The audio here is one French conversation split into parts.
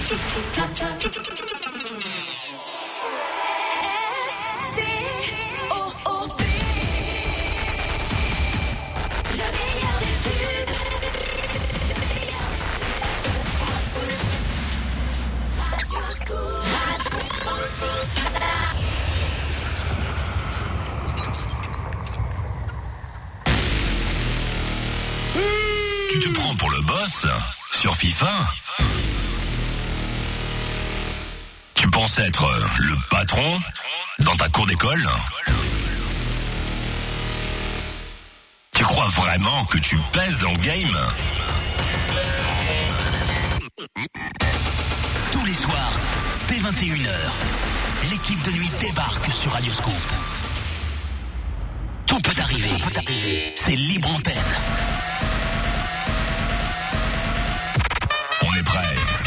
Tu te prends pour le boss sur FIFA? Tu penses être le patron dans ta cour d'école? Tu crois vraiment que tu pèses dans le game? Tous les soirs, dès 21h, l'équipe de nuit débarque sur Radio Scoop. Tout peut arriver. C'est libre antenne. On est prêt.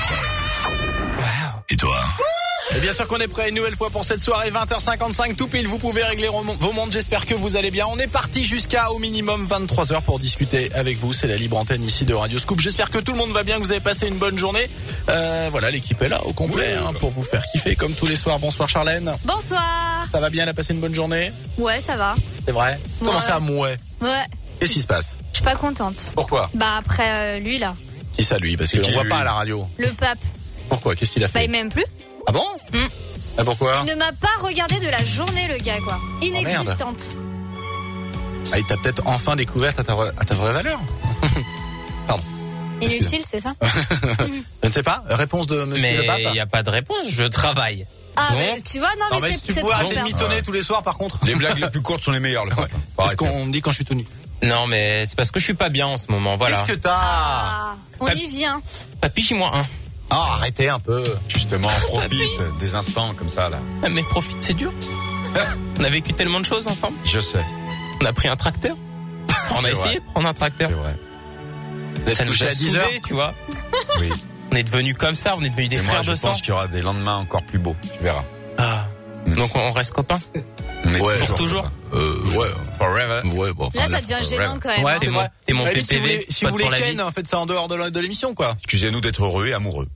Et toi? Et bien sûr qu'on est prêt une nouvelle fois pour cette soirée, 20h55 tout pile, vous pouvez régler vos montres, j'espère que vous allez bien. On est parti jusqu'à au minimum 23h pour discuter avec vous, c'est la libre antenne ici de Radio Scoop. J'espère que tout le monde va bien, que vous avez passé une bonne journée. Voilà, l'équipe est là au complet pour vous faire kiffer comme tous les soirs. Bonsoir Charlène. Bonsoir. Ça va bien, elle a passé une bonne journée? Ouais, ça va. C'est vrai? Comment ça, mouais? Ouais. Qu'est-ce qui se passe? Je suis pas contente. Pourquoi? Bah après lui là. Qui ça lui? Parce qu'on voit pas à la radio. Le pape. Pourquoi? Qu'est-ce qu'il a fait? Bah il m'aime plus. Ah bon? Ah pourquoi? Il ne m'a pas regardé de la journée le gars quoi. Inexistante. Ah, il t'a peut-être enfin découverte à ta vraie valeur. Pardon. Inutile, c'est ça? Je ne sais pas. Réponse de monsieur le pape? Mais il n'y a pas de réponse, je travaille. Ah donc... mais tu vois, non mais si tu c'est peux trop arrêter de mitonner tous les soirs par contre. Les blagues les plus courtes sont les meilleures, le pape. Parce qu'on me dit quand je suis tout nu. Non mais c'est parce que je suis pas bien en ce moment, voilà. Qu'est-ce que t'as? Ah, on y vient. Papy, J-1. Ah, arrêtez un peu. Justement, profite des instants comme ça, là. Ah, mais profite, c'est dur. On a vécu tellement de choses ensemble. Je sais. On a pris un tracteur. On a essayé de prendre un tracteur. C'est vrai. Ça nous a soudés, tu vois. Oui. On est devenus comme ça, on est devenus des Et frères moi, de je sang. pense qu'il y aura des lendemains encore plus beaux. Tu verras. Ah. Donc on reste copains. Mais Ouais, pour toujours. Ouais. Forever. Ouais, bon. Là ça devient gênant quand même. Ouais, hein. c'est vrai. T'es mon À la limite, PPV. Si vous voulez Ken, en fait, c'est en dehors de l'émission, quoi. Excusez-nous d'être heureux et amoureux.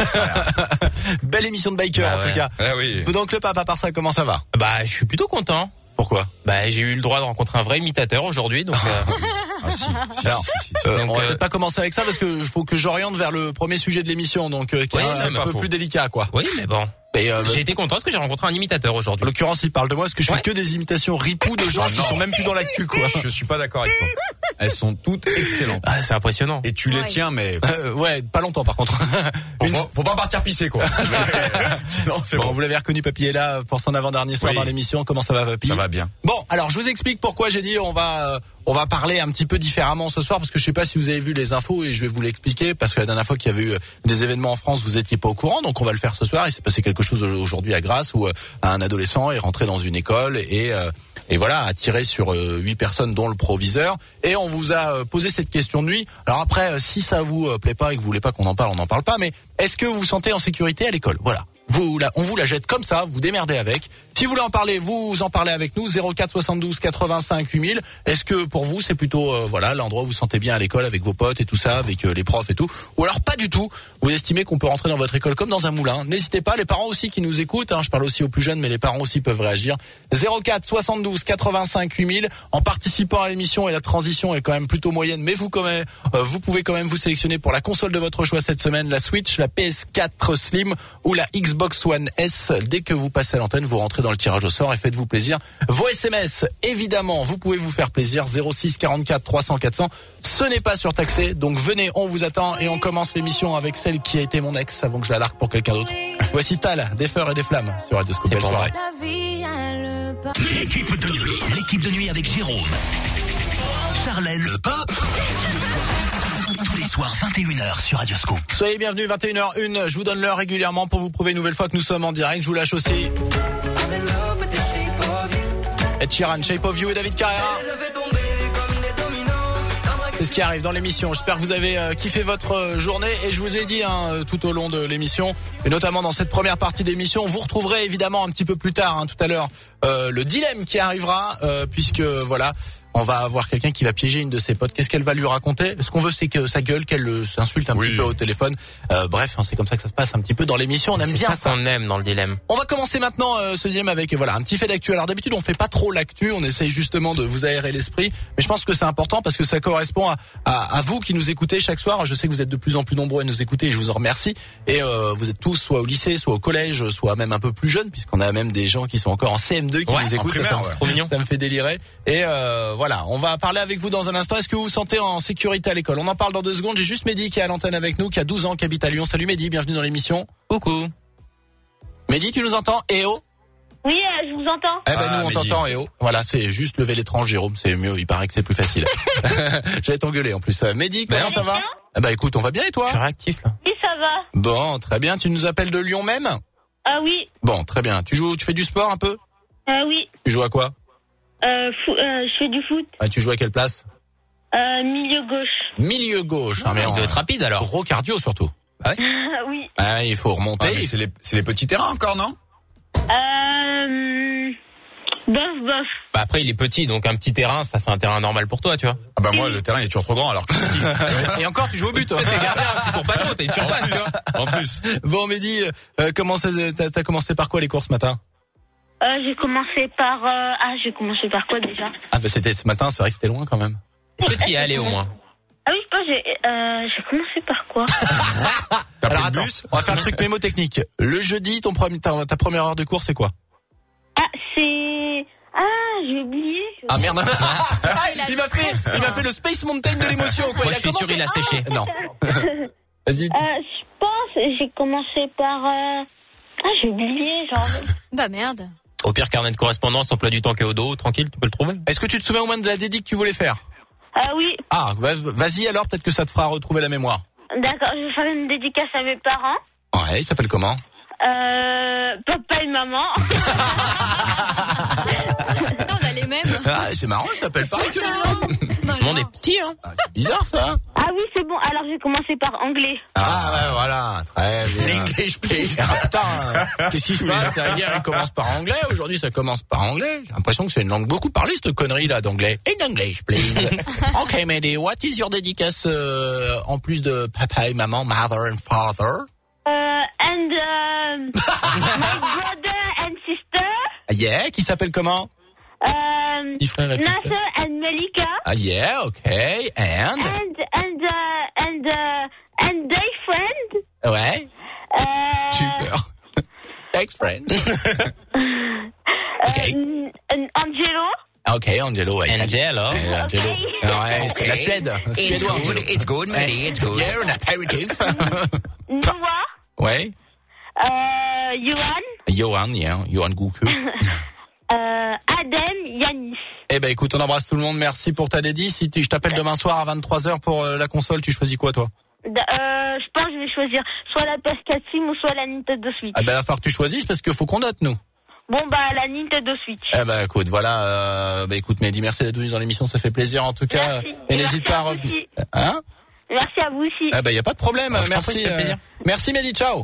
Belle émission de biker, en tout cas. Ah oui. Donc, le pape, à part ça, comment ça va? Bah, je suis plutôt content. Pourquoi? Bah, j'ai eu le droit de rencontrer un vrai imitateur aujourd'hui, donc. Ah si. Alors, Donc, on va peut-être pas commencer avec ça parce que faut que j'oriente vers le premier sujet de l'émission, donc qui est un pas peu faux. plus délicat, quoi. Oui, mais bon. Et, J'ai été content parce que j'ai rencontré un imitateur en aujourd'hui. l'occurrence, il parle de moi parce que je fais que des imitations ripoux de gens qui non. sont même plus dans l'actu, quoi. Je suis pas d'accord avec toi. Elles sont toutes excellentes. Ah, c'est impressionnant. Et tu les Ouais. tiens, mais Ouais, pas longtemps par contre. faut pas partir pisser, quoi. Sinon, c'est Bon, bon. vous l'avez reconnu, Papy est là pour son avant-dernier soir Oui. dans l'émission. Comment ça va, Papy? Ça va bien. Bon, alors je vous explique pourquoi j'ai dit on va parler un petit peu différemment ce soir, parce que je sais pas si vous avez vu les infos et je vais vous l'expliquer, parce que la dernière fois qu'il y avait eu des événements en France, vous étiez pas au courant, donc on va le faire ce soir. Il s'est passé quelque chose aujourd'hui à Grasse où un adolescent est rentré dans une école et voilà, a tiré sur 8 personnes dont le proviseur, et on vous a posé cette question de nuit. Alors après, si ça vous plaît pas et que vous voulez pas qu'on en parle, on n'en parle pas, mais est-ce que vous vous sentez en sécurité à l'école? Voilà. On vous la jette comme ça, vous démerdez avec. Si vous voulez en parler, vous en parlez avec nous, 04 72 85 8000. Est-ce que pour vous, c'est plutôt voilà l'endroit où vous vous sentez bien à l'école avec vos potes et tout ça, avec les profs et tout, ou alors pas du tout? Vous estimez qu'on peut rentrer dans votre école comme dans un moulin? N'hésitez pas, les parents aussi qui nous écoutent, je parle aussi aux plus jeunes, mais les parents aussi peuvent réagir. 04 72 85 8000. En participant à l'émission, et la transition est quand même plutôt moyenne, mais vous pouvez quand même vous sélectionner pour la console de votre choix cette semaine, la Switch, la PS4 Slim ou la Xbox One S. Dès que vous passez à l'antenne, vous rentrez dans le tirage au sort et faites-vous plaisir. Vos SMS, évidemment, vous pouvez vous faire plaisir. 06 44 300 400. Ce n'est pas surtaxé, donc venez, on vous attend et on commence l'émission avec celle qui a été mon ex avant que je la largue pour quelqu'un d'autre. Voici Tal, des feux et des flammes sur Radio Scoop. Belle soirée. L'équipe de nuit avec Jérôme, Charlène le pape. Tous les soirs 21h sur Radio Scoop. Soyez bienvenus, 21h01. Je vous donne l'heure régulièrement pour vous prouver une nouvelle fois que nous sommes en direct. Je vous lâche aussi Ed Sheeran, Shape of You et David Carrera. C'est ce qui arrive dans l'émission. J'espère que vous avez kiffé votre journée, et je vous ai dit tout au long de l'émission, et notamment dans cette première partie d'émission, vous retrouverez évidemment un petit peu plus tard, tout à l'heure, le dilemme qui arrivera, puisque voilà, on va avoir quelqu'un qui va piéger une de ses potes. Qu'est-ce qu'elle va lui raconter? Ce qu'on veut, c'est que ça gueule, qu'elle s'insulte un petit peu au téléphone. Bref, c'est comme ça que ça se passe un petit peu dans l'émission. On aime bien ça. C'est ça qu'on aime dans le dilemme. On va commencer maintenant ce dilemme avec un petit fait d'actu. Alors d'habitude, on fait pas trop l'actu, on essaye justement de vous aérer l'esprit, mais je pense que c'est important parce que ça correspond à vous qui nous écoutez chaque soir. Je sais que vous êtes de plus en plus nombreux à nous écouter et je vous en remercie. Et vous êtes tous soit au lycée, soit au collège, soit même un peu plus jeunes, puisqu'on a même des gens qui sont encore en CM2 qui nous écoutent. Primaire, trop mignon. Ça me fait délirer. Et voilà, on va parler avec vous dans un instant. Est-ce que vous vous sentez en sécurité à l'école? On en parle dans 2 secondes. J'ai juste Mehdi qui est à l'antenne avec nous, qui a 12 ans, qui habite à Lyon. Salut Mehdi, bienvenue dans l'émission. Coucou. Mehdi, tu nous entends? Eh oh. Oui, je vous entends. Eh ben nous on t'entend, eh oh. Voilà, c'est juste lever l'étrange, Jérôme, c'est mieux, il paraît que c'est plus facile. J'allais t'engueuler en plus. Mehdi, comment ça va? Eh ben écoute, on va bien et toi? Je suis réactif là. Oui, ça va. Bon, très bien, tu nous appelles de Lyon même? Ah oui. Bon, très bien. Tu fais du sport un peu? Oui. Tu joues à quoi? Je fais du foot. Tu joues à quelle place? Milieu gauche. Milieu gauche. Ah, mais il doit être rapide alors. Gros cardio surtout. Ah oui. Ah, il faut remonter. mais c'est les petits terrains encore, non? Bof. Bah après il est petit donc un petit terrain ça fait un terrain normal pour toi tu vois. Ah bah moi le terrain il est toujours trop grand alors que Et encore tu joues au but toi. T'es gardien, tu cours pas trop, t'es une surpasse tu vois. en plus. Bon Mehdi, t'as commencé par quoi les cours ce matin? J'ai commencé par quoi déjà? Ah bah c'était ce matin, c'est vrai que c'était loin quand même. Est-ce que tu y es allé au moins? Ah oui, je pense j'ai commencé par quoi? T'as pris Alors le attends, bus? on va faire le truc mémotechnique. Le jeudi, ta première heure de cours c'est quoi? J'ai oublié. Ah merde. il m'a stress, fait le Space Mountain de l'émotion quoi. Moi je suis sûr il a séché. Non. Vas-y. Je pense j'ai commencé par j'ai oublié genre. Bah merde. Au pire carnet de correspondance, emploi du temps qui est au dos, tranquille, tu peux le trouver. Est-ce que tu te souviens au moins de la dédique que tu voulais faire? Oui. Ah, vas-y alors, peut-être que ça te fera retrouver la mémoire. D'accord, je vais faire une dédicace à mes parents. Ouais, il s'appelle comment? Papa et maman. On a les mêmes. Ah, c'est marrant, il s'appelle pareil que Le monde est petit hein. Ah, c'est bizarre ça. Ah oui, c'est bon. Alors j'ai commencé par anglais. Ah ouais, voilà, très bien. L'English please. Ah, putain, qu'est-ce qui se passe? La guerre, il commence par anglais. Aujourd'hui, ça commence par anglais. J'ai l'impression que c'est une langue beaucoup parlée, cette connerie là d'anglais. In English, please. Okay, Mehdi, what is your dédicace en plus de papa et maman, mother and father? And my brother and sister. Yeah, qui s'appelle comment? Petit frère et petite Nasser sœur. and Melika. Ah yeah, okay, and their friend. ouais, super. Ex-friend. Okay. Angelo. Okay, Angelo. Ouais. Angelo. Angelo. Okay. Ouais, c'est la Suède. Suédois, Angelo. It's good, Mehdi, it's good. Yeah, an aperitif. Noah. Ouais. Johan Goukou. Adem, Yanis. Eh ben écoute, on embrasse tout le monde. Merci pour ta dédicace. Si je t'appelle demain soir à 23h pour la console, tu choisis quoi toi? Je pense que je vais choisir soit la PS4 Slim ou soit la Nintendo Switch. Ah ben il va falloir que tu choisisses parce qu'il faut qu'on note nous. Bon la Nintendo Switch. Eh ben écoute, voilà. Écoute, Mehdi, merci d'être venu dans l'émission, ça fait plaisir en tout cas. Merci. Et n'hésite pas à revenir. Hein? Merci à vous aussi. Eh ben y a pas de problème. Merci. Merci Mehdi, ciao.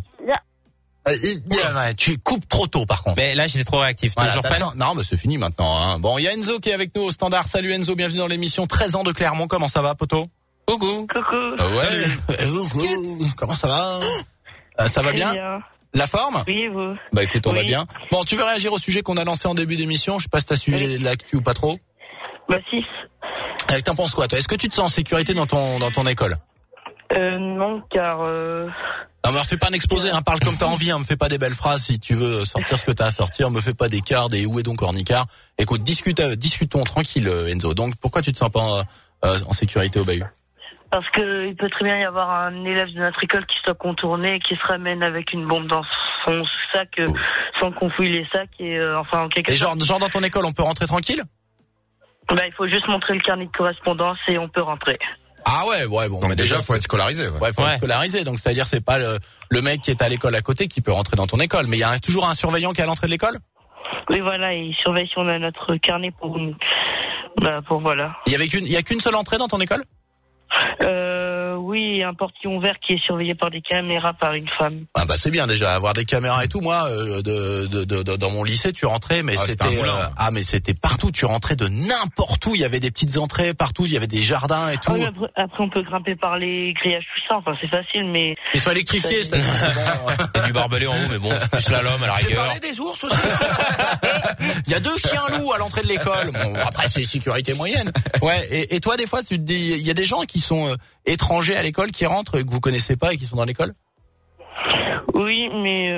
Tu coupes trop tôt par contre. Mais là j'étais trop réactif. Voilà, Je reprenne. non mais c'est fini maintenant. Hein. Bon, il y a Enzo qui est avec nous au standard. Salut Enzo, bienvenue dans l'émission. 13 ans de Clermont, comment ça va poteau? Coucou. Ouais. Comment ça va? Ça va bien? La forme? Oui, vous. Bah écoute, on va Oui. bien. Bon, tu veux réagir au sujet qu'on a lancé en début d'émission? Je sais pas si t'as suivi l'actu ou pas trop. Bah, 6. T'en penses quoi toi? Est-ce que tu te sens en sécurité dans ton école? Non, car... Non, me fais pas un exposé, hein, parle comme t'as envie, hein, me fais pas des belles phrases si tu veux sortir ce que t'as à sortir, me fais pas d'écart, des où est donc Ornicard. Écoute, discutons tranquille Enzo. Donc pourquoi tu te sens pas en sécurité au bahut? Parce que il peut très bien y avoir un élève de notre école qui soit contourné et qui se ramène avec une bombe dans son sac sans qu'on fouille les sacs et enfin en quelque Et sorte. genre dans ton école, on peut rentrer tranquille? Bah, il faut juste montrer le carnet de correspondance et on peut rentrer. Ah ouais, bon. Non mais déjà faut être scolarisé. Ouais, faut être scolarisé. Donc c'est-à-dire c'est pas le mec qui est à l'école à côté qui peut rentrer dans ton école, mais il y a toujours un surveillant qui est à l'entrée de l'école? Oui, voilà, il surveille si on a notre carnet pour voilà. Il y a qu'une seule entrée dans ton école? oui, un portillon vert qui est surveillé par des caméras par une femme. Ah bah c'est bien déjà avoir des caméras et tout. Moi, dans mon lycée, tu rentrais, mais mais c'était partout. Tu rentrais de n'importe où. Il y avait des petites entrées partout. Il y avait des jardins et tout. Oui, après on peut grimper par les grillages, tout ça. Enfin, c'est facile, mais ils sont électrifiés. Il y a du barbelé en haut, mais bon, plus la lame à la rigueur. J'ai parlé des ours aussi. Il y a 2 chiens loups à l'entrée de l'école. Bon, après c'est sécurité moyenne. Ouais. Et toi, des fois, tu te dis, il y a des gens qui sont étrangers à l'école qui rentrent que vous connaissez pas et qui sont dans l'école. oui, mais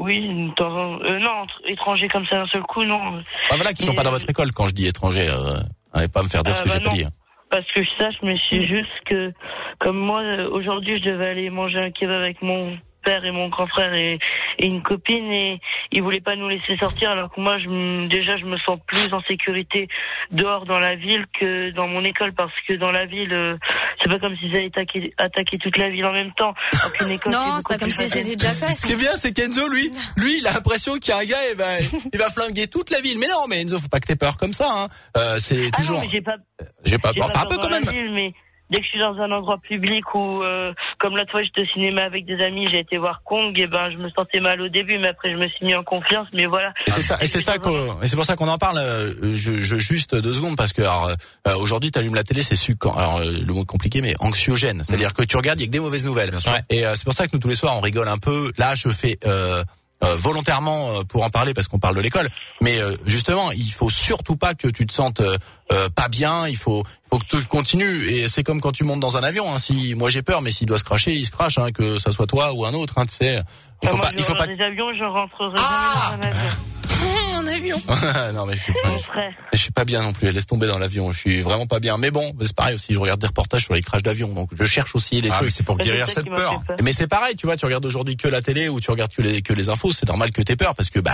non, étranger comme ça d'un seul coup, non. Ah voilà, qui sont pas dans votre école. Quand je dis étranger, allez pas me faire dire ce que j'ai pas dit. Parce que je sache, mais c'est juste que, comme moi, aujourd'hui, je devais aller manger un kebab avec mon père et mon grand frère et une copine, et ils voulaient pas nous laisser sortir, alors que moi, je me sens plus en sécurité dehors dans la ville que dans mon école, parce que dans la ville, c'est pas comme s'ils allaient attaquer toute la ville en même temps. Alors école, non, c'est pas comme si c'était déjà fait. Ce qui est bien, c'est qu'Enzo, lui, il a l'impression qu'il y a un gars, il va flinguer toute la ville. Mais non, mais Enzo, faut pas que t'aies peur comme ça, hein. C'est toujours. Non, mais j'ai pas enfin, un peu quand même. Ville, mais dès que je suis dans un endroit public où, comme l'autre fois, j'étais au cinéma avec des amis, j'ai été voir Kong, et je me sentais mal au début, mais après, je me suis mis en confiance, mais voilà. Et c'est pour ça qu'on en parle, juste 2 secondes, parce que, aujourd'hui, t'allumes la télé, alors, le mot compliqué, mais anxiogène. C'est-à-dire que tu regardes, il y a que des mauvaises nouvelles. Bien sûr. Ouais. Et, c'est pour ça que nous, tous les soirs, on rigole un peu. Là, je fais, volontairement pour en parler parce qu'on parle de l'école, mais justement il faut surtout pas que tu te sentes pas bien, il faut que tu continues, et c'est comme quand tu montes dans un avion, hein. Si moi j'ai peur, mais s'il doit se crasher, il se crache, hein, que ça soit toi ou un autre, hein, tu sais. Il faut pas des avions, je rentrerai jamais dans un avion. Un avion. Non mais je suis pas bien non plus, laisse tomber dans l'avion, je suis vraiment pas bien. Mais bon, c'est pareil aussi, je regarde des reportages sur les crashs d'avions, donc je cherche aussi les trucs. Mais c'est pour guérir cette peur. Mais c'est pareil, tu vois, tu regardes aujourd'hui que la télé ou tu regardes que les infos, c'est normal que t'aies peur parce que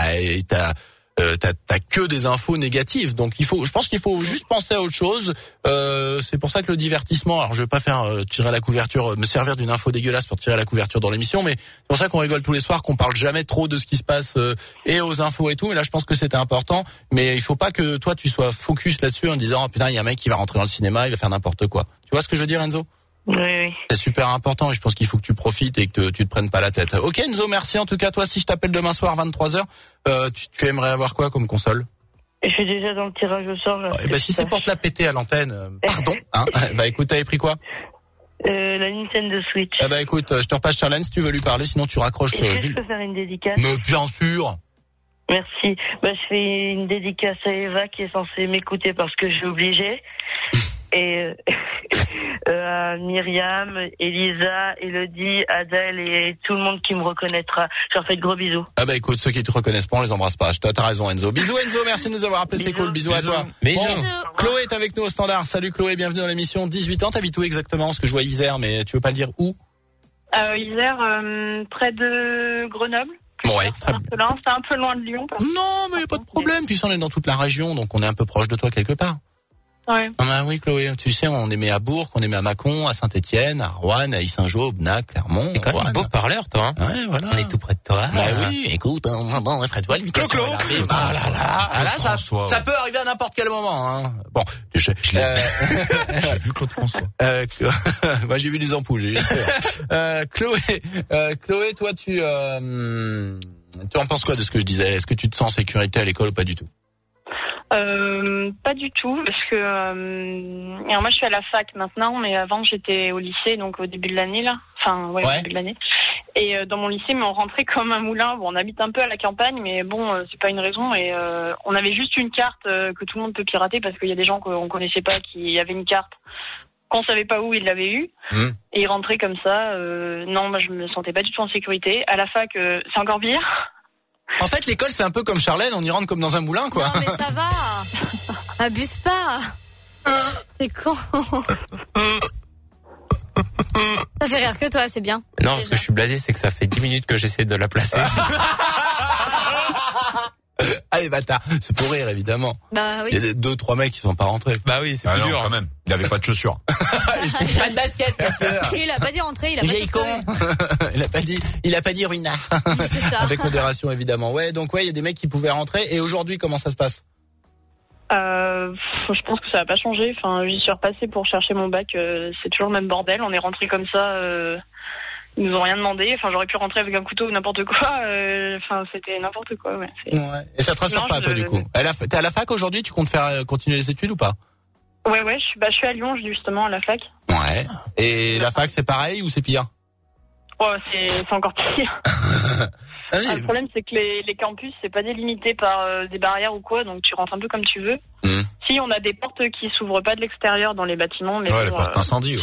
t'as que des infos négatives, donc je pense qu'il faut juste penser à autre chose. C'est pour ça que le divertissement, alors je vais pas faire tirer la couverture, me servir d'une info dégueulasse pour tirer la couverture dans l'émission, mais c'est pour ça qu'on rigole tous les soirs, qu'on parle jamais trop de ce qui se passe et aux infos et tout. Mais là, je pense que c'était important. Mais il faut pas que toi tu sois focus là-dessus en disant putain, il y a un mec qui va rentrer dans le cinéma, il va faire n'importe quoi. Tu vois ce que je veux dire, Enzo? Oui. C'est super important et je pense qu'il faut que tu profites et que tu te prennes pas la tête. Ok Enzo, merci en tout cas. Toi, si je t'appelle demain soir 23h, tu aimerais avoir quoi comme console? Je suis déjà dans le tirage au sort. Là, si c'est pour te la péter à l'antenne, pardon. Hein. Écoute, t'avais pris quoi? La Nintendo Switch. Écoute, je te repasse Charlène si tu veux lui parler, sinon tu raccroches. Est-ce que je peux faire une dédicace? Mais bien sûr. Merci. Je fais une dédicace à Eva qui est censée m'écouter parce que je suis obligée. Et à Myriam, Elisa, Elodie, Adèle et tout le monde qui me reconnaîtra. Je leur fais de gros bisous. Écoute, ceux qui te reconnaissent pas, on les embrasse pas. T'as raison Enzo. Bisous Enzo, merci de nous avoir appelés, c'est cool. Bisous à toi. Bisous. Chloé est avec nous au standard. Salut Chloé, bienvenue dans l'émission. 18 ans, t'habites où exactement? Parce que je vois Isère, mais tu veux pas le dire où? Isère, près de Grenoble. Bon, ouais, très bien. C'est un peu loin de Lyon. Non, mais y a pas de problème. Puis ça, on est dans toute la région, donc on est un peu proche de toi quelque part. Ouais. Oui, Chloé, tu sais, on aimait à Bourg, on aimait à Mâcon, à Saint-Étienne, à Roanne, à Issingeau, Aubenas, Clermont. C'est quand même un beau parleur, toi, hein. Ouais, voilà. On est tout près de toi. Oui, écoute, près de toi, lui. Clo-clo. Ça peut arriver à n'importe quel moment, hein. Bon, j'ai vu Claude François. Moi, j'ai vu des ampoules, j'ai peur. Chloé, toi, tu en penses quoi de ce que je disais? Est-ce que tu te sens en sécurité à l'école ou pas du tout? Pas du tout, parce que alors moi je suis à la fac maintenant, mais avant j'étais au lycée, donc au début de l'année là, au début de l'année. Et dans mon lycée, mais on rentrait comme un moulin. Bon, on habite un peu à la campagne, mais bon, c'est pas une raison. Et on avait juste une carte que tout le monde peut pirater, parce qu'il y a des gens qu'on connaissait pas qui avaient une carte qu'on savait pas où ils l'avaient eu, et ils rentraient comme ça. Non, moi je me sentais pas du tout en sécurité. À la fac, c'est encore pire. En fait, l'école, c'est un peu comme Charlène, on y rentre comme dans un moulin, quoi. Non, mais ça va. Abuse pas. T'es con. Ça fait rire que toi, c'est bien. Non, ce que je suis blasé, c'est que ça fait 10 minutes que j'essaie de la placer. Allez, bâtard. C'est pour rire, évidemment. Bah oui. Il y a 2-3 mecs qui sont pas rentrés. Bah oui, c'est plus dur. Quand même. Il avait pas de chaussures. Pas de basket, bien sûr. Il a pas dit rentrer, il a pas dit con. Il a pas dit ruinard. C'est ça. Avec modération, évidemment. Ouais, donc il y a des mecs qui pouvaient rentrer. Et aujourd'hui, comment ça se passe? Je pense que ça va pas changer. Enfin, j'y suis repassée pour chercher mon bac. C'est toujours le même bordel. On est rentré comme ça. Ils nous ont rien demandé. Enfin, j'aurais pu rentrer avec un couteau ou n'importe quoi. Enfin, c'était n'importe quoi. Ouais. Et ça te rassure pas, toi, du coup? T'es à la fac aujourd'hui? Tu comptes faire continuer les études ou pas? Ouais. Je suis à Lyon justement à la fac. Ouais. Et la fac, c'est pareil ou c'est pire? Ouais, c'est encore pire. Le problème, c'est que les campus, c'est pas délimité par des barrières ou quoi, donc tu rentres un peu comme tu veux. Si, on a des portes qui s'ouvrent pas de l'extérieur dans les bâtiments, mais les portes incendie.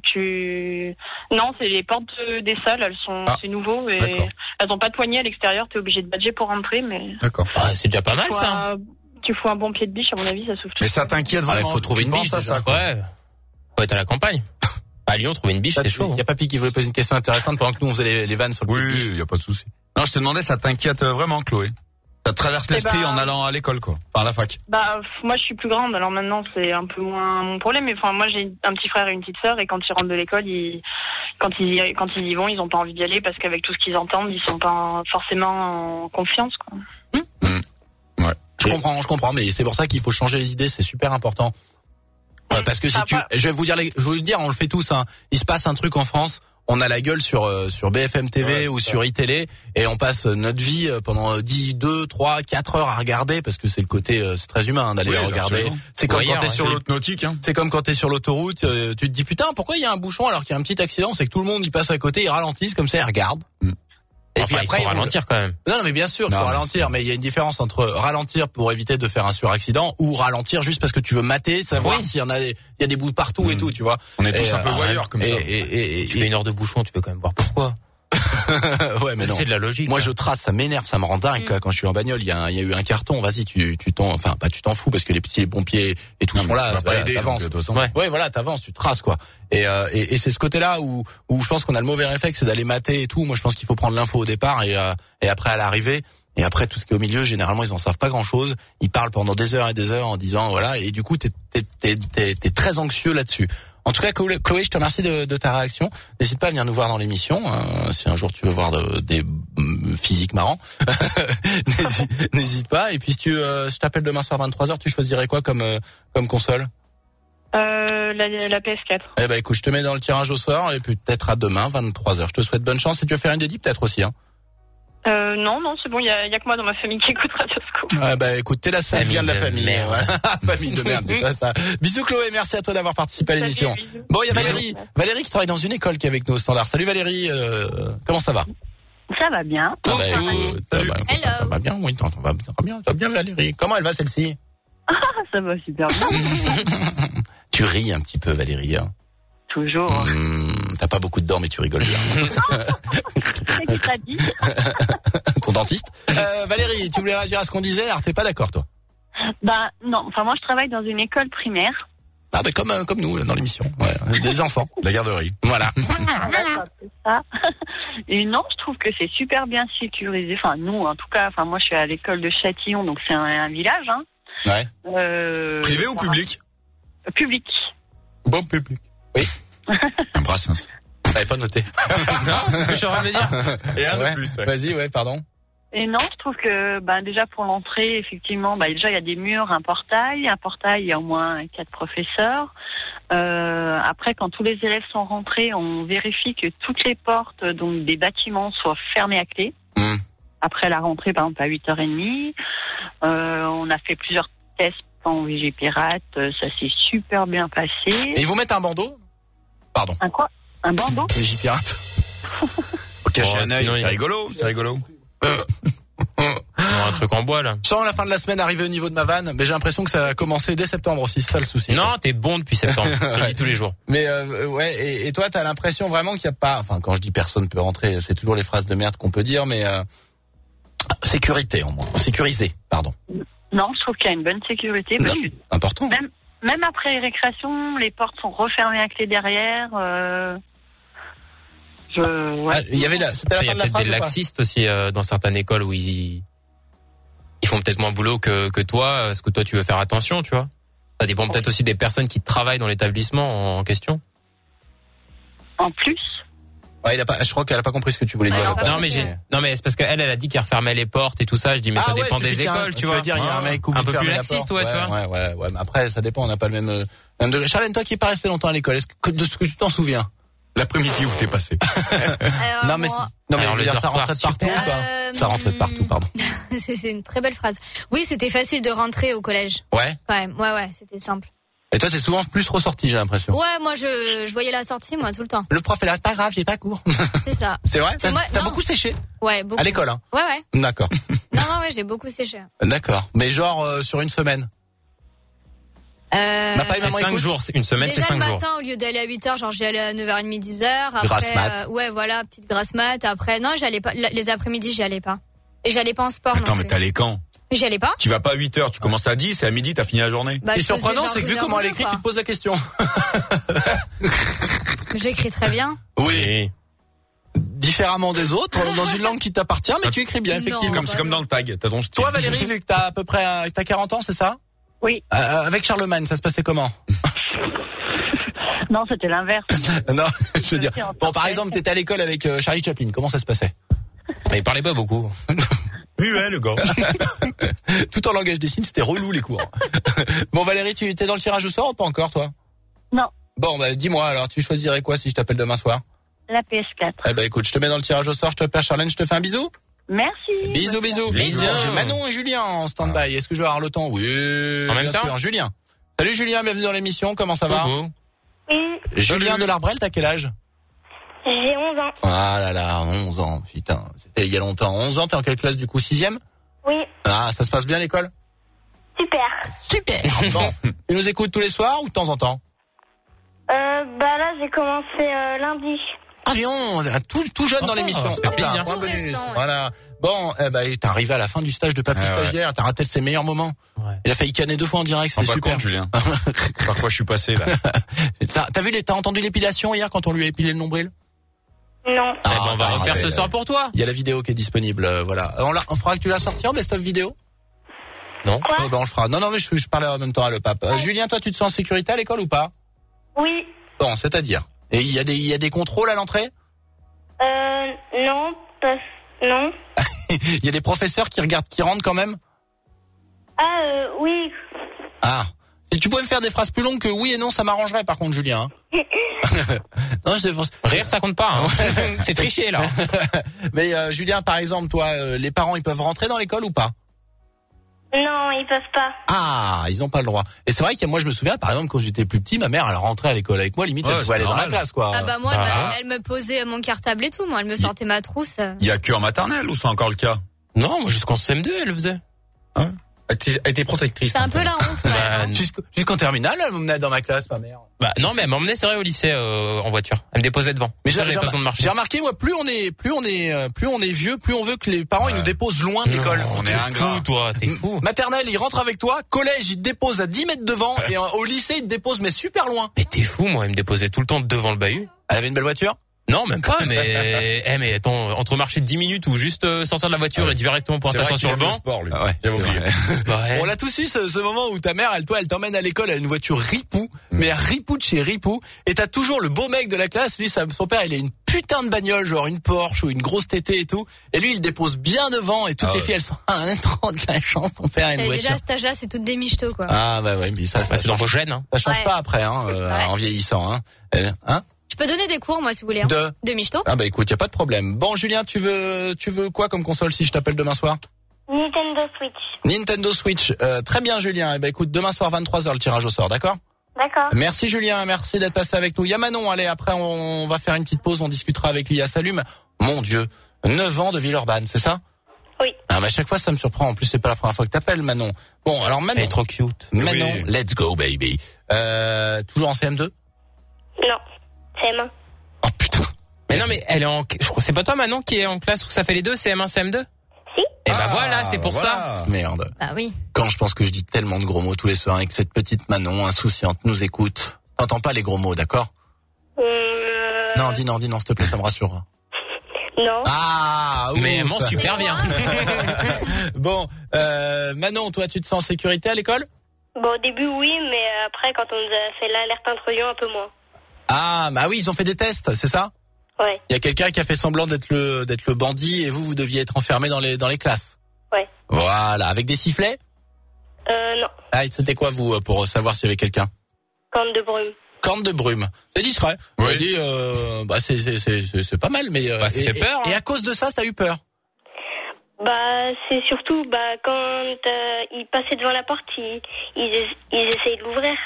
Non, c'est les portes des salles, elles sont, c'est nouveau et elles ont pas de poignée à l'extérieur. T'es obligé de badger pour rentrer, mais. D'accord. C'est déjà pas mal ça. Tu fous un bon pied de biche, à mon avis, ça s'ouvre. Mais ça t'inquiète vraiment? Il faut trouver une biche à ça, quoi. Ouais. Faut être à la campagne. À Lyon, trouver une biche, c'est chaud. Il y a Papy qui voulait poser une question intéressante pendant que nous on faisait les vannes sur le Oui, il y a pas de souci. Non, je te demandais, ça t'inquiète vraiment, Chloé? Ça te traverse l'esprit en allant à l'école, quoi. Enfin, à la fac. Moi, je suis plus grande, alors maintenant, c'est un peu moins mon problème. Mais enfin, moi, j'ai un petit frère et une petite sœur, et quand ils rentrent de l'école, quand ils y vont, ils ont pas envie d'y aller parce qu'avec tout ce qu'ils entendent, ils sont pas forcément en confiance, quoi. Ouais. Je comprends, mais c'est pour ça qu'il faut changer les idées, c'est super important. Parce que je vais vous dire, on le fait tous, hein. Il se passe un truc en France. On a la gueule sur BFM TV ou sur iTélé et on passe notre vie pendant 2, 3, 4 heures à regarder parce que c'est le côté c'est très humain d'aller regarder. Absolument. C'est comme quand t'es sur l'aute nautique, hein. C'est comme quand t'es sur l'autoroute, tu te dis putain, pourquoi il y a un bouchon alors qu'il y a un petit accident? C'est que tout le monde y passe à côté, ils ralentissent comme ça, ils regardent. Et puis après, il faut ralentir quand même. Non, mais bien sûr, il faut ralentir, mais il y a une différence entre ralentir pour éviter de faire un suraccident ou ralentir juste parce que tu ouais, savoir s'il y en a il y a des bouts partout et tout, tu vois. On est tous un peu voyeurs comme ça. Et tu fais une heure de bouchon, tu veux quand même voir pourquoi. Ouais, mais non. C'est de la logique. Moi, je trace, ça m'énerve, ça me rend dingue. Quand je suis en bagnole, il y a eu un carton. Vas-y, tu t'en fous parce que les petits pompiers et tout sont là. Tu vas pas aider, t'avances. de toute façon. Ouais, voilà, t'avances, tu traces quoi. Et c'est ce côté-là où je pense qu'on a le mauvais réflexe, c'est d'aller mater et tout. Moi, je pense qu'il faut prendre l'info au départ et après à l'arrivée. Et après, tout ce qui est au milieu, généralement, ils en savent pas grand-chose. Ils parlent pendant des heures et des heures en disant voilà. Et du coup, t'es très anxieux là-dessus. En tout cas, Chloé, je te remercie de ta réaction. N'hésite pas à venir nous voir dans l'émission. Si un jour tu veux voir des physiques marrants, n'hésite pas. Et puis si je t'appelle demain soir 23h, tu choisirais quoi comme console? La PS4. Eh ben écoute, je te mets dans le tirage au sort et peut-être à demain 23h. Je te souhaite bonne chance. Si tu veux faire une dédie, peut-être aussi. Non, c'est bon, il y a que moi dans ma famille qui écoute Radio Scoop. Ouais, bah écoute, t'es la seule bien de la famille. Voilà. Famille de merde, c'est pas ça. Bisous Chloé, merci à toi d'avoir participé à l'émission. Bon, il y a Valérie qui travaille dans une école qui est avec nous au standard. Salut Valérie, comment ça va? Ça va bien. Ça va bien, oui, ça va bien Valérie. Comment elle va celle-ci? Ça va super bien. Tu ris un petit peu Valérie, hein? Toujours. T'as pas beaucoup de dents mais tu rigoles bien. C'est qui t'a dit? Ton dentiste. Valérie, tu voulais réagir à ce qu'on disait, alors t'es pas d'accord toi? Bah non, enfin moi je travaille dans une école primaire. Ah bah comme nous dans l'émission, ouais, des enfants. La garderie. Voilà. C'est ça. Et non, je trouve que c'est super bien sécurisé. Enfin nous, en tout cas, enfin moi je suis à l'école de Châtillon, donc c'est un village, hein. Ouais. Privé ou public? Public. Bon public. Oui. Un Brassens. T'avais pas noté. Non, c'est ce que je suis en train de dire. Et un de plus. Ouais. Vas-y, pardon. Et non, je trouve que déjà pour l'entrée, effectivement, déjà il y a des murs, un portail, il y a au moins 4 professeurs. Après, quand tous les élèves sont rentrés, on vérifie que toutes les portes donc des bâtiments soient fermées à clé. Après la rentrée, par exemple à 8h30, on a fait plusieurs tests en Vigipirate, ça s'est super bien passé. Et ils vous mettent un bandeau? Pardon. Un quoi? Un bandeau? Vigipirate. Cacher un œil, c'est rigolo. Un truc en bois là. Je sens la fin de la semaine arriver au niveau de ma vanne, mais j'ai l'impression que ça a commencé dès septembre aussi, c'est ça le souci. Non, t'es bon depuis septembre, je le dis tous les jours. Mais ouais, et toi t'as l'impression vraiment qu'il y a pas, enfin quand je dis personne peut rentrer, c'est toujours les phrases de merde qu'on peut dire, mais sécurité au moins, sécurisé, pardon. Non, je trouve qu'il y a une bonne sécurité. Non, important. Même après les récréations, les portes sont refermées à clé derrière. Il y avait c'était la fin de la phrase. Il y a peut-être des laxistes aussi dans certaines écoles où ils font peut-être moins boulot que toi. Est-ce que toi tu veux faire attention, tu vois? Ça dépend peut-être aussi des personnes qui travaillent dans l'établissement en question. En plus. Ouais, je crois qu'elle a pas compris ce que tu voulais dire. Non mais c'est parce qu'elle a dit qu'elle refermait les portes et tout ça. Je dis mais ça dépend des écoles, tu vois. Dire il y a un mec un peu plus laxiste, ouais, tu vois. Ouais, mais après ça dépend, on n'a pas le même degré. Charlène, toi qui es pas resté longtemps à l'école, de ce que tu t'en souviens? L'après-midi où t'es passé. Non mais je veux dire, ça rentrait de partout ou pas? Ça rentrait de partout, pardon. C'est une très belle phrase. Oui, c'était facile de rentrer au collège. Ouais. Quand même. Ouais, c'était simple. Et toi, c'est souvent plus ressorti, j'ai l'impression. Ouais, moi, je voyais la sortie, moi, tout le temps. Le prof est là, pas grave, j'ai pas cours. C'est ça. C'est vrai? T'as beaucoup séché? Ouais, beaucoup. À l'école, hein? Ouais. D'accord. Non, ouais, j'ai beaucoup séché. D'accord. Mais genre, sur une semaine? C'est 5 jours, une semaine, c'est 5 jours. Déjà le matin, au lieu d'aller à 8h, genre, j'y allais à 9h30, 10h. Après, grasse mat. Ouais, voilà, petite grasse mat. Après, non, j'allais pas, les après-midi, j'y allais pas. Et j'allais pas en sport. Attends, mais t'allais quand? J'y allais pas. Tu vas pas à 8h, tu commences à 10 et à midi, t'as fini la journée. Et surprenant, c'est que vu comment elle écrit, tu te poses la question. J'écris très bien. Oui. Différemment des autres, dans une langue qui t'appartient, mais tu écris bien, effectivement. C'est comme dans le tag, t'as ton style. Toi, Valérie, vu que t'as à peu près, t'as 40 ans, c'est ça? Oui. Avec Charlemagne, ça se passait comment? Non, c'était l'inverse. Non, je veux dire. Bon, par exemple, t'étais à l'école avec Charlie Chaplin, comment ça se passait? Mais il parlait pas beaucoup. Oui, ouais, le gars. Tout en langage des signes, c'était relou les cours. Bon, Valérie, tu étais dans le tirage au sort ou pas encore, toi? Non. Bon, bah, dis-moi, alors, tu choisirais quoi si je t'appelle demain soir? La PS4. Eh ben, écoute, je te mets dans le tirage au sort, je te passe Charlène, je te fais un bisou? Merci. Bisous. J'ai Manon et Julien en stand-by. Est-ce que je vais avoir le temps? Oui. En même temps? Sûr. Julien. Salut Julien, bienvenue dans l'émission, comment ça va? Oui. Julien de l'Arbrel, t'as quel âge? J'ai 11 ans. Ah là là, 11 ans, putain. C'était il y a longtemps. 11 ans, t'es en quelle classe du coup? 6e? Oui. Ah, ça se passe bien l'école? Super. Bon. Tu nous écoutes tous les soirs ou de temps en temps? Bah là, j'ai commencé lundi. Ah bien, tout jeune dans l'émission. Ça fait plaisir. Voilà. Bon, t'es arrivé à la fin du stage de papy stagiaire, t'as raté de ses meilleurs moments. Ouais. Il a failli canner 2 fois en direct, c'était super. Compte, Julien. Par quoi je suis passé là? T'as entendu l'épilation hier quand on lui a épilé le nombril? Non. On va refaire ce soir pour toi. Il y a la vidéo qui est disponible, voilà. On fera que tu la sortir, best-of vidéo? Non? Quoi? On le fera. Non, mais je parlais en même temps à le pape. Julien, toi, tu te sens en sécurité à l'école ou pas? Oui. Bon, c'est-à-dire? Et il y a des contrôles à l'entrée? Non, non. Il y a des professeurs qui rentrent quand même? Oui. Ah. Si tu pouvais me faire des phrases plus longues que oui et non, ça m'arrangerait par contre, Julien. Non, rire, ça compte pas, hein. C'est tricher, là. Mais, Julien, par exemple, toi, les parents, ils peuvent rentrer dans l'école ou pas? Non, ils peuvent pas. Ah, ils ont pas le droit. Et c'est vrai que moi, je me souviens, par exemple, quand j'étais plus petit, ma mère, elle rentrait à l'école avec moi, limite, elle pouvait aller dans la classe, quoi. Ah bah moi, elle me posait mon cartable et tout, moi, elle me sortait ma trousse. Il y a que en maternelle ou c'est encore le cas? Non, moi jusqu'en CM2, elle le faisait. Hein? Elle était protectrice. C'est un peu la honte. Jusqu'en terminale, elle m'emmenait dans ma classe, ma mère. Bah non, mais elle m'emmenait, c'est vrai, au lycée en voiture. Elle me déposait devant. Mais j'avais pas besoin de marcher. J'ai remarqué, moi, plus on est vieux, plus on veut que les parents ils nous déposent loin de l'école. On est ingrat. Fou, toi, t'es fou. Maternelle, ils rentrent avec toi. Collège, ils te déposent à 10 mètres devant. Et au lycée, ils te déposent mais super loin. Mais t'es fou, moi, elle me déposait tout le temps devant le bahut. Elle avait une belle voiture? Non, même pas, mais attends, entre marcher 10 minutes ou juste sortir de la voiture et directement pour t'asseoir sur le banc. Sport, lui. Ouais, j'avais oublié. Ouais. On l'a tous eu ce moment où ta mère, elle t'emmène à l'école à une voiture ripou, mais ripou de chez ripou, et t'as toujours le beau mec de la classe, lui, son père, il a une putain de bagnole, genre une Porsche ou une grosse tétée et tout, et lui, il dépose bien devant, et toutes les filles, elles sont, trop de la chance, ton père a une voiture. Déjà, à cet âge-là, c'est toutes des michtos, quoi. Ah, bah ouais, mais ça c'est dans vos gènes, hein. Ça change pas après, en vieillissant, hein. Je peux donner des cours, moi, si vous voulez. De michto. Ah bah écoute, y a pas de problème. Bon, Julien, tu veux quoi comme console si je t'appelle demain soir? Nintendo Switch. Nintendo Switch. Très bien, Julien. Eh ben écoute, demain soir 23h le tirage au sort, d'accord? D'accord. Merci Julien, merci d'être passé avec nous. Il y a Manon, allez, après on va faire une petite pause, on discutera avec Lia Salume. Mon Dieu, 9 ans de Villeurbanne, c'est ça? Oui. Ah bah à chaque fois ça me surprend, en plus c'est pas la première fois que t'appelles Manon. Bon, alors Manon. Elle est trop cute. Manon, let's go baby. Toujours en CM2? Non, CM1. Oh putain. Mais non, mais elle est je crois, c'est pas toi Manon qui est en classe où ça fait les deux, CM1, CM2? Si. Et bah voilà, c'est pour ça. Merde. Bah oui. Quand je pense que je dis tellement de gros mots tous les soirs et que cette petite Manon insouciante nous écoute. T'entends pas les gros mots, d'accord? Non, dis non, s'il te plaît, ça me rassurera. Non. Ah, ouf. Mais elle ment super bien. Bon, Manon, toi, tu te sens en sécurité à l'école? Bon, au début, oui, mais après, quand on nous a fait l'alerte intrusion, un peu moins. Ah, bah oui, ils ont fait des tests, c'est ça? Ouais. Il y a quelqu'un qui a fait semblant d'être le bandit et vous deviez être enfermé dans les classes. Ouais. Voilà, avec des sifflets? Non. Ah, c'était quoi vous pour savoir s'il y avait quelqu'un? Corne de brume. Corne de brume. C'est discret. Oui. On dit c'est pas mal, mais ça fait peur. Et à cause de ça, t'as eu peur? Bah, c'est surtout, quand ils passaient devant la porte, ils essayaient de l'ouvrir.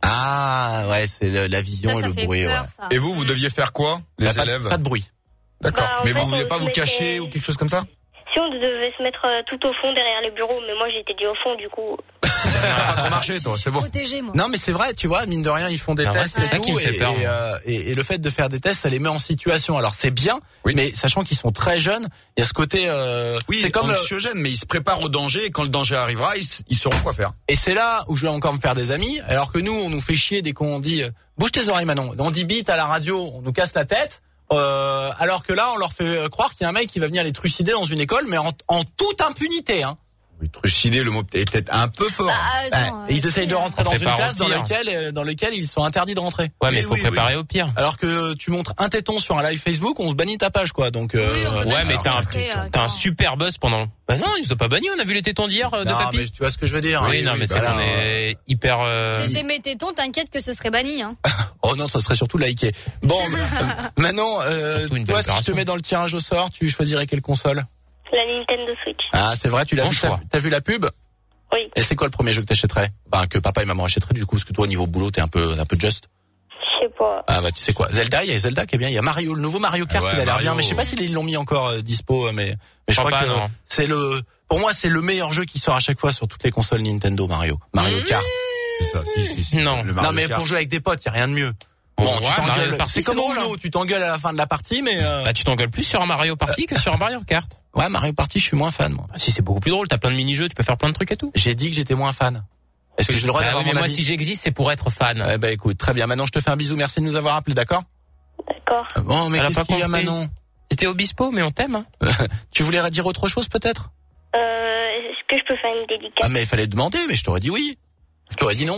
Ah, ouais, c'est la vision Ça et le fait bruit, peur, ouais. ça. Et vous deviez faire quoi, les élèves? Pas de bruit. D'accord. Bah, en Mais fait, vous vouliez on pas se vous mettait- cacher ou quelque chose comme ça? Si on devait se mettre tout au fond derrière les bureaux, mais moi j'étais dit au fond, du coup. Ça a pas trop marché, toi, c'est bon. Protégé, moi. Non, mais c'est vrai, tu vois, mine de rien, ils font des Ah ouais, tests c'est et ça tout, qui me fait peur, et le fait de faire des tests, ça les met en situation. Alors c'est bien, Oui. mais sachant qu'ils sont très jeunes, il y a ce côté. Oui, c'est comme anxiogène, mais ils se préparent au danger et quand le danger arrivera, ils sauront quoi faire. et c'est là où je vais encore me faire des amis. Alors que nous, on nous fait chier dès qu'on dit bouge tes oreilles, Manon. On dit bite à la radio, on nous casse la tête. Alors que là, on leur fait croire qu'il y a un mec qui va venir les trucider dans une école, mais en toute impunité, hein. Oui, trucider, le mot est peut-être un peu fort. Et ils essayent de rentrer On dans une prépare classe au pire. dans lequel ils sont interdits de rentrer. Ouais, mais Oui, faut oui, préparer au pire. Alors que tu montres un téton sur un live Facebook, on se bannit ta page, quoi. Donc, Oui, on peut Ouais, mais même rentrer, t'as un super buzz pendant. Bah non, ils sont pas bannis, on a vu les tétons d'hier de non, papy. mais tu vois ce que je veux dire. Oui, non, mais c'est voilà. qu'on est hyper. T'étais mes tétons, t'inquiète que ce serait banni, hein. Oh non, ça serait surtout liké. Bon, Manon, Surtout une toi, si je te opération. mets dans le tirage au sort, tu choisirais quelle console? La Nintendo Switch. Ah, c'est vrai, tu l'as Bon vu, choix. t'as vu la pub? Oui. Et c'est quoi le premier jeu que t'achèterais? Que papa et maman achèteraient, du coup, parce que toi, au niveau boulot, t'es un peu just. Je sais pas. Ah, bah, tu sais quoi. Zelda, il y a Zelda qui est bien. Il y a Mario, le nouveau Mario Kart, Ouais, il a l'air Mario. bien. Mais je sais pas s'ils l'ont mis encore dispo, mais je crois pas, que non. pour moi, c'est le meilleur jeu qui sort à chaque fois sur toutes les consoles Nintendo, Mario Kart. C'est ça, si. Non. Le Non, Mario mais Kart. pour jouer avec des potes, y a rien de mieux. Bon, Ouais, tu Mario t'engueules. Party, C'est c'est comme au drôle, Uno, tu t'engueules à la fin de la partie, mais Bah, tu t'engueules plus sur un Mario Party que sur un Mario Kart. ouais, Mario Party, je suis moins fan, moi. Bah, si c'est beaucoup plus drôle, t'as plein de mini-jeux, tu peux faire plein de trucs et tout. J'ai dit que j'étais moins fan. Est-ce que j'ai le droit Bah d'avoir oui, mais mon moi, avis? si j'existe, c'est pour être fan. Eh ben, écoute, très bien. Maintenant, je te fais un bisou. Merci de nous avoir appelés, d'accord? D'accord. Bon, mais Elle a qu'est-ce pas qu'il y a, compris. Manon? C'était Obispo, mais on t'aime, hein. Tu voulais dire autre chose, peut-être? Est-ce que je peux faire une dédicace? Ah, mais il fallait demander, mais je t'aurais dit oui. Je t'aurais dit non.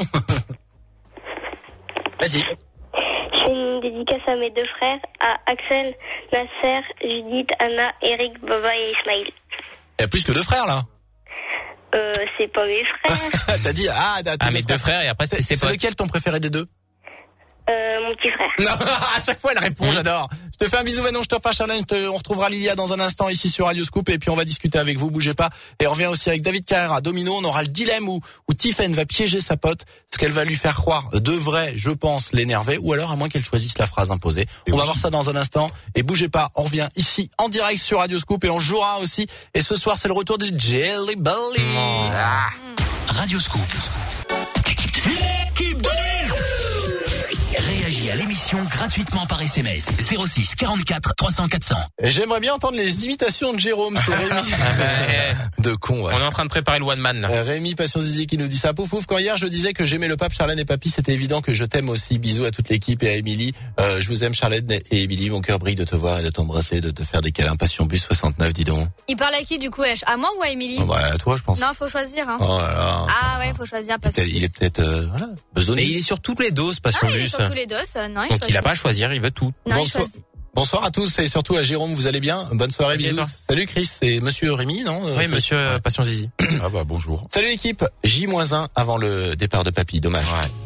Vas-y. Je fais une dédicace à mes deux frères, à Axel, Nasser, Judith, Anna, Eric, Baba et Ismail. Il y a plus que deux frères, là. C'est pas mes frères. T'as dit, Ah, mes deux frères, et après, c'était ses C'est potes. lequel ton préféré des deux? Mon petit frère. Non, à chaque fois elle répond, j'adore. Je te fais un bisou Manon, je te refais Charlène, on retrouvera Lilia dans un instant ici sur Radio Scoop et puis on va discuter avec vous, bougez pas. Et on revient aussi avec David Carrera, Domino, on aura le dilemme où Tiffen va piéger sa pote, ce qu'elle va lui faire croire devrait, je pense, l'énerver, ou alors à moins qu'elle choisisse la phrase imposée. On va voir ça dans un instant et bougez pas, on revient ici en direct sur Radio Scoop et on jouera aussi. Et ce soir c'est le retour de Jelly Belly. Radio Scoop. L'équipe de nuit. Réagis à l'émission gratuitement par SMS 06 44 300 400. J'aimerais bien entendre les imitations de Jérôme, c'est Rémi. De con, ouais. On est en train de préparer le one man, là. Rémi Passion Zizi qui nous dit ça. Pouf pouf, quand hier je disais que j'aimais le pape Charlène et Papy, c'était évident que je t'aime aussi. Bisous à toute l'équipe et à Émilie. Je vous aime Charlène et Émilie, mon cœur brille de te voir et de t'embrasser, de te faire des câlins. Passion Bus 69, dis donc. Il parle à qui, du coup, Esh? À moi ou à Émilie? Oh, bah, à toi, je pense. Non, faut choisir, hein. Oh là là. Ah ouais, faut choisir parce que. Il est peut-être, voilà, besogné. Mais il est sur toutes les doses, Passion Ah, il est Bus. sur tous les dos, non, Donc il a pas à choisir, il veut tout. Non, il Bonsoir. choisit. Bonsoir à tous et surtout à Jérôme, vous allez bien? Bonne soirée, Bien, bisous. toi. Salut Chris, c'est monsieur Rémi, non? Oui, monsieur Passion Zizi. Ah bah bonjour. Salut l'équipe. J-1 avant le départ de Papy, dommage.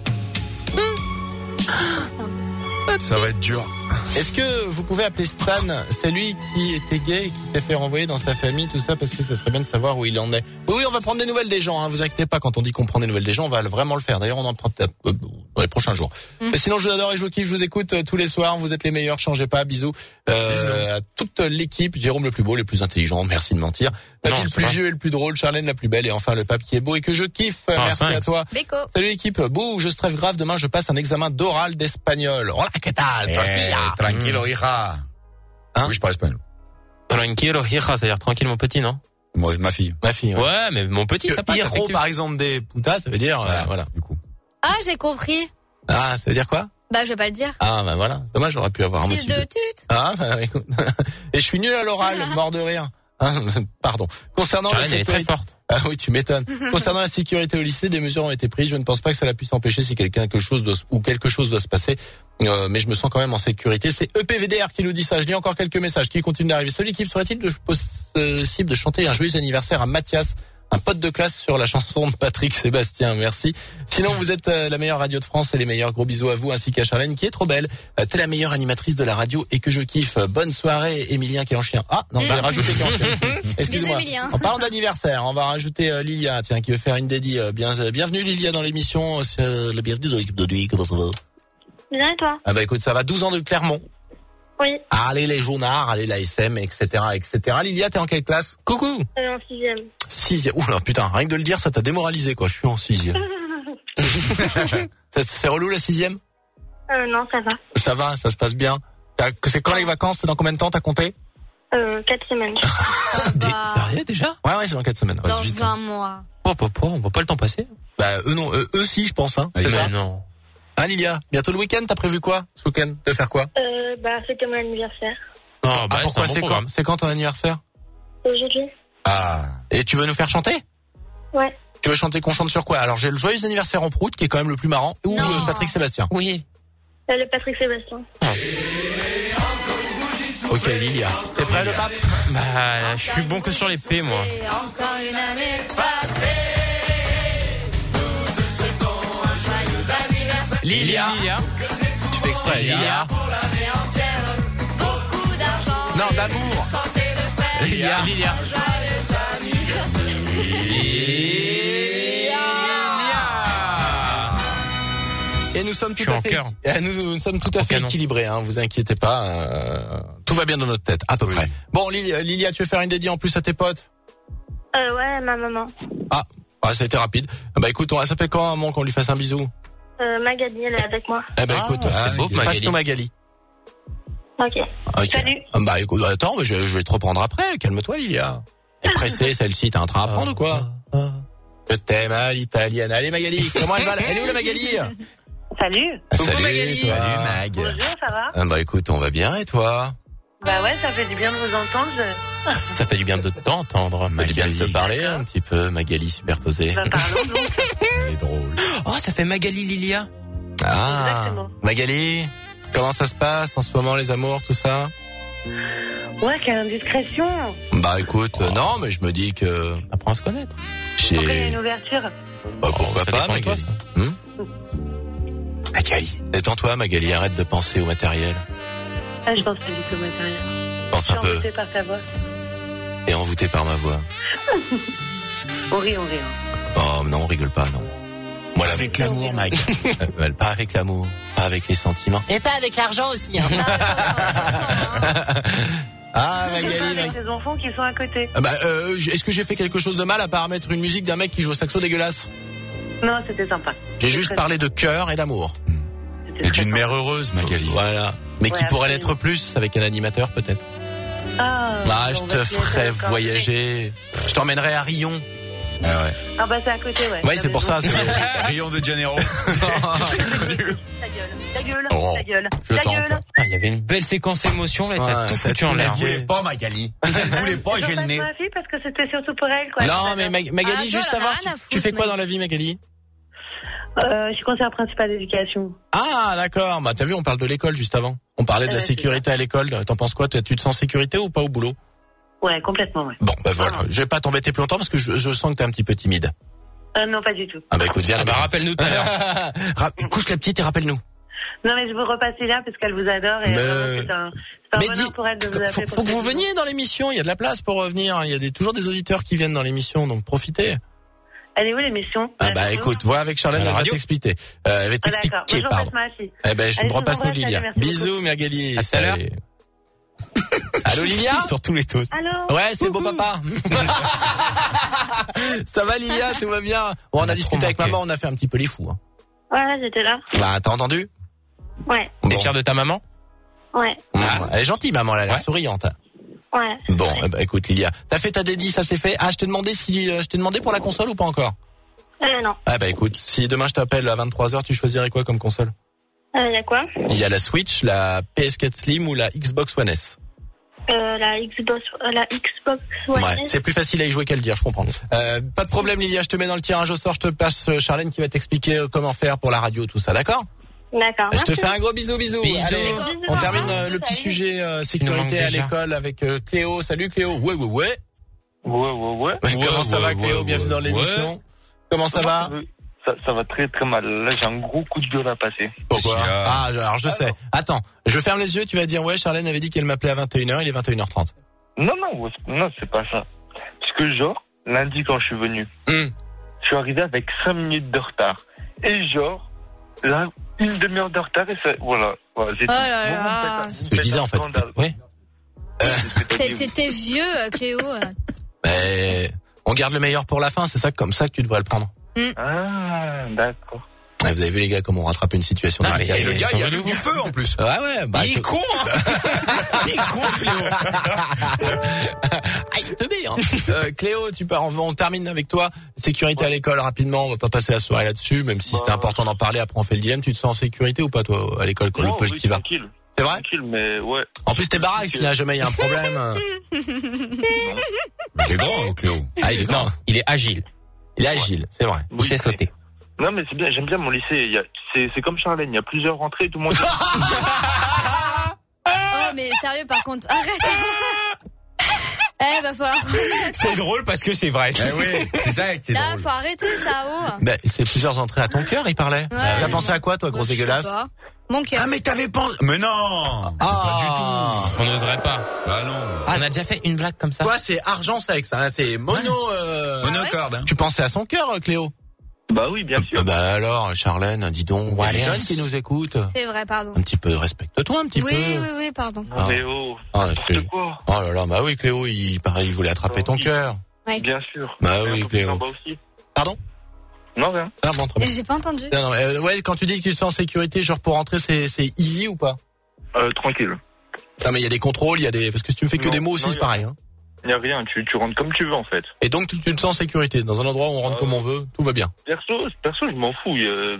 Ça va être dur. Est-ce que vous pouvez appeler Stan? C'est lui qui était gay et qui s'est fait renvoyer dans sa famille, tout ça, parce que ça serait bien de savoir où il en est. Oui, on va prendre des nouvelles des gens, hein, vous inquiétez pas, quand on dit qu'on prend des nouvelles des gens, on va vraiment le faire. D'ailleurs, on en prend dans les prochains jours. Mais sinon, je vous adore et je vous kiffe, je vous écoute tous les soirs, vous êtes les meilleurs, changez pas, bisous. À toute l'équipe, Jérôme le plus beau, le plus intelligent, merci de mentir. Papy le plus vieux et le plus drôle, Charlène la plus belle et enfin le pape qui est beau et que je kiffe. Merci à toi. Béco. Salut l'équipe, bouh, je stresse grave, demain je passe un examen d'oral d'espagnol. Hola, ¿qué tal? Tranquilo, hija. Hein? Oui, je parle espagnol. Tranquilo, hija, ça veut dire tranquille, mon petit, non? Moi, ma fille. Ma fille. Ouais, mais mon petit, ça passe. Hijo, effectivement. par exemple, des putas, ça veut dire, voilà. Du coup. Ah, j'ai compris. Ah, ça veut dire quoi? Bah, je vais pas le dire. Ah, bah voilà. C'est dommage, j'aurais pu avoir un Fils motif. de tute. Ah, bah, écoute. Et je suis nul à l'oral, mort de rire. Pardon. Concernant Charlène, elle est très forte. Ah oui, tu m'étonnes. Concernant la sécurité au lycée, des mesures ont été prises. Je ne pense pas que cela puisse empêcher si quelque chose doit se passer. Mais je me sens quand même en sécurité. C'est EPVDR qui nous dit ça. Je lis encore quelques messages qui continuent d'arriver. Salut l'équipe, serait-il possible de chanter un joyeux anniversaire à Mathias, un pote de classe, sur la chanson de Patrick Sébastien? Merci. Sinon, vous êtes la meilleure radio de France et les meilleurs gros bisous à vous ainsi qu'à Charlène qui est trop belle. T'es la meilleure animatrice de la radio et que je kiffe. Bonne soirée, Emilien qui est en chien. Ah non, j'ai rajouté qui est en chien. Excusez-moi. En parlant d'anniversaire, on va rajouter Lilia, tiens, qui veut faire une dédie. Bienvenue Lilia dans l'émission. C'est la bienvenue dans l'équipe de nuit. Comment ça va? Bien et toi? Ah bah écoute, ça va. 12 ans de Clermont. Oui. Allez les jaunards, allez la SM, etc., etc. Lilia, t'es en quelle classe? Coucou. En 6e. 6e. Oula, putain, rien que de le dire, ça t'a démoralisé, quoi. Je suis en 6e. C'est relou la 6e? Non, ça va. Ça va, ça se passe bien. C'est quand les vacances? C'est dans combien de temps t'as compté? 4 semaines. Sérieux déjà? Ouais, c'est dans 4 semaines. Dans un mois. On voit pas le temps passer. Bah eux non, eux si, je pense. Hein. Mais ça non. Hein Lilia, bientôt le week-end, t'as prévu quoi ce week-end? De faire quoi? C'était mon anniversaire. Oh, bah, pourquoi c'est quand? C'est quand ton anniversaire? Aujourd'hui. Ah. Et tu veux nous faire chanter? Ouais. Tu veux chanter qu'on chante sur quoi? Alors j'ai le joyeux anniversaire en prout qui est quand même le plus marrant. Ou Patrick Sébastien? Oui. Le Patrick Sébastien. Ok Lilia. T'es prêt le pape? Bah, je suis bon que sur les P, moi. Encore une année passée. Lilia. Tu fais exprès, Lilia. Beaucoup d'argent. Non, d'amour. Lilia. Et nous sommes tout à fait équilibrés, hein, vous inquiétez pas, tout va bien dans notre tête, à peu près. Bon, Lilia, tu veux faire une dédie en plus à tes potes? Ouais, ma maman. Ah, ça a été rapide. Bah écoute, elle s'appelle comment maman, qu'on lui fasse un bisou? Magali, elle est avec moi. Eh ben écoute, c'est beau, passe-nous Magali. Ok. Salut. Bah écoute, attends, mais je vais te reprendre après, calme-toi Lilia. Elle est pressée, celle-ci, t'as un train à prendre ou quoi? Je t'aime à l'italienne. Allez Magali, comment elle va? Elle est où la Magali? Salut. Salut Magali. toi. Salut Mag. Bonjour, ça va? Bah écoute, on va bien et toi? Bah ouais, ça fait du bien de vous entendre. Ça fait du bien de t'entendre. Ça fait du bien de te parler un petit peu, Magali superposée. Bah parlons donc. Elle est drôle. Oh, ça fait Magali Lilia. Ah, exactement. Magali, comment ça se passe en ce moment, les amours, tout ça? Ouais, quelle indiscrétion. Bah écoute, non, mais je me dis que Apprends à se connaître. Pourquoi il y a une ouverture? Bah pourquoi ça pas, dépend de toi, Magali. ça. Magali, détends-toi, Magali, arrête de penser au matériel. Ah, je pense pas du tout au matériel. Pense un Je suis peu. envoûtée par ta voix. Et envoûté par ma voix. On rit. Oh non, on rigole pas, non. Moi, avec l'amour, Mag. Pas avec l'amour, pas avec les sentiments. Et pas avec l'argent aussi. Hein. Ah, Magali, avec tes enfants qui sont à côté. Est-ce que j'ai fait quelque chose de mal à part mettre une musique d'un mec qui joue au saxo dégueulasse? Non, c'était sympa. J'ai juste parlé de cœur et d'amour. Et d'une mère heureuse, Magali. Voilà. Mais qui pourrait l'être plus avec un animateur, peut-être. Je te ferai voyager. Je t'emmènerai à Rion. Ah ouais. Ah bah c'est à côté, ouais. Ouais, c'est pour ça. Rion de Janeiro. Ta gueule. Je tente. Il y avait une belle séquence émotion, là, t'as tout foutu en l'air. Elle voulait pas, Magali. Elle voulait pas, j'ai le nez. ma fille parce que c'était surtout pour elle, quoi. Non, mais Magali, juste avant, tu fais quoi dans la vie, Magali? Je suis conseillère principale d'éducation. Ah, d'accord. Bah, t'as vu, on parle de l'école juste avant. On parlait de la sécurité à l'école. T'en penses quoi? Tu te sens en sécurité ou pas au boulot? Ouais, complètement, ouais. Bon, bah voilà. Je vais pas t'embêter plus longtemps parce que je sens que t'es un petit peu timide. Non, pas du tout. Ah bah écoute, viens là. Rappelle-nous tout à l'heure. Couche la petite et rappelle-nous. Non, mais je veux repasser là parce qu'elle vous adore et c'est un bonheur pour elle de vous appeler. Faut que vous veniez dans l'émission. Il y a de la place pour revenir. Il y a toujours des auditeurs qui viennent dans l'émission, donc profitez. Elle est où l'émission? Ah bah écoute, vois avec Charlène, elle va t'expliquer. Elle va t'expliquer, pardon. Eh ben, je me repasse-nous Lilia. Bisous Magali. À tout à l'heure. Allô Lilia? Sur tous les toasts. Allô? Ouais, c'est beau papa. Ça va Lilia, tout va bien? Bon, on a discuté avec maman, on a fait un petit peu les fous. Hein. Ouais, j'étais là. Bah, t'as entendu? Ouais. T'es fier de ta maman? Ouais. Elle est gentille maman, elle a l'air souriante. Ouais. Bon, bah, écoute Lilia, t'as fait ta dédie, ça s'est fait. Ah, je t'ai demandé pour la console ou pas encore? Non. Ah bah écoute, si demain je t'appelle à 23h, tu choisirais quoi comme console? Y a quoi? Il y a la Switch, la PS4 Slim ou la Xbox One S. La Xbox One. Ouais, c'est plus facile à y jouer qu'à le dire, je comprends. Pas de problème, Lilia, je te mets dans le tirage au sort, je te passe Charlène qui va t'expliquer comment faire pour la radio, tout ça, d'accord? D'accord. Je te fais un gros bisou. Allez, on termine le petit Salut. sujet sécurité à l'école avec Cléo. Salut Cléo. Ouais. Comment ça va Cléo? Bienvenue dans l'émission. Comment ça va? Ça va très très mal. Là, j'ai un gros coup de gueule à passer. Pourquoi? Alors je sais. Attends, je ferme les yeux, tu vas dire ouais, Charlène avait dit qu'elle m'appelait à 21h, il est 21h30. Non, c'est pas ça. Parce que genre, lundi quand je suis venu, je suis arrivé avec 5 minutes de retard. Et genre, là, une demi-heure de retard et ça, voilà. Oh là là. C'est ce que je disais en fait. Oui. T'es vieux, Cléo. Mais on garde le meilleur pour la fin, c'est ça comme ça que tu devrais le prendre. Ah, d'accord. Ouais, vous avez vu les gars comment on rattrape une situation. Et le gars, il allume du feu en plus. Ouais. Il est con, hein. Il est con, Cléo. Il te met, hein. Cléo, on termine avec toi. Sécurité à l'école, rapidement. On va pas passer la soirée là-dessus, même si c'était important d'en parler. Après, on fait le dilemme. Tu te sens en sécurité ou pas, toi, à l'école, quand le poche t'y va? Tranquille. C'est vrai? Tranquille, mais ouais. En plus, t'es baraque, s'il y a jamais un problème. Il est grand, Cléo. Il est grand. Non, il est agile. Il est agile, c'est vrai. Il sait sauter. Non, mais c'est bien, j'aime bien mon lycée. C'est comme Charlène, il y a plusieurs rentrées, tout le monde. Oh, mais sérieux, par contre, arrête. Va falloir. C'est drôle parce que c'est vrai. Oui, c'est ça, c'est Là, drôle. faut arrêter ça, C'est plusieurs entrées à ton cœur, il parlait. Ouais. T'as pensé à quoi, toi, grosse dégueulasse? Mon cœur. Ah, mais t'avais pensé... Mais non. Pas du tout. On n'oserait pas. Bah non. On a déjà fait une blague comme ça. Toi, c'est argent sexe, hein, c'est mono. Monocorde, hein. Tu pensais à son cœur, Cléo? Bah oui, bien sûr. Bah alors, Charlène, dis donc, il y a des jeunes qui nous écoutent. C'est vrai, pardon. Un petit peu, respecte-toi un petit peu. Oui, pardon. Non, mais oh, n'importe quoi. Oh là là, bah oui, Cléo, il voulait attraper ton cœur. Ouais. Bien sûr. Bah Et un oui, peu Cléo. plus en bas aussi. Pardon? Non, rien. Ah bon, très bien. J'ai pas entendu. Non, ouais, quand tu dis que tu te sens en sécurité, genre pour rentrer, c'est easy ou pas? Tranquille. Non, mais il y a des contrôles, parce que si tu me fais que des mots aussi, c'est pareil, hein. Il n'y a rien, tu rentres comme tu veux en fait. Et donc tu te sens en sécurité, dans un endroit où on rentre comme on veut, tout va bien. Perso, je m'en fous.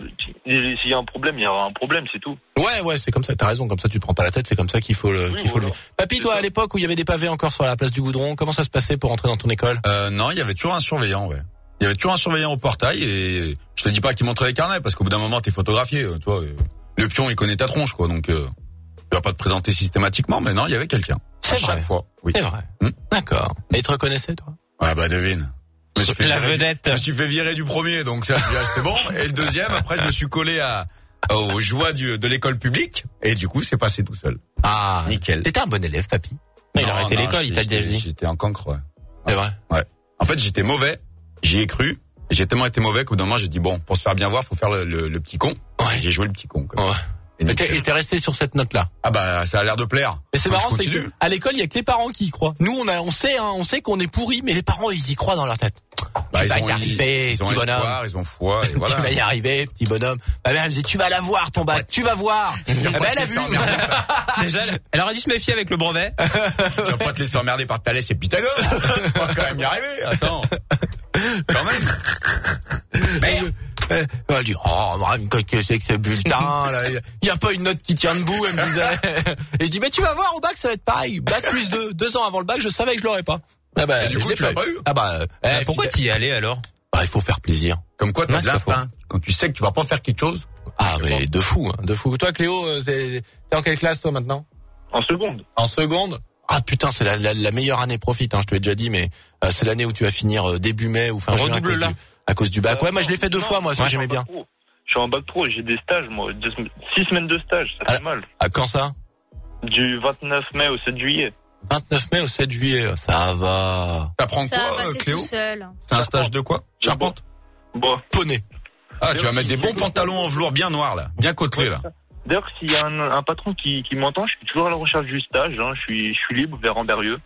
S'il y a un problème, il y aura un problème, c'est tout. Ouais, c'est comme ça, t'as raison, comme ça tu te prends pas la tête, c'est comme ça qu'il faut le vivre. Papy, toi, à l'époque où il y avait des pavés encore sur la place du Goudron, comment ça se passait pour entrer dans ton école? Non, il y avait toujours un surveillant, ouais. Il y avait toujours un surveillant au portail et je te dis pas qu'il montrait les carnets parce qu'au bout d'un moment t'es photographié, tu vois. Le pion il connaît ta tronche quoi, donc il va pas te présenter systématiquement, mais non, il y avait quelqu'un. C'est vrai. Chaque fois. Oui. C'est vrai. D'accord. Et il te reconnaissait, toi? Ouais, bah devine. La vedette. Je me suis fait virer du premier, donc ça c'était bon. Et le deuxième, après je me suis collé aux joies de l'école publique et du coup c'est passé tout seul. Ah, nickel. T'étais un bon élève, papy. Il a arrêté l'école, il t'a déjà dit. J'étais un cancre, ouais. C'est vrai? Ouais. En fait, j'étais mauvais. J'y ai cru. J'ai tellement été mauvais qu'au bout d'un moment, j'ai dit bon, pour se faire bien voir, faut faire le petit con. Ouais. J'ai joué le petit con. Comme Ouais. ça. Et t'es resté sur cette note-là. Ah bah, ça a l'air de plaire. Mais c'est Faut que marrant, je c'est continue. que à l'école, il y a que les parents qui y croient. Nous, on sait qu'on est pourris, mais les parents, ils y croient dans leur tête. Bah, tu vas y arriver, ils ont petit bonhomme. espoir, ils ont foi, et voilà. Tu vas y arriver, petit bonhomme. Ma mère, elle me disait, tu vas l'avoir, ton bac, tu vas voir. Elle a vu. Déjà, elle aurait dû se méfier avec le brevet. Tu vas pas te laisser emmerder par Thalès et Pythagore. On va quand même y arriver. Attends. Quand même. Merde. Elle dit, qu'est-ce que c'est que ce bulletin, là? Il y a pas une note qui tient debout, elle me disait. Et je dis, mais tu vas voir, au bac, ça va être pareil. Bac plus 2 ans avant le bac, je savais que je l'aurais pas. Ah bah, et du coup, tu l'as pas eu? Ah bah, pourquoi t'y es allé alors? Bah, il faut faire plaisir. Comme quoi, t'as de l'instinct. Quand tu sais que tu vas pas faire quelque chose. Ah, mais de fou, hein, de fou. Toi, Cléo, t'es en quelle classe, toi, maintenant? En seconde. En seconde? Ah putain, c'est la meilleure année, profite, hein, je te l'ai déjà dit, mais c'est l'année où tu vas finir début mai ou fin juin. Redouble là. À cause du bac. Ouais, moi je l'ai fait 2 fois, moi, ça j'aimais bien. Je suis en bac pro, j'ai des stages, moi. 6 semaines de stage, ça fait mal. À quand ça? Du 29 mai au 7 juillet. 29 mai au 7 juillet, ça va. T'apprends Ça quoi, va passer Cléo? tout seul. C'est un stage de quoi? Charpente? Bon. Poney. Ah, tu vas mettre des bons pantalons en velours bien noirs, là. Bien côtelés, là. D'ailleurs, s'il y a un patron qui m'entend, je suis toujours à la recherche du stage, hein. Je suis libre vers Amberieux.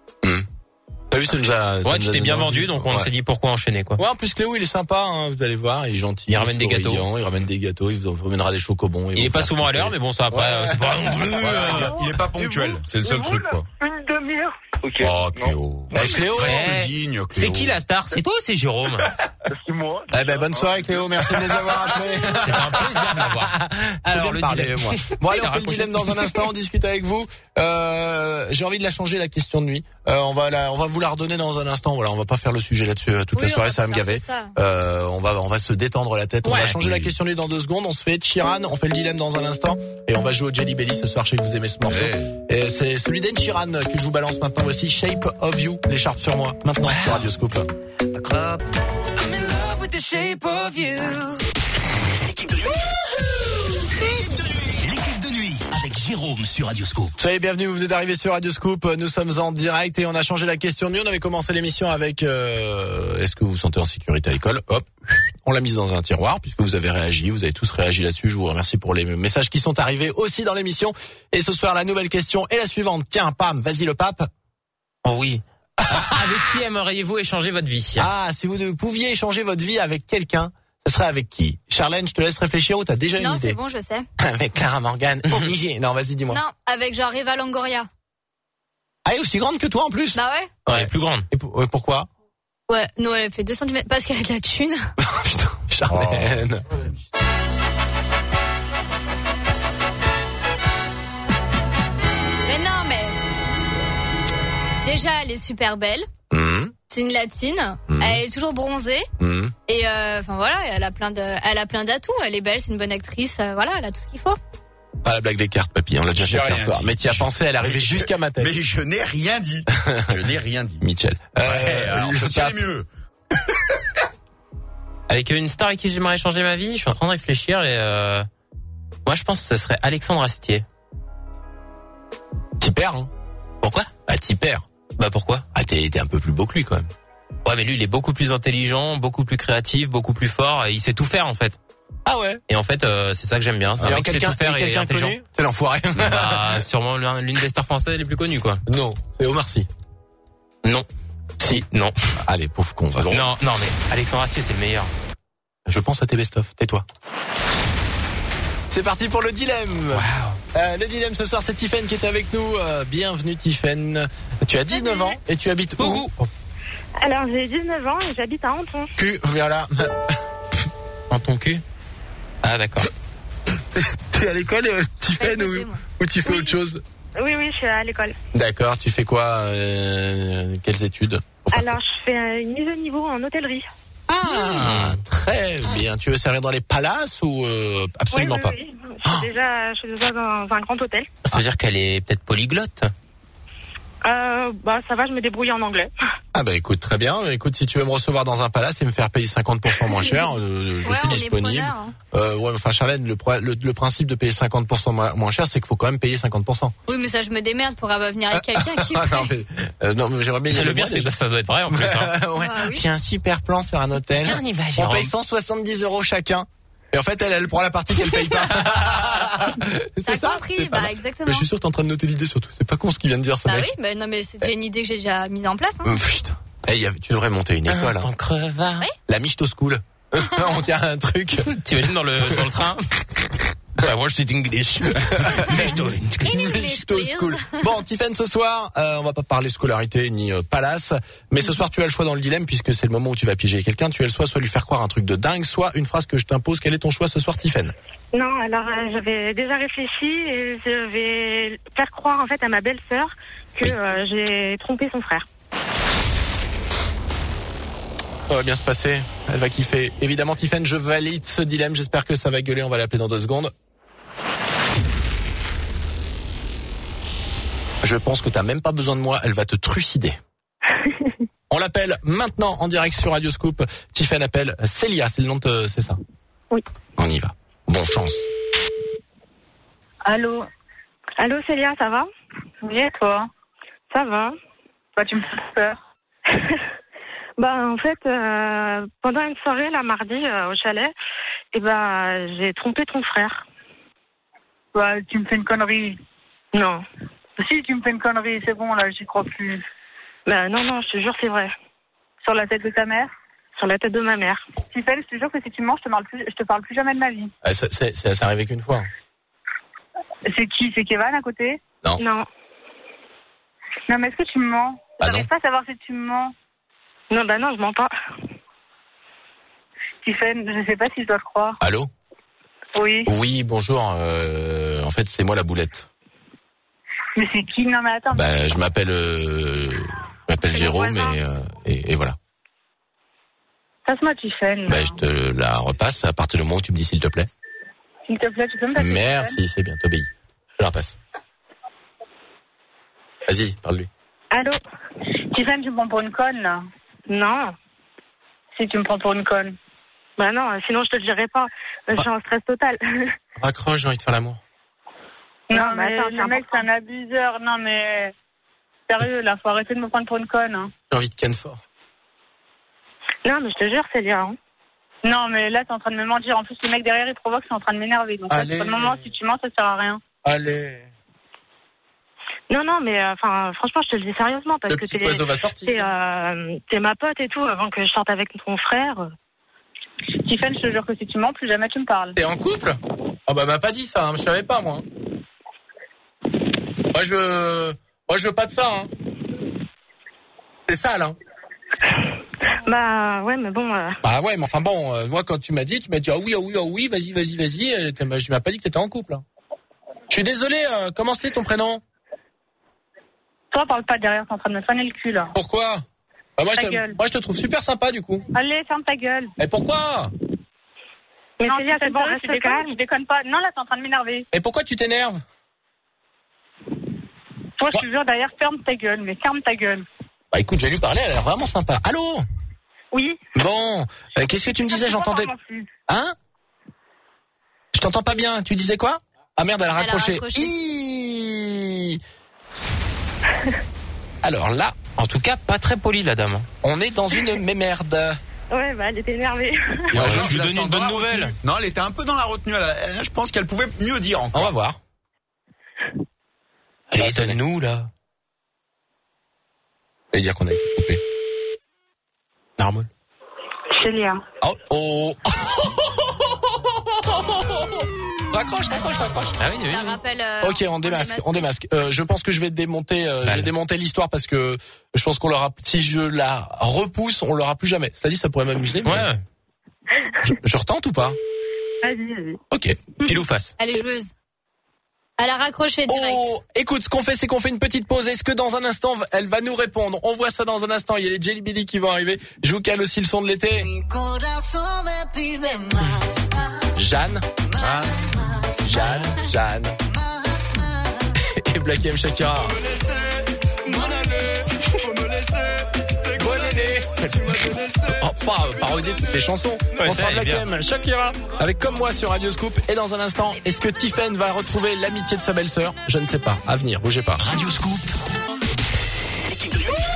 T'as vu, ça nous a... Ouais, tu t'es bien vendu, donc on s'est dit pourquoi enchaîner, quoi. Ouais, en plus, Cléo, il est sympa, hein, vous allez voir, il est gentil. Il ramène des gâteaux. Il ramène des gâteaux, il vous ramènera des chocobons. Il est pas souvent à l'heure, mais bon, ça après, c'est pas non plus, Il est pas ponctuel. C'est le seul truc, quoi. Une demi-heure. Ok. Oh, Cléo. Cléo, reste digne, Cléo. C'est qui la star? C'est toi ou c'est Jérôme? C'est moi. Eh ben, bonne soirée, Cléo. Merci de les avoir appelés. C'est un plaisir de l'avoir. Alors, le dilemme, moi. Bon, allez, on fait le dilemme dans un instant. On discute avec vous. J'ai envie de la changer, la question de nuit. On va vous la redonner dans un instant. Voilà, on va pas faire le sujet là-dessus toute la soirée, ça va me gaver. On va se détendre la tête. On va changer la question de nuit dans 2 secondes. On se fait Sheeran, on fait le dilemme dans un instant. Et on va jouer au Jelly Belly ce soir. Je sais que vous aimez ce morceau. Et c'est celui d'Ed Sheeran que je vous balance maintenant. Voici Shape of You, l'écharpe sur moi. Maintenant sur Radio Scoop. Shape of you. L'équipe de nuit. L'équipe de nuit avec Jérôme sur Radio Scoop. Soyez bienvenus, vous venez d'arriver sur Radio Scoop. Nous sommes en direct et on a changé la question de nuit. On avait commencé l'émission avec est-ce que vous vous sentez en sécurité à l'école? Hop, on l'a mise dans un tiroir puisque vous avez réagi, vous avez tous réagi là-dessus. Je vous remercie pour les messages qui sont arrivés aussi dans l'émission. Et ce soir, la nouvelle question est la suivante. Tiens, pam, vas-y le pape. Oh oui. Avec qui aimeriez-vous échanger votre vie? Ah, si vous pouviez échanger votre vie avec quelqu'un, ce serait avec qui? Charlène, je te laisse réfléchir ou t'as déjà une idée? Non, c'est bon, je sais. Avec Clara Morgan, obligé. Non, vas-y, dis-moi. Non, avec genre Eva Longoria. Ah, elle est aussi grande que toi en plus? Bah ouais. Elle est plus grande. Et pourquoi? Ouais, non, elle fait 2 cm parce qu'elle a de la thune. Putain, Charlène. Oh. Mais non, mais... Déjà, elle est super belle. C'est une latine. Elle est toujours bronzée. Et enfin voilà, elle a plein d'atouts. Elle est belle, c'est une bonne actrice. Voilà, elle a tout ce qu'il faut. Pas la blague des cartes, papy. On l'a déjà fait hier soir. Mais t'y as pensé, elle est arrivée jusqu'à ma tête. Mais je n'ai rien dit. Je n'ai rien dit. Mitchell. Alors, je tiens mieux. Avec une star avec qui j'aimerais échanger ma vie, je suis en train de réfléchir et moi je pense que ce serait Alexandre Astier. T'y perds, hein? Pourquoi? Bah t'y perds. Bah pourquoi? Ah t'es un peu plus beau que lui quand même. Ouais mais lui il est beaucoup plus intelligent, beaucoup plus créatif, beaucoup plus fort et il sait tout faire en fait. Ah ouais. Et en fait c'est ça que j'aime bien, c'est un mec qui sait tout faire et intelligent. C'est l'enfoiré. Bah sûrement l'une des stars françaises les plus connues quoi. Non, c'est Omar Sy. Non. Si, non. Allez, pauvre con. Non, mais Alexandre Astier c'est le meilleur. Je pense à tes best-of, tais-toi. C'est parti pour le dilemme. Wow. Le dilemme ce soir, c'est Tiffaine qui est avec nous. Bienvenue Tiffaine. Tu as 19 ans et tu habites où? Alors j'ai 19 ans et j'habite à Anton. Voilà. En ton cul? Ah d'accord. T'es à l'école Tiffaine ou tu fais autre chose? Oui, je suis à l'école. D'accord, tu fais quoi? Quelles études? Alors je fais une mise au niveau en hôtellerie. Ah, très bien. Tu veux servir dans les palaces ou absolument pas? Oui. Je suis déjà dans un grand hôtel. Ça veut dire qu'elle est peut-être polyglotte? Bah ça va, je me débrouille en anglais. Ah bah écoute, très bien. Écoute, si tu veux me recevoir dans un palace et me faire payer 50% moins cher, je suis disponible. Ouais, enfin Charlène, le principe de payer 50% moins cher, c'est qu'il faut quand même payer 50%. Oui, mais ça je me démerde pour venir avec quelqu'un qui non mais j'aimerais bien. Le pire c'est que ça doit être vrai en plus. Hein. Ouais. Oui. J'ai un super plan sur un hôtel. On paye 170 € chacun. Et en fait, elle prend la partie qu'elle paye pas. C'est ça compris, bah exactement. Mais je suis sûr que t'es en train de noter l'idée surtout. C'est pas con ce qu'il vient de dire, ce mec. Ah oui, bah non mais c'est déjà une idée que j'ai déjà mise en place. Hein. Putain. Tu devrais monter une école. Instant crevard. Oui. La Michto School. On tient un truc. T'imagines dans le train? I watched it English. Michto School. Bon, Tiffaine, ce soir, on va pas parler scolarité ni palace, mais ce soir tu as le choix dans le dilemme puisque c'est le moment où tu vas piéger quelqu'un. Tu as le choix soit lui faire croire un truc de dingue, soit une phrase que je t'impose. Quel est ton choix ce soir, Tiffaine? Non, alors j'avais déjà réfléchi et je vais faire croire en fait à ma belle-sœur que j'ai trompé son frère. Ça va bien se passer. Elle va kiffer. Évidemment, Tiffaine, je valide ce dilemme. J'espère que ça va gueuler. On va l'appeler dans 2 secondes. Je pense que t'as même pas besoin de moi. Elle va te trucider. On l'appelle maintenant en direct sur Radio Scoop. Tiffaine appelle Célia. C'est le nom de... C'est ça? Oui. On y va. Bon chance. Allô Célia, ça va? Oui, et toi? Ça va. Toi, tu me fais peur. Bah en fait, pendant une soirée, là, mardi, au chalet, j'ai trompé ton frère. Bah, tu me fais une connerie. Non. Si, tu me fais une connerie, c'est bon, là, j'y crois plus. Bah non, je te jure, c'est vrai. Sur la tête de ta mère? Sur la tête de ma mère. Tiffaine, je te jure que si tu mens, je te parle plus jamais de ma vie. Ça arrivé qu'une fois. C'est qui? C'est Kevin à côté? Non. Non, mais est-ce que tu me mens? J'arrive pas à savoir si tu me mens. Non, bah non, je mens pas. Tiffen, je sais pas si je dois te croire. Allô? Oui. Oui, bonjour. En fait, c'est moi la boulette. Mais c'est qui? Non, mais attends. Bah, je m'appelle Jérôme et voilà. Passe-moi Tiffen. Bah, je te la repasse à partir du moment où tu me dis s'il te plaît. S'il te plaît, tu peux me passer? Merci, c'est bien, t'obéis. Je la repasse. Vas-y, parle-lui. Allô? Tiffen, tu me prends pour une conne, là? Non. Si tu me prends pour une conne. Bah non, sinon je te le dirai pas. Je suis en stress total. Raccroche, j'ai envie de faire l'amour. Non, mais attends, le mec, c'est un abuseur. Non, mais... Sérieux, là, faut arrêter de me prendre pour une conne, hein. J'ai envie de ken fort. Non, mais je te jure, Célia. Hein. Non, mais là, t'es en train de me mentir. En plus, le mec derrière, il provoque, c'est en train de m'énerver. Donc, là, c'est pas le moment. Si tu mens, ça sert à rien. Allez. Non, mais franchement, je te le dis sérieusement parce que t'es ma pote et tout. Avant que je sorte avec ton frère. Tiffen, je te jure que si tu mens, plus jamais tu me parles. T'es en couple? Ah bah, m'a pas dit ça. Hein. Je savais pas, moi. Moi, je veux pas de ça. Hein. C'est sale, hein. Bah ouais, mais bon. Bah ouais, mais enfin bon, moi quand tu m'as dit ah oui, vas-y, je m'as pas dit que t'étais en couple. Hein. Je suis désolé, comment c'est ton prénom? Toi, parle pas derrière, t'es en train de me faner le cul là. Pourquoi? Bah moi je te trouve super sympa du coup. Allez, ferme ta gueule. Mais pourquoi? Mais non, Célia, c'est bon, reste calme. Je déconne pas. Non, là, t'es en train de m'énerver. Et pourquoi tu t'énerves? Toi, je te jure, derrière, ferme ta gueule, mais ferme ta gueule. Bah écoute, je vais lui parler, elle a l'air vraiment sympa. Allô? Oui. Bon, qu'est-ce que tu me disais? J'entendais. Hein? Je t'entends pas bien. Tu disais quoi? Ah merde, elle a raccroché. Alors là, en tout cas, pas très poli la dame. On est dans une merde. Ouais, bah elle était énervée. Je lui donne une bonne nouvelle. Non, elle était un peu dans la retenue. Je pense qu'elle pouvait mieux dire encore. On va voir. Allez, donne-nous là. Et dire qu'on a été coupé. Normal. Célia. Oh. Raccroche. Ah oui. Ça rappelle, ok, on démasque. Je pense que je vais démonter l'histoire parce que je pense qu'on l'aura, si je la repousse, on l'aura plus jamais. C'est-à-dire, ça pourrait m'amuser. Mais... Ouais. Je retente ou pas? Vas-y. Ok. Pile ou face? Elle est joueuse. Elle a raccroché direct. Oh, écoute, ce qu'on fait, c'est qu'on fait une petite pause. Est-ce que dans un instant, elle va nous répondre? On voit ça dans un instant. Il y a les Jelly Belly qui vont arriver. Je vous cale aussi le son de l'été. Jeanne. Et Black M Shakira. Parodier toutes les chansons. On sera Black M, Shakira, avec Comme moi sur Radio Scoop. Et dans un instant, est-ce que Tiffen va retrouver l'amitié de sa belle-sœur? Je ne sais pas. À venir, bougez pas. Radio Scoop. L'équipe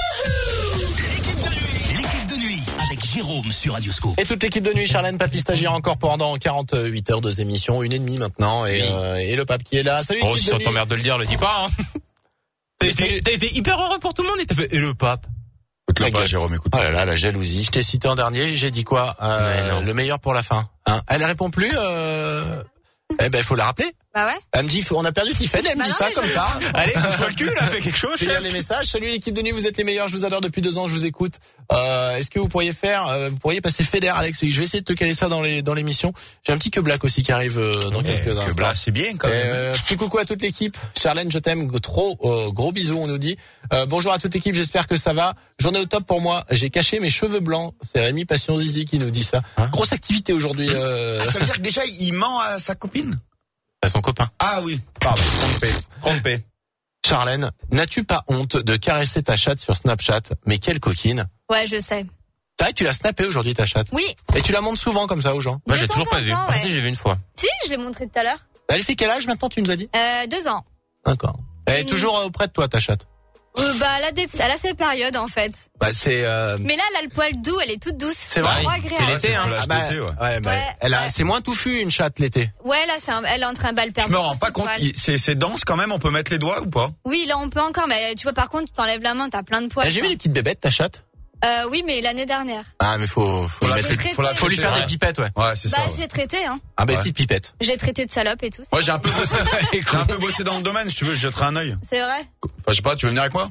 de nuit avec Jérôme sur Radio Scoop. Et toute l'équipe de nuit, Charlène, Papy, stagiaire encore pendant 48 heures de émission, 1h30 maintenant. Et le pape qui est là. Salut. Oh, si ça t'emmerde de le dire, le dis pas. Hein. T'as été hyper heureux pour tout le monde et t'as fait, et le pape? Écoute-le pas, Jérôme, écoute. Oh là là, la jalousie. Je t'ai cité en dernier, j'ai dit quoi? Le meilleur pour la fin. Hein, elle répond plus, eh ben, faut la rappeler. Bah ouais. Elle me dit, on a perdu Tiffen, elle me dit ça comme ça. Allez, bouge-toi le cul, là, fais quelque chose. Je vais lire les messages. Salut l'équipe de nuit, vous êtes les meilleurs, je vous adore depuis 2 ans, je vous écoute. Est-ce que vous pourriez passer Feder, Alex? Je vais essayer de te caler ça dans l'émission. J'ai un petit que black aussi qui arrive dans quelques instants. Que black, c'est bien quand même. Petit coucou à toute l'équipe. Charlène, je t'aime trop. Gros bisous, on nous dit. Bonjour à toute l'équipe, j'espère que ça va. Journée au top pour moi. J'ai caché mes cheveux blancs. C'est Rémi Passion Zizi qui nous dit ça. Grosse activité aujourd'hui. Ça veut dire que déjà il ment à sa copine? À son copain. Ah oui, pardon, trompé. Charlène, n'as-tu pas honte de caresser ta chatte sur Snapchat? Mais quelle coquine. Ouais, je sais. C'est vrai que tu l'as snappé aujourd'hui ta chatte? Oui. Et tu la montres souvent comme ça aux gens? Moi, j'ai toujours pas vu. Ouais. Ah si, j'ai vu une fois. Si, je l'ai montré tout à l'heure. Elle fait quel âge maintenant, tu nous as dit? 2 ans. D'accord. Elle est toujours auprès de toi, ta chatte? Bah, elle a ses périodes, en fait. Bah, c'est, Mais là, elle a le poil doux, elle est toute douce. C'est vrai. C'est l'été, hein. C'est moins touffu, une chatte, l'été. Ouais, là, elle est en train de le perdre. Je me rends pas compte, c'est dense quand même, on peut mettre les doigts ou pas? Oui, là, on peut encore, mais tu vois, par contre, tu t'enlèves la main, t'as plein de poils. J'ai vu les petites bébêtes, ta chatte? Oui, mais l'année dernière. Ah, mais faut lui faire des pipettes, ouais. Ouais, c'est ça. Bah, j'ai traité, hein. Ah, bah, petites pipettes. J'ai traité de salope et tout. Moi, j'ai un peu bossé dans le domaine, si tu veux, je jetterai un œil. C'est vrai? Enfin, je sais pas, tu veux venir avec moi?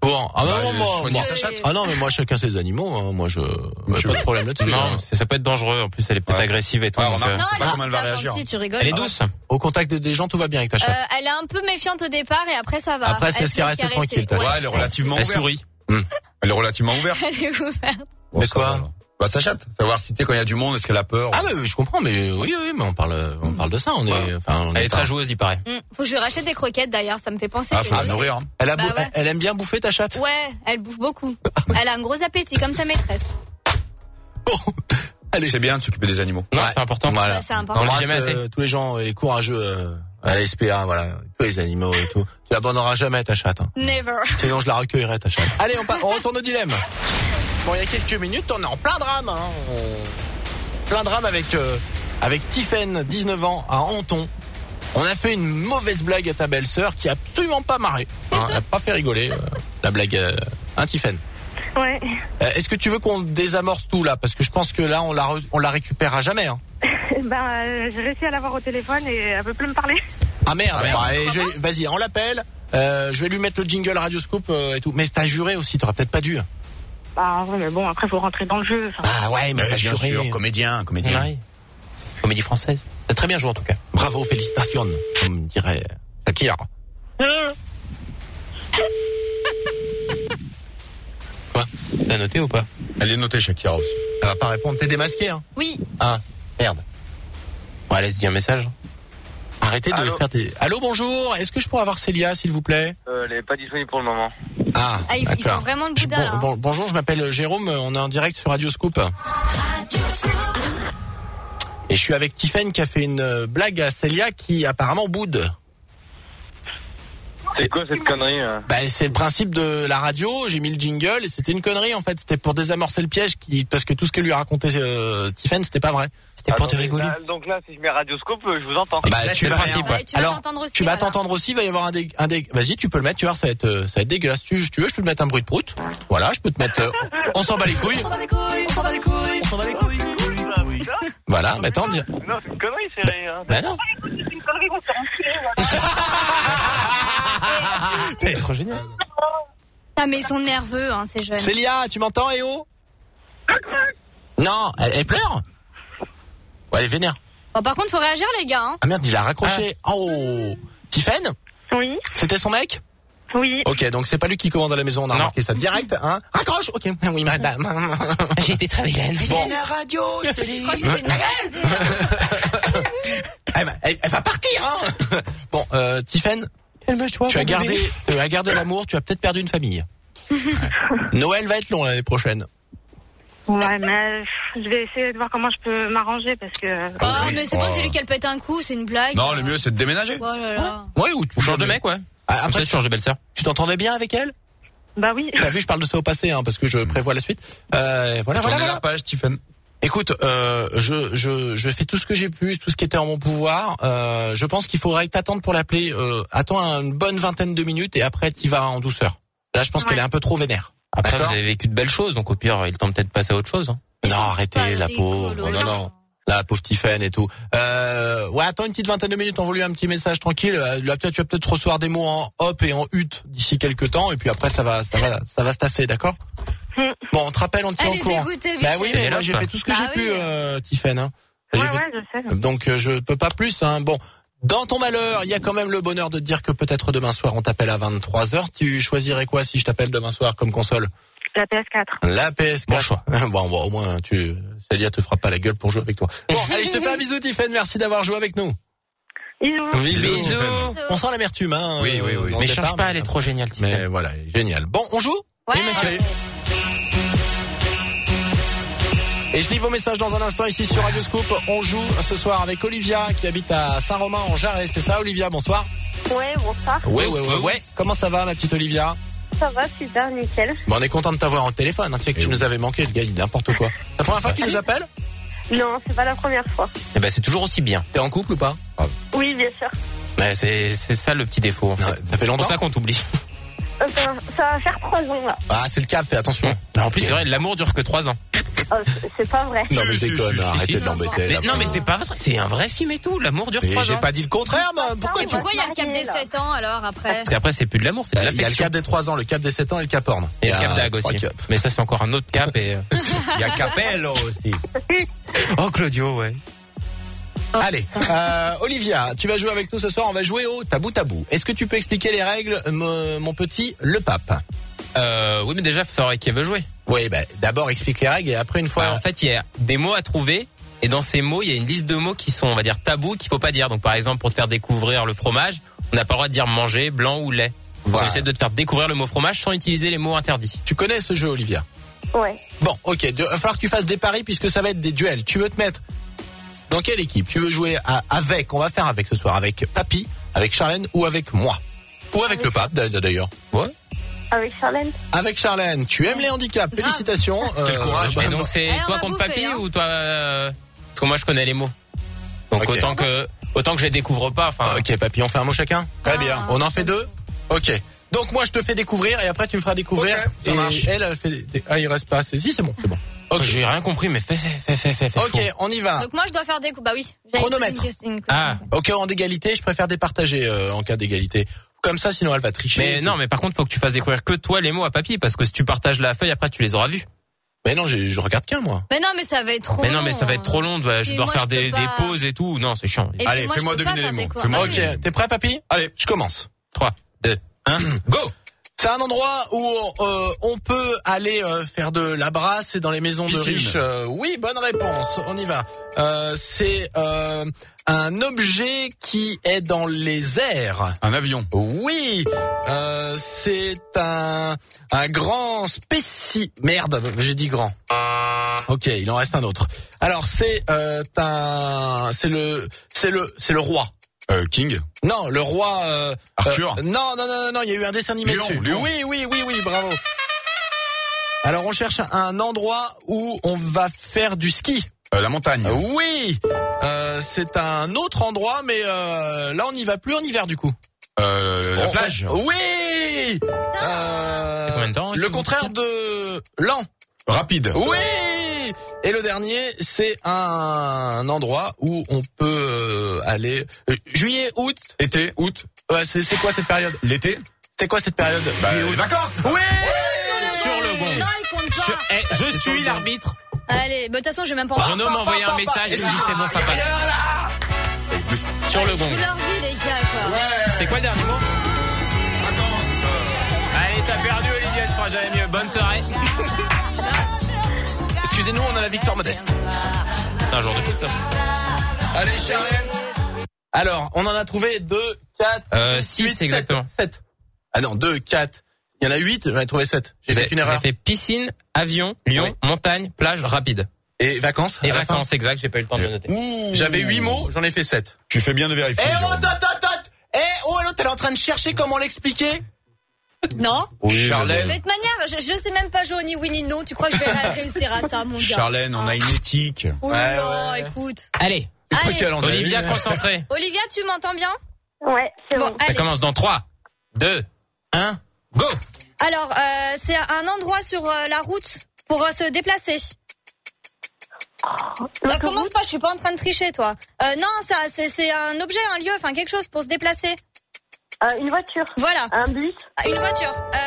Bon, non, mais moi chacun ses animaux. Hein. Moi, pas de problème là-dessus. Non, ça peut être dangereux. En plus, elle est peut-être agressive et tout. Non, c'est pas comment elle va réagir. Tu rigoles. Elle est douce. Au contact des gens, tout va bien avec ta chatte. Elle est un peu méfiante au départ et après ça va. Après, c'est ce qui reste tranquille. Ouais, elle est relativement ouverte. Elle sourit. Elle est relativement ouverte. Elle est ouverte. Mais quoi? Bah sa chatte, savoir si quand il y a du monde, est-ce qu'elle a peur? Ah oui, je comprends, mais oui, mais on parle de ça. Elle est très joueuse, il paraît. Faut que je lui rachète des croquettes d'ailleurs, ça me fait penser. Faut la nourrir. Hein. Elle aime bien bouffer ta chatte. Ouais, elle bouffe beaucoup. Elle a un gros appétit comme sa maîtresse. Allez, c'est bien de s'occuper des animaux. Non, c'est important. Voilà. C'est important. On jamais assez. Tous les gens courageux à la SPA, voilà, tous les animaux et tout. Tu l'abandonneras jamais ta chatte. Hein. Never. Sinon, je la recueillerai ta chatte. Allez, on retourne au dilemme. Bon, il y a quelques minutes, on est en plein drame. Hein. Plein drame avec Tiffaine, 19 ans, à Anton. On a fait une mauvaise blague à ta belle-sœur qui a absolument pas marré. Hein, elle a pas fait rigoler la blague. Tiffaine. Ouais. Est-ce que tu veux qu'on désamorce tout là? Parce que je pense que là, on la récupérera jamais. Hein. J'ai réussi à l'avoir au téléphone et elle veut plus me parler. Ah merde. Bon, allez, vas-y, on l'appelle. Je vais lui mettre le jingle Radio Scoop et tout. Mais t'as juré aussi, t'aurais peut-être pas dû. Bah ouais, mais bon, après faut rentrer dans le jeu. Ah ouais, mais t'as juré. Sûr, comédien. Ouais. Comédie française. T'as très bien joué en tout cas. Bravo, félicitations, comme dirait Shakira. Quoi? T'as noté ou pas? Elle est notée, Shakira aussi. Elle va pas répondre. T'es démasqué, hein? Oui. Ah, merde. Ouais, laisse-y un message. Arrêtez de faire des... Allô, bonjour. Est-ce que je pourrais avoir Célia, s'il vous plaît? Elle est pas disponible pour le moment. Ah, il faut vraiment le boudin, là. Bonjour, je m'appelle Jérôme. On est en direct sur Radio Scoop. Et je suis avec Tiffaine qui a fait une blague à Célia qui apparemment boude. C'est quoi cette connerie C'est le principe de la radio. J'ai mis le jingle et c'était une connerie en fait. C'était pour désamorcer le piège parce que tout ce que lui a raconté Tiffaine, c'était pas vrai. C'était pour te rigoler. Donc là, si je mets Radioscope, je vous entends. Tu vas alors, t'entendre aussi, tu vas t'entendre aussi. Il va y avoir un des. Vas-y, tu peux le mettre. Tu vois, ça va être dégueulasse. Tu veux, je peux te mettre un bruit de prout. Voilà, je peux te mettre. On s'en bat les couilles. Voilà, mais attends. Non, c'est une connerie, c'est rien. Ben non. C'est une connerie qu'on s'est T'es trop génial. Ah, mais ils sont nerveux, hein, ces jeunes. Célia, tu m'entends, Eho? Non, elle pleure. Ouais, elle est vénère. Bon, par contre, faut réagir, les gars. Hein. Ah merde, il a raccroché. Oh, Tiffaine? Oui. C'était son mec? Oui. Ok, donc c'est pas lui qui commande à la maison, on a remarqué ça direct, hein? Raccroche. Ok, oui, madame. J'ai été très vilaine. Bon. Je crois que c'était une elle va partir, hein? Bon, Tiffaine, tu as gardé l'amour, tu as peut-être perdu une famille. Noël va être long l'année prochaine. Ouais, mais je vais essayer de voir comment je peux m'arranger parce que... mais c'est bon, dis-lui qu'elle pète un coup, c'est une blague. Non, le mieux c'est de déménager. Oh là là. Ouais, ou tu changes de mec, ouais. Après, tu changes de belle-sœur. Tu t'entendais bien avec elle? Bah oui. T'as vu, je parle de ça au passé, hein, parce que je prévois la suite. Voilà. La page, Tiffaine. Écoute, je fais tout ce que j'ai pu, tout ce qui était en mon pouvoir. Je pense qu'il faudrait t'attendre pour l'appeler. Attends une bonne vingtaine de minutes et après t'y vas en douceur. Là, je pense qu'elle est un peu trop vénère. Après, vous avez vécu de belles choses, donc au pire, il tente peut-être de passer à autre chose. Hein. Non, arrêtez, la pauvre. Non. La pauvre Tiffaine et tout. Ouais, attends une petite vingtaine de minutes, envoie-lui un petit message tranquille. Là, tu vas peut-être recevoir des mots en hop et en hut d'ici quelques temps, et puis après, ça va se tasser, d'accord? Bon, on te rappelle, on te tient au courant. Bah oui, mais moi, j'ai fait tout ce que j'ai pu, Tiffaine, hein. Ouais, je sais. Donc, je peux pas plus, hein. Bon. Dans ton malheur, il y a quand même le bonheur de te dire que peut-être demain soir, on t'appelle à 23h. Tu choisirais quoi si je t'appelle demain soir comme console? La PS4. La PS4. Bon choix. Bon, au moins, Célia te fera pas la gueule pour jouer avec toi. Bon, allez, je te fais un bisou, Tiffaine. Merci d'avoir joué avec nous. Bisous. On sent l'amertume, hein. Oui. Mais cherche pas, elle est trop géniale, Tiffaine. Mais voilà, génial. Bon, on joue? Ouais. Oui, monsieur. Et je lis vos messages dans un instant ici sur Radio Scoop. On joue ce soir avec Olivia qui habite à Saint-Romain en Jarret. C'est ça, Olivia? Bonsoir. Ouais, bonsoir. Ouais. Comment ça va, ma petite Olivia? Ça va, super, nickel. Bon, on est content de t'avoir au téléphone. Hein. Tu sais que tu nous avais manqué, le gars, il dit n'importe quoi. C'est la première fois qu'il nous appelle? Non, c'est pas la première fois. Eh ben, c'est toujours aussi bien. T'es en couple ou pas? Oui, bien sûr. Ouais, c'est ça le petit défaut. En fait. Ça fait longtemps. C'est pour ça qu'on t'oublie. Ça va faire 3 ans, là. Ah, c'est le cap, fais attention. En plus, c'est vrai, l'amour dure que 3 ans. Oh, c'est pas vrai. Non mais déconne, arrêtez de l'embêter. Non mais c'est pas vrai, c'est un vrai film et tout, l'amour dure 3 ans. J'ai pas dit le contraire, mais pourquoi il y a le cap des 7 ans alors après? Parce qu'après c'est plus de l'amour, c'est de l'affection. Il y a le cap des 3 ans, le cap des 7 ans et le cap orne. Et le cap d'Ag aussi. Mais ça c'est encore un autre cap et... Il y a Capello aussi. Oh Claudio, ouais. Allez, Olivia, tu vas jouer avec nous ce soir, on va jouer au tabou tabou. Est-ce que tu peux expliquer les règles, mon petit Le Pape? Oui, mais déjà, il faut savoir avec qui elle veut jouer. Oui, d'abord explique les règles et après une fois... en fait, il y a des mots à trouver et dans ces mots, il y a une liste de mots qui sont, on va dire, tabous, qu'il faut pas dire. Donc, par exemple, pour te faire découvrir le fromage, on n'a pas le droit de dire manger, blanc ou lait. Voilà. On essaie de te faire découvrir le mot fromage sans utiliser les mots interdits. Tu connais ce jeu, Olivia? Ouais. Bon, ok, il va falloir que tu fasses des paris puisque ça va être des duels. Tu veux te mettre dans quelle équipe? Tu veux jouer avec, on va faire avec ce soir, avec Papy, avec Charlène ou avec moi? Ou avec le Pape, d'ailleurs. Ouais. Avec Charlène. Avec Charlène. Tu aimes les handicaps. Félicitations. Quel courage. Et donc c'est toi contre Papy ou toi parce que moi je connais les mots. Donc okay. autant que je les découvre pas. Enfin. Ok, Papy, on fait un mot chacun. Très bien. On en fait 2. Ok. Donc moi je te fais découvrir et après tu me feras découvrir. Okay, ça marche. Elle fait il reste pas assez. Si c'est bon. Okay. J'ai rien compris mais fais. Ok, on y va. Donc moi je dois faire des coups. Bah oui. Chronomètre. Ok, en égalité, je préfère départager en cas d'égalité. Comme ça, sinon elle va tricher. Mais non, mais par contre, faut que tu fasses découvrir que toi les mots à Papy, parce que si tu partages la feuille, après tu les auras vus. Mais non, je regarde qu'un moi. Mais non, mais ça va être trop long. Mais non, mais ça va être trop long. Je dois faire des pauses et tout. Non, c'est chiant. Allez, fais-moi deviner les mots. Ok, t'es prêt, Papy? Allez, je commence. 3, 2, 1, go! C'est un endroit où on peut aller faire de la brasse et dans les maisons de riches. Oui, bonne réponse. On y va. C'est un objet qui est dans les airs. Un avion. Oui. C'est un grand j'ai dit grand. Ok, il en reste un autre. Alors c'est le roi. King. Non, le roi. Arthur. Non, il y a eu un dessin animé dessus. Léon. Oui, bravo. Alors on cherche un endroit où on va faire du ski. La montagne. Oui. C'est un autre endroit, mais là on n'y va plus en hiver du coup. La plage. Oui. Combien de temps, le contraire de lent. Rapide. Oui. Et le dernier, c'est un endroit où on peut aller juillet, août, été, août. Ouais, c'est quoi cette période? L'été. C'est quoi cette période? Les vacances. Oui. Sur le bon. Non, il compte pas. Je suis l'arbitre. Allez, de toute façon, je vais même pas. Renaud m'a envoyé un message, il me dit c'est bon, ça passe. Sur le bon. Je leur dis les gars quoi. Ouais. C'était quoi le dernier mot? Vacances. Allez, t'as perdu Olivia, tu feras jamais mieux. Bonne soirée. Excusez-nous, on a la victoire modeste. C'est un jour de foot, ça. Allez, Charlène. Alors, on en a trouvé 2, 4, 6 exactement. 7. Ah non, 2, 4. Il y en a 8, j'en ai trouvé 7. J'ai fait une erreur. J'ai fait piscine, avion, lion, montagne, plage, rapide. Et vacances. Et vacances, exact, j'ai pas eu le temps de le noter. J'avais 8 mots, j'en ai fait 7. Tu fais bien de vérifier. L'autre, elle est en train de chercher comment l'expliquer. Non. Oui, Charlène. De toute manière, je sais même pas jouer ni oui ni non. Tu crois que je vais réussir à ça, mon gars? Charlène, on a une éthique. Ouais. Écoute. Allez. Olivia, concentrée. Olivia, tu m'entends bien? Ouais, c'est bon. Ça commence dans 3, 2, 1, go. Alors, c'est un endroit sur la route pour se déplacer. Commence pas, je suis pas en train de tricher, toi. Non, c'est un objet, un lieu, enfin quelque chose pour se déplacer. Une voiture. Voilà. Un bus. Une voiture.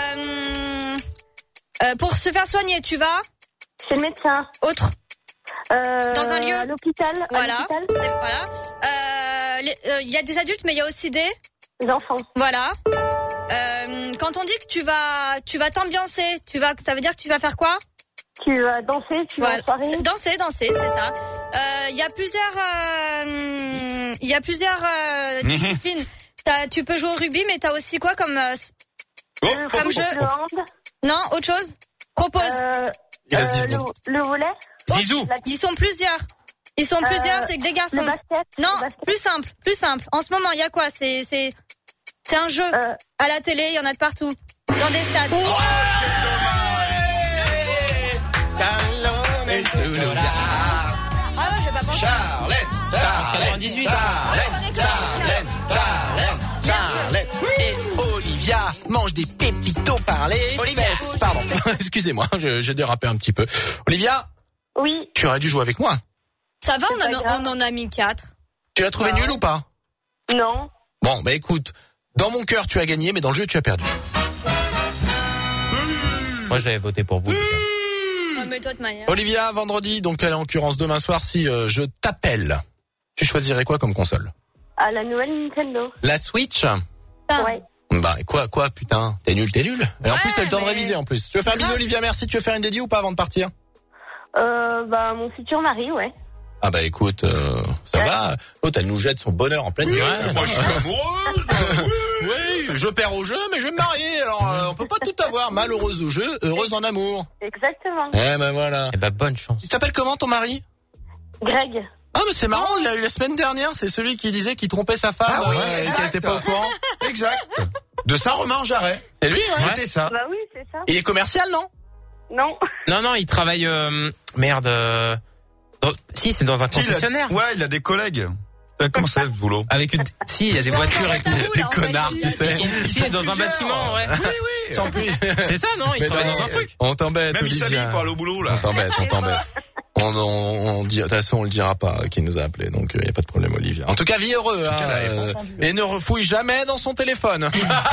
Pour se faire soigner, tu vas? Chez le médecin. Autre. Dans un lieu. À l'hôpital. Voilà. Voilà. Il y a des adultes, mais il y a aussi des enfants. Voilà. Quand on dit que tu vas t'ambiancer, ça veut dire que tu vas faire quoi? Tu vas danser, tu vas en soirée. Danser, c'est ça. Il y a plusieurs disciplines. Tu peux jouer au rugby, mais t'as aussi quoi comme jeu? Le hand. Non, autre chose? Propose. Le volley. Zizou. Ils sont plusieurs. C'est que des garçons. Le basket. Non, plus simple. En ce moment, il y a quoi? C'est un jeu. À la télé, il y en a de partout. Dans des stades. Ah ouais, je vais pas penser. Charlène. Et Olivia mange des pépitos par les fesses. Pardon, excusez-moi, j'ai dérapé un petit peu. Olivia, Oui. Tu aurais dû jouer avec moi. Ça va, on en a mis 4. Tu l'as trouvé nul ou pas? Non. Bon, bah écoute, dans mon cœur tu as gagné, mais dans le jeu tu as perdu. Moi, j'avais voté pour vous. Mais toi de manière. Olivia, vendredi, donc en l'occurrence demain soir, si je t'appelle, tu choisirais quoi comme console? À la nouvelle Nintendo. La Switch? Ouais. Bah quoi, putain, t'es nul. Et en plus t'as le temps de réviser en plus. Tu veux faire un bisou, Olivia, merci. Tu veux faire une dédie ou pas avant de partir? Bah mon futur mari, ouais. Ah bah écoute, ça va. L'autre elle nous jette son bonheur en pleine nuit. Moi je suis amoureuse. Oui, je perds au jeu, mais je vais me marier. Alors on peut pas tout avoir. Malheureuse au jeu, heureuse en amour. Exactement. Eh ben voilà. Eh ben bonne chance. Il s'appelle comment ton mari? Greg. Ah mais c'est marrant, il l'a eu la semaine dernière. C'est celui qui disait qu'il trompait sa femme et qu'il était pas au courant. Exact. De Saint-Romain en Jarret. C'est lui, ouais. C'était ça. Bah oui, c'est ça. Il est commercial, non? Non. Non, il travaille. Si, c'est dans un concessionnaire. Il a des collègues. Comment ça, ce boulot? Si, il y a des voitures et tout. Les connards, tu sais. Si, il est dans un bâtiment, ouais. Oui. Sans plus. C'est ça, non? Il travaille dans un truc. On t'embête. Même il Olivia. s'habille pour aller au boulot, là. On t'embête. On dit, de toute façon, on le dira pas qui nous a appelé, donc y a pas de problème, Olivia. En tout cas, vie heureux, et ne refouille jamais dans son téléphone.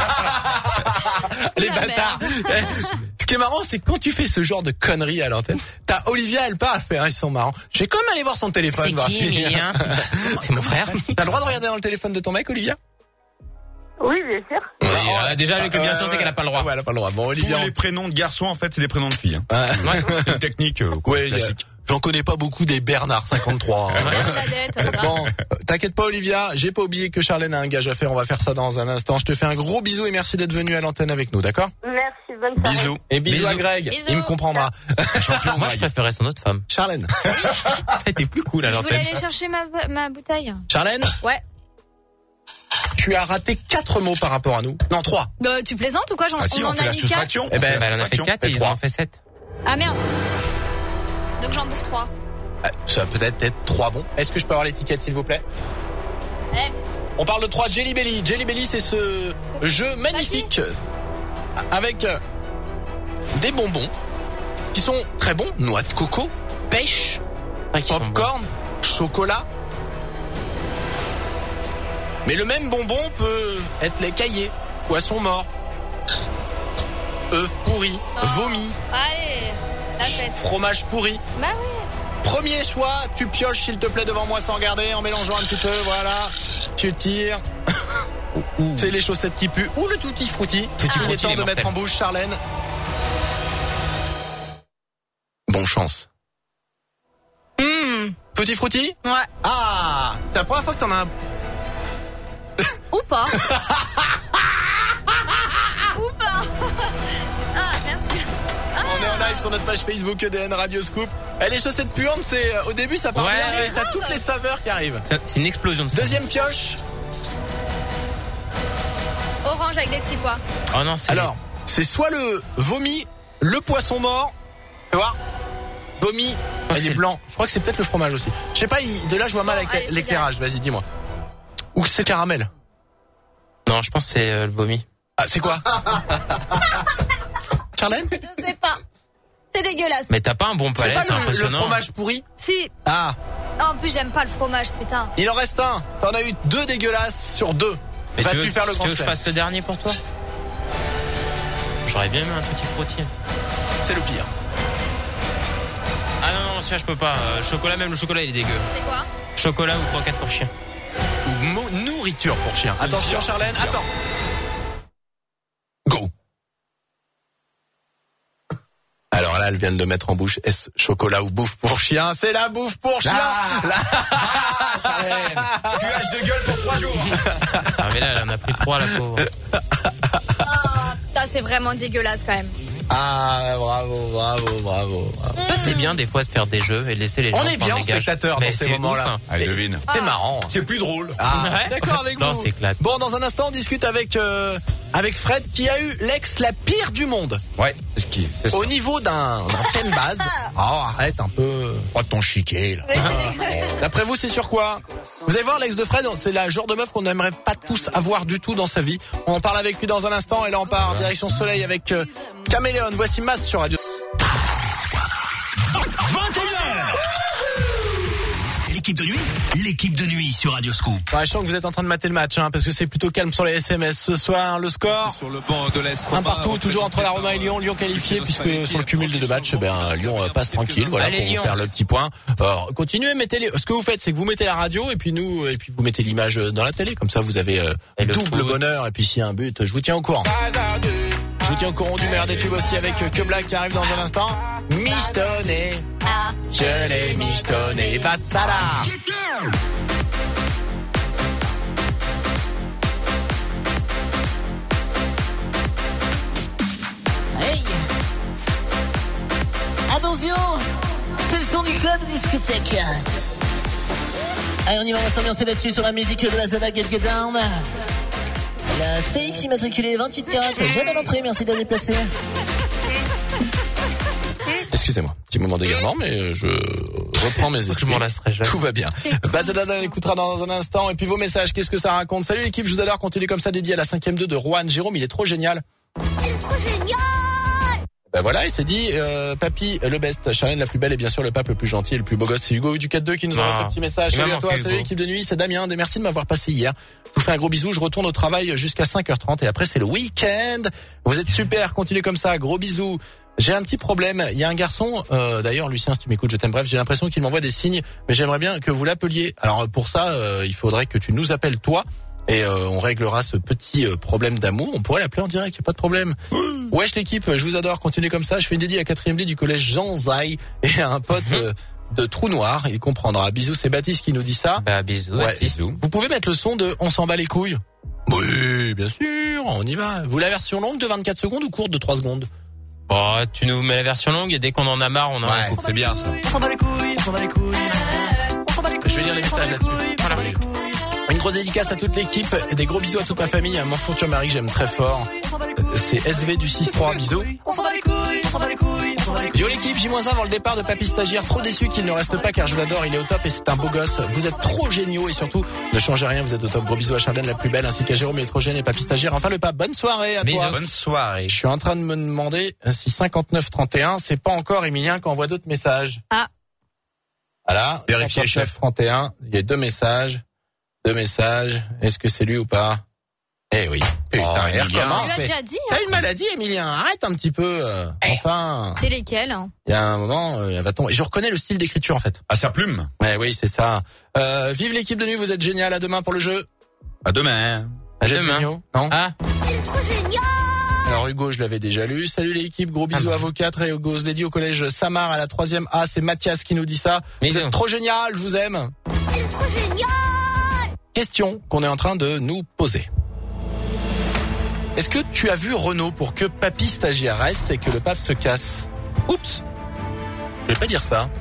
Les bâtards. Ce qui est marrant, c'est que quand tu fais ce genre de conneries à l'antenne, t'as Olivia, elle part, elle fait, ils sont marrants. Je vais quand même aller voir son téléphone. C'est qui, Emilien? C'est mon frère. T'as le droit de regarder dans le téléphone de ton mec, Olivia? Oui, bien sûr. Oui, déjà, avec bien sûr, c'est qu'elle a pas le droit. Ouais, elle a pas le droit. Bon, Olivia. Tous les prénoms de garçons, en fait, c'est des prénoms de filles. C'est une technique, classique. J'en connais pas beaucoup des Bernard 53. Bon, t'inquiète pas, Olivia, j'ai pas oublié que Charlène a un gage à faire. On va faire ça dans un instant. Je te fais un gros bisou et merci d'être venu à l'antenne avec nous, d'accord? Merci, bonne soirée. Bisous. Et bisous à Greg. Bisous. Il me comprendra. Moi, je préférais son autre femme. Charlène. Elle était plus cool à Je voulais l'antenne. aller chercher ma bouteille. Charlène, Ouais. tu as raté 4 mots par rapport à nous. Non, 3. Bah, tu plaisantes ou quoi? Si, on on en fait a la mis 4. soustraction. Eh ben, Elle en a fait 4 et ils en ont fait 7. Ah merde. Donc j'en bouffe 3. Ça va peut-être être 3 bons. Est-ce que je peux avoir l'étiquette, s'il vous plaît? On parle de 3 Jelly Belly. Jelly Belly, c'est ce jeu magnifique avec des bonbons qui sont très bons. Noix de coco, pêche, popcorn, chocolat. Mais le même bonbon peut être lait caillé, poisson mort, œufs pourris, vomi, Allez, la fête. fromage pourri. Bah oui. Premier choix, tu pioches s'il te plaît devant moi sans regarder, en mélangeant un petit peu, voilà. Tu tires. C'est les chaussettes qui puent ou le tutti frutti. Il est temps de mettre en bouche, Charlène. Bon chance. Tutti frutti? Ouais. Ah, c'est la première fois que t'en as un. Ou pas. Ou pas. Ah, merci. On est en live sur notre page Facebook EDN Radio Scoop. Et les chaussettes puantes, c'est au début ça part bien, et t'as toutes les saveurs qui arrivent. C'est une explosion de saveurs. Deuxième pioche. Orange avec des petits pois. Oh non, c'est... Alors, c'est soit le vomi, le poisson mort. Tu vois? Vomi, il est blanc. Je crois que c'est peut-être le fromage aussi. Je sais pas, de là je vois mal avec l'éclairage. Vas-y, dis-moi. Ou c'est caramel? Non, je pense que c'est le vomi. Ah, c'est quoi? Charlène? Je sais pas. C'est dégueulasse. Mais t'as pas un bon palais, c'est impressionnant. Le fromage pourri? Si. Ah. En plus, j'aime pas le fromage, putain. Il en reste un. T'en as eu 2 dégueulasses sur 2. Vas-tu faire le grand Tu veux que je fasse le dernier pour toi? J'aurais bien aimé un tutti frutti. C'est le pire. Ah non, celui-là je peux pas. Chocolat, même le chocolat il est dégueu. C'est quoi? Chocolat ou croquette pour chien. Ou nourriture pour chien. Attention Charlène, attends. Go. Alors là, elle vient de le mettre en bouche. Est-ce chocolat ou bouffe pour chien? C'est la bouffe pour chien. Charlène. Puage de gueule pour 3 jours. Ah mais là, elle en a pris 3 la pauvre. Ça, c'est vraiment dégueulasse quand même. Ah, bravo. Ça, c'est bien des fois de faire des jeux et de laisser les gens. On est bien spectateurs dans ces moments-là. Allez, devine. C'est marrant. C'est plus drôle. Ah, d'accord avec vous. Non, c'est éclate. Bon, dans un instant, on discute avec Fred qui a eu l'ex la pire du monde. Ouais, c'est ce qui est. Au niveau d'un thème base. Oh, arrête un peu. Oh, ton chiquet, là. D'après vous, c'est sur quoi? Vous allez voir, l'ex de Fred, c'est la genre de meuf qu'on n'aimerait pas tous avoir du tout dans sa vie. On en parle avec lui dans un instant et là on part direction Soleil avec Caméléon. Voici Mass sur Radio. 21h l'équipe de nuit sur Radio Scoop. Ouais, je sens que vous êtes en train de mater le match, parce que c'est plutôt calme sur les SMS ce soir. Le score sur le banc de l'AS Roma, un partout, toujours entre la Roma et Lyon. Lyon qualifié, puisque sur le cumul des deux matchs, Lyon passe tranquille. Voilà, pour vous faire le petit point. Alors, continuez, ce que vous faites, c'est que vous mettez la radio et puis vous mettez l'image dans la télé. Comme ça, vous avez double bonheur. Et puis s'il y a un but, je vous tiens au courant. Je vous tiens au courant du meilleur des tubes aussi avec Que Black qui arrive dans un instant. Michetonné, je l'ai michetonné, Bassala. Hey, attention, c'est le son du club discothèque. Allez, on y va s'ambiancer là-dessus sur la musique de la Zada Get Down. La CX immatriculée 28 carats, jeune à l'entrée, merci de la déplacer. Excusez-moi, petit moment d'égarement, mais je reprends mes esprits. Tout va bien. Bazada, on écoutera dans un instant. Et puis vos messages, qu'est-ce que ça raconte? Salut l'équipe, je vous adore. Continuez comme ça, dédié à la 5e 2 de Roanne. Jérôme, il est trop génial. Il est trop génial. Voilà, il s'est dit, papy, le best, Charlène la plus belle et bien sûr le pape le plus gentil et le plus beau gosse. C'est Hugo du 4-2 qui nous envoie ce petit message. Salut à toi, salut l'équipe de nuit, c'est Damien. Merci de m'avoir passé hier. Je vous fais un gros bisou, je retourne au travail jusqu'à 5h30 et après c'est le week-end. Vous êtes super, continuez comme ça, gros bisous. J'ai un petit problème, il y a un garçon, d'ailleurs Lucien si tu m'écoutes je t'aime, bref j'ai l'impression qu'il m'envoie des signes, mais j'aimerais bien que vous l'appeliez. Alors pour ça, il faudrait que tu nous appelles toi. Et on réglera ce petit problème d'amour. On pourrait l'appeler en direct, y a pas de problème. Wesh l'équipe, je vous adore, continuez comme ça. Je fais une dédie à 4e D du collège Jean Zay et à un pote de Trou Noir, il comprendra. Bisous, c'est Baptiste qui nous dit ça. Bisous, ouais. Baptiste. Vous pouvez mettre le son de On s'en bat les couilles? Oui, bien sûr, on y va. Vous la version longue de 24 secondes ou courte de 3 secondes? Oh, tu nous mets la version longue et dès qu'on en a marre, on en ouais, c'est bien ça. On s'en bat les couilles, on s'en bat les couilles. Je vais lire les messages là-dessus. Voilà. Une grosse dédicace à toute l'équipe et des gros bisous à toute ma famille, à mon futur mari que j'aime très fort. C'est SV du 6-3, bisous. Yo l'équipe, J-1 avant le départ de Papy Stagiaire, trop déçu qu'il ne reste pas car je l'adore, il est au top et c'est un beau gosse. Vous êtes trop géniaux et surtout, ne changez rien, vous êtes au top. Gros bisous à Charlène la plus belle ainsi qu'à Jérôme, il est trop génial et Papy Stagiaire. Enfin le pape, bonne soirée à toi. Bonne soirée. Je suis en train de me demander si 59-31, c'est pas encore Emilien qui envoie d'autres messages. Ah. Voilà. Vérifiez chef. 31, il y a deux messages. Est-ce que c'est lui ou pas? Eh oui. Putain, il recommence. Il l'a déjà dit. T'as une maladie, Emilien. Arrête un petit peu. Enfin. C'est lesquels? Il y a un moment, elle va tomber. Et je reconnais le style d'écriture, en fait. À sa plume. Ouais, oui, c'est ça. Vive l'équipe de nuit, vous êtes génial. À demain pour le jeu. À demain. À demain. Non? Ah. C'est trop génial. Alors Hugo, je l'avais déjà lu. Salut l'équipe, gros bisous à vous quatre et Hugo se dédie au collège Samar à la 3e A. C'est Mathias qui nous dit ça. Vous êtes trop génial, je vous aime. C'est trop génial. Question qu'on est en train de nous poser. Est-ce que tu as vu Renaud pour que Papy Stagiaire reste et que le pape se casse? Oups. Je vais pas dire ça.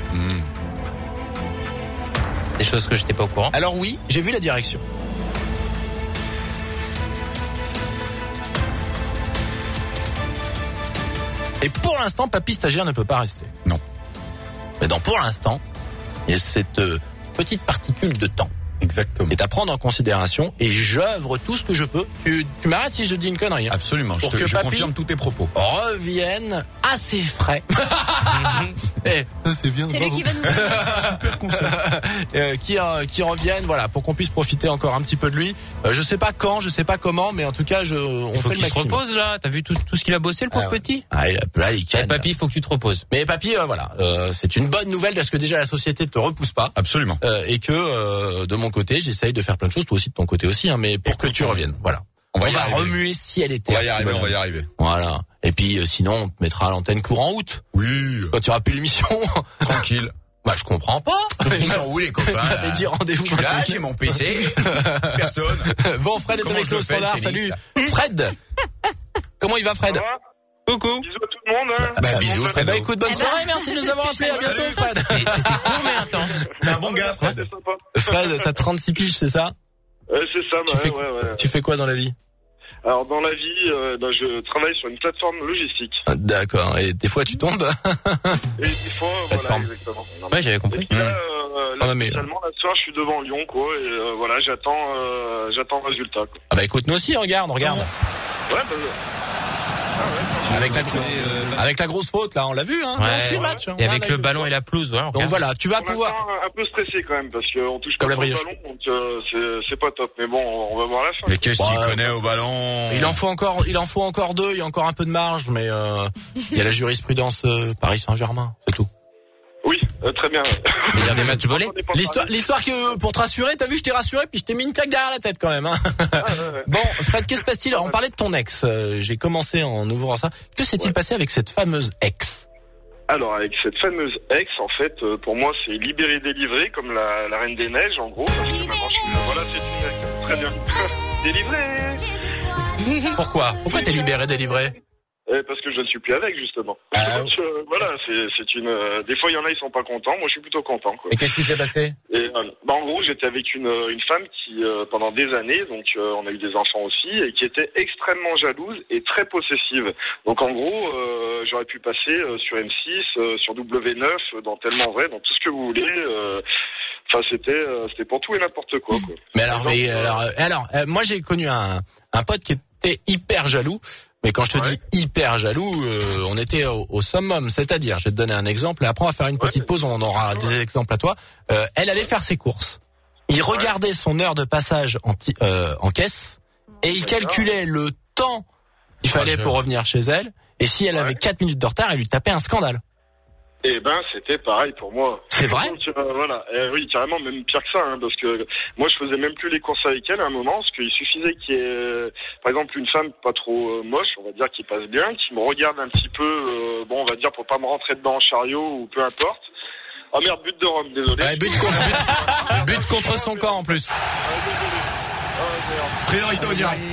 Des choses que j'étais pas au courant. Alors oui, j'ai vu la direction. Et pour l'instant, Papy Stagiaire ne peut pas rester. Non. Mais pour l'instant, il y a cette petite particule de temps. Exactement. Et à prendre en considération et j'œuvre tout ce que je peux. Tu m'arrêtes si je dis une connerie. Hein. Absolument. Pour je confirme tous tes propos. Revienne assez frais. Ça c'est bien. C'est lui qui va nous dire. Super conseil. Qui revienne, voilà, pour qu'on puisse profiter encore un petit peu de lui. Je sais pas quand, je sais pas comment, mais en tout cas, on fait le maximum. Il se repose là. T'as vu tout ce qu'il a bossé le pauvre petit. Ah, il canne. Papy, il faut que tu te reposes. Mais papy, voilà, c'est une bonne nouvelle parce que déjà la société te repousse pas. Absolument. Et que de mon côté, j'essaye de faire plein de choses, toi aussi de ton côté aussi, hein, mais pour que tu reviennes. Voilà. On va remuer ciel et terre. On va y arriver. Voilà. Et puis sinon, on te mettra à l'antenne courant août. Oui. Quand tu auras plus l'émission. Tranquille. Bah je comprends pas. Ils sont où les copains? J'avais dit rendez-vous. Je suis là, j'ai mon PC. Personne. Bon, Fred est avec nous au standard. Salut. Fred. Comment il va, Fred? Coucou. Bisous à tout le monde. Bah bisous Fred. Bah écoute, bonne soirée, merci de nous avoir appelés. À bientôt, Fred. C'était combien de temps? C'est un bon gars, Fred. Fred, t'as 36 piges, c'est ça? C'est ça, ouais. Tu fais quoi dans la vie? Alors dans la vie, je travaille sur une plateforme logistique. D'accord. Et des fois tu tombes? Et des fois, voilà, exactement. Ouais, j'avais compris. Et là, spécialement, là, ce soir, je suis devant Lyon, quoi, et voilà, j'attends le résultat, quoi. Ah bah écoute, nous aussi, regarde. Ouais, Avec la grosse faute, là, on l'a vu, hein. Ouais. Dans ce match. Et avec le ballon et la pelouse, ouais. Donc voilà, tu vas pouvoir. Un peu stressé quand même parce qu'on touche pas Comme au la ballon, donc c'est pas top. Mais bon, on va voir la fin. Mais qu'est-ce qu'il connaît au ballon? Il en faut encore 2. Il y a encore un peu de marge, mais il y a la jurisprudence Paris Saint-Germain, c'est tout. Oui, très bien. Il y a des matchs volés. L'histoire que pour te rassurer, t'as vu, je t'ai rassuré, puis je t'ai mis une claque derrière la tête quand même. Hein. Bon, Fred, qu'est-ce qui se passe-t-il? On parlait de ton ex. J'ai commencé en ouvrant ça. Que s'est-il passé avec cette fameuse ex? Alors, avec cette fameuse ex, en fait, pour moi, c'est libéré, délivré, comme la Reine des Neiges, en gros. Parce que maintenant, voilà, c'est une ex. Très bien. Délivré. Pourquoi t'es libéré, délivré? Parce que je ne suis plus avec, justement. Donc, voilà, c'est une. Des fois, il y en a, ils sont pas contents. Moi, je suis plutôt content, quoi. Et qu'est-ce qui s'est passé? En gros, j'étais avec une femme qui, pendant des années, donc on a eu des enfants aussi, et qui était extrêmement jalouse et très possessive. Donc, en gros, j'aurais pu passer sur M6, sur W9, dans Tellement Vrai, dans tout ce que vous voulez. Enfin, c'était pour tout et n'importe quoi. Mais alors, moi, j'ai connu un pote qui était hyper jaloux. Mais quand je te dis hyper jaloux, on était au summum. C'est-à-dire, je vais te donner un exemple, et après on va faire une petite pause, on aura des exemples à toi. Elle allait faire ses courses. Il regardait son heure de passage en caisse, et il calculait le temps qu'il fallait pour revenir chez elle. Et si elle avait 4 minutes de retard, elle lui tapait un scandale. Eh ben, c'était pareil pour moi. C'est vrai? Donc, voilà. Oui, carrément, même pire que ça, hein, parce que moi, je faisais même plus les courses avec elle à un moment, parce qu'il suffisait qu'il y ait, par exemple, une femme pas trop moche, on va dire, qui passe bien, qui me regarde un petit peu, bon, on va dire, pour pas me rentrer dedans en chariot ou peu importe. Oh merde, but de Rome, désolé. Ouais, but contre son camp, en plus. Priorité au direct.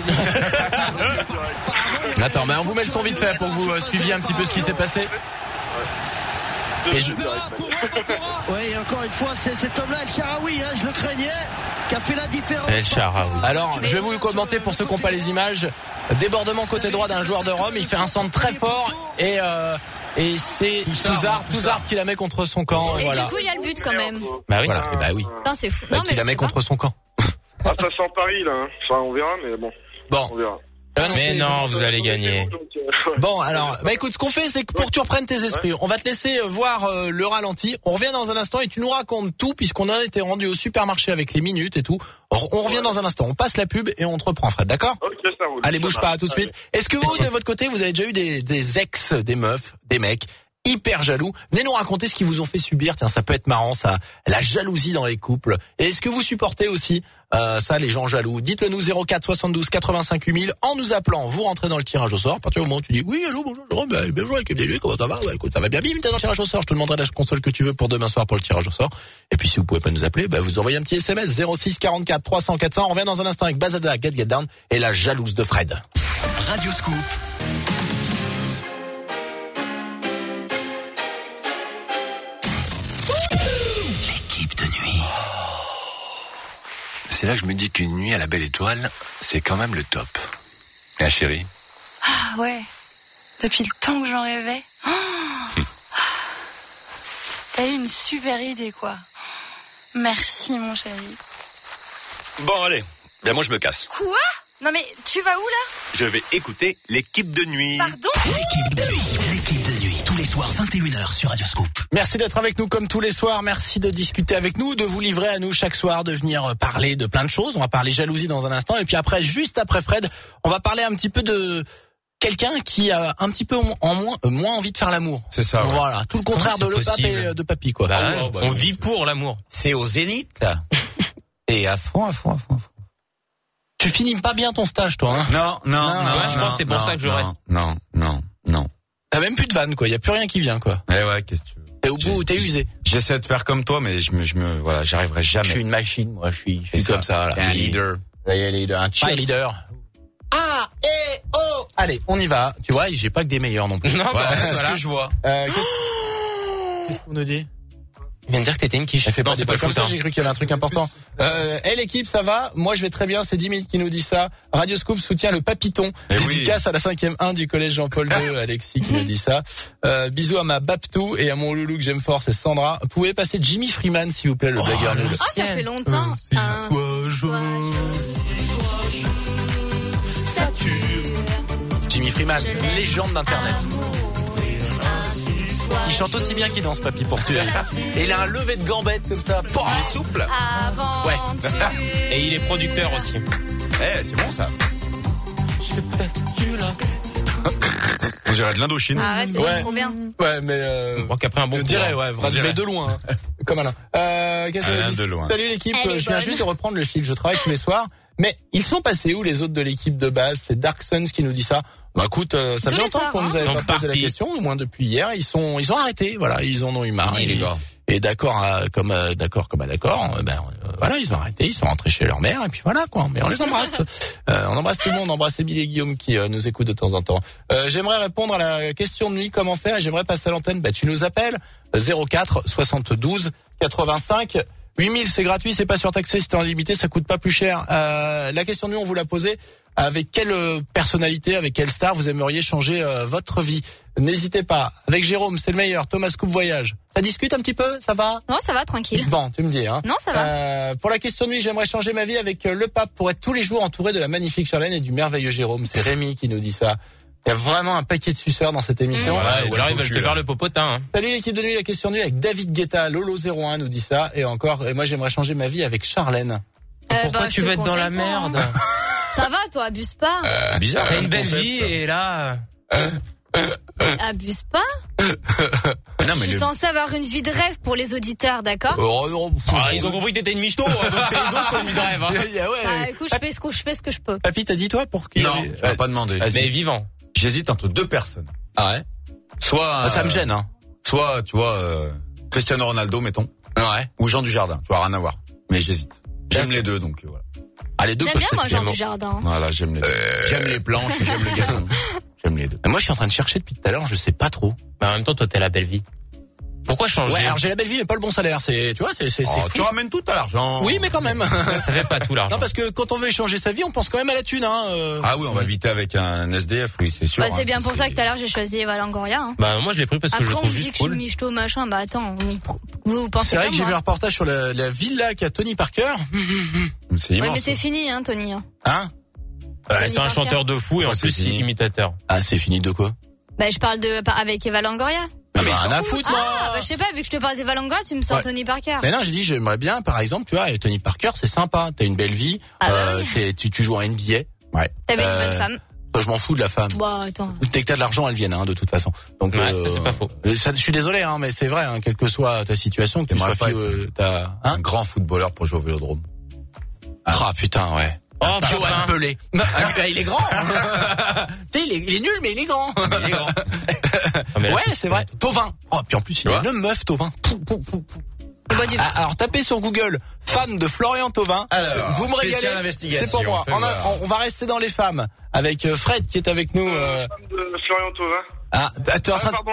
Attends, mais on vous met le son vite fait pour que vous suiviez un petit peu ce qui s'est passé. Oui, encore une fois, c'est cet homme-là, El Shaarawy, hein, je le craignais, qui a fait la différence. El Shaarawy. Alors, je vais vous commenter pour ceux qui n'ont pas les images. Débordement côté droit d'un joueur de Rome, il fait un centre très fort et c'est Touzard qui la met contre son camp. Et voilà. du coup, il y a le but quand même. Bah oui, voilà. Bah oui. Putain, c'est fou. Qui la met contre son camp. Ah, ça sent Paris là. Hein. Enfin, on verra, mais bon. On verra. Mais non, vous allez gagner. Bon, alors, bah écoute, ce qu'on fait, c'est que pour que tu reprennes tes esprits, on va te laisser voir le ralenti. On revient dans un instant et tu nous racontes tout, puisqu'on a été rendu au supermarché avec les minutes et tout. On revient dans un instant. On passe la pub et on te reprend, Fred, d'accord? Ok, ça roule. Allez, bouge pas, à tout de suite. Est-ce que vous, de votre côté, vous avez déjà eu des ex, des meufs, des mecs hyper jaloux? Venez nous raconter ce qu'ils vous ont fait subir. Tiens, ça peut être marrant, ça, la jalousie dans les couples. Et est-ce que vous supportez aussi ça, les gens jaloux? Dites-le nous 04 72 85 8000 en nous appelant. Vous rentrez dans le tirage au sort. À partir du moment où tu dis oui, allô, bonjour, bien joué, comment ça va? Ouais, écoute, ça va bien, bim, t'es dans le tirage au sort. Je te demanderai la console que tu veux pour demain soir pour le tirage au sort. Et puis si vous pouvez pas nous appeler, vous envoyez un petit SMS 06 44 300 400. On revient dans un instant avec Bazada, Get Down et la jalouse de Fred. Radio Scoop. C'est là que je me dis qu'une nuit à la Belle Étoile, c'est quand même le top. Hein, chérie? Ah ouais, depuis le temps que j'en rêvais. Oh T'as eu une super idée, quoi. Merci, mon chéri. Bon, allez, ben moi je me casse. Quoi? Non mais, tu vas où, là? Je vais écouter l'équipe de nuit. Pardon? L'équipe de nuit, tous les soirs 21h sur Radio Scoop. Merci d'être avec nous comme tous les soirs, merci de discuter avec nous, de vous livrer à nous chaque soir, de venir parler de plein de choses. On va parler jalousie dans un instant et puis après, juste après Fred, on va parler un petit peu de quelqu'un qui a un petit peu moins envie de faire l'amour. C'est ça. Ouais. Voilà, tout le contraire de le pape et de papy, quoi. On vit pour l'amour. C'est au zénith, là. Et à fond. Tu finis pas bien ton stage, toi, hein? Non. Je pense que c'est pour ça que je reste. Non. T'as même plus de vanne, quoi. Y a plus rien qui vient, quoi. Eh ouais, qu'est-ce que tu veux? T'es au bout, t'es usé. J'essaie de faire comme toi, mais voilà, j'arriverai jamais. Je suis une machine, moi. Je suis comme ça, là. Un leader. Un cheerleader. Ah, oh. Allez, on y va. Tu vois, j'ai pas que des meilleurs non plus. Non, c'est ce que je vois. Qu'est-ce qu'on nous dit? Il vient de dire que t'étais une quiche. Non, c'est pas comme ça, j'ai cru qu'il y avait un truc important. L'équipe, ça va? Moi, je vais très bien, c'est 10 000 qui nous dit ça. Radio Scoop soutient le Papiton. Dédicace à la 5e 1 du collège Jean-Paul II, Alexis qui nous dit ça. Bisous à ma Baptou et à mon loulou que j'aime fort, c'est Sandra. Vous pouvez passer Jimmy Freeman, s'il vous plaît, le blagueur nul. Ah, ça fait longtemps. Jimmy Freeman, légende d'internet. Il chante aussi bien qu'il danse, Papy, pour tuer. Et il a un lever de gambettes comme ça. Il est souple. Ouais. Et il est producteur aussi. C'est bon ça. On dirait de l'Indochine. Arrête, c'est trop bien. Ouais, mais qu'après un bon je dirais, mais de loin. Comme Alain. Alain de loin. Salut l'équipe, je viens juste de reprendre le fil. Je travaille tous les soirs. Mais ils sont passés où les autres de l'équipe de base? C'est Dark Suns qui nous dit ça. Bah écoute, ça fait longtemps qu'on nous avait pas posé la question, au moins depuis hier. Ils ont arrêté, voilà, ils en ont eu marre. Et d'accord à d'accord, voilà, ils ont arrêté, ils sont rentrés chez leur mère et puis voilà quoi. Mais on les embrasse. On embrasse tout le monde, on embrasse Émilie et Guillaume qui nous écoutent de temps en temps. J'aimerais répondre à la question de nuit, comment faire, et j'aimerais passer à l'antenne. Tu nous appelles 04 72 85 8000, c'est gratuit, c'est pas surtaxé, c'est en limité, ça coûte pas plus cher. La question de nuit, on vous l'a posée. Avec quelle personnalité, avec quelle star vous aimeriez changer votre vie? N'hésitez pas. Avec Jérôme, c'est le meilleur. Thomas Coupe Voyage. Ça discute un petit peu? Ça va? Non, ça va, tranquille. Bon, tu me dis, hein. Non, ça va. Pour la question de nuit, j'aimerais changer ma vie avec le pape pour être tous les jours entouré de la magnifique Charlène et du merveilleux Jérôme. C'est Rémi qui nous dit ça. Il y a vraiment un paquet de suceurs dans cette émission. Ou alors ils veulent te faire le popotin. Salut l'équipe de nuit, la question de nuit avec David Guetta, Lolo01 nous dit ça. Et encore, moi j'aimerais changer ma vie avec Charlène. Pourquoi tu veux être dans la merde? Ça va, toi, abuse pas. Bizarre. T'as une belle vie et là... Abuse pas. Non, je suis censé avoir une vie de rêve pour les auditeurs, d'accord? Ils ont compris que t'étais une michto, donc c'est les autres qui ont une vie de rêve. Écoute, je fais ce que je peux. Papy, t'as dit toi pour qui? Non, je vais pas demander. Mais vivant. J'hésite entre deux personnes. Ah ouais? Soit... ça me gêne, hein. Soit, tu vois, Cristiano Ronaldo, mettons. Ouais. Ou Jean Dujardin. Tu vois, rien à voir. Mais j'hésite. J'aime les deux, donc voilà. Ah, les deux. J'aime bien, moi, Jean Dujardin. Voilà, j'aime les deux. J'aime les planches et j'aime le gazon. J'aime les deux. Moi, je suis en train de chercher depuis tout à l'heure, je sais pas trop. Mais en même temps, toi, t'as la belle vie. Pourquoi changer? Ouais, alors j'ai la belle vie, mais pas le bon salaire. C'est, tu vois, c'est fou. Tu ramènes tout à l'argent. Oui, mais quand même. Ça fait pas tout l'argent. Non, parce que quand on veut échanger sa vie, on pense quand même à la thune, hein. Ah oui, on va éviter avec un SDF, oui, c'est sûr. Bah, c'est bien pour ça que tout à l'heure, j'ai choisi Eva Longoria, hein. Bah, moi, je l'ai pris parce que je le trouve juste cool. Après, on me dit que je suis michto, machin. Bah, attends, vous pensez c'est vrai que j'ai vu un reportage sur la villa qu'a Tony Parker. C'est immense. Ouais, mais c'est fini, hein, Tony. Hein? C'est un chanteur de fou et en plus, c'est imitateur. Ah, c'est fini de quoi? Bah, je parle avec Eva Longoria. Ah, mais rien à foutre, moi. Ah, bah, je sais pas, vu que je te parle d'Eva Longoria, tu me sors Tony Parker. Mais non, j'ai dit, j'aimerais bien, par exemple, tu vois, Tony Parker, c'est sympa. T'as une belle vie. Tu joues à NBA. Ouais. T'avais une bonne femme. Je m'en fous de la femme. Bah, attends. Dès que t'as de l'argent, elle vient, hein, de toute façon. Donc, ça, c'est pas faux. Je suis désolé, hein, mais c'est vrai, hein, quelle que soit ta situation, que tu sois un grand footballeur pour jouer au Vélodrome. Ah, putain, ouais. Oh, Johan Pelé. Il est grand. Tu sais, il est nul, mais il est grand. Ouais, c'est vrai. Tovin. Oh, puis en plus, il y a une meuf, Tovin. Alors, tapez sur Google femme de Florian Tovin. Alors, vous me régalez. C'est pour moi. On va rester dans les femmes avec Fred qui est avec nous. Femme de Florian Tovin. Ah, t'es en train pardon.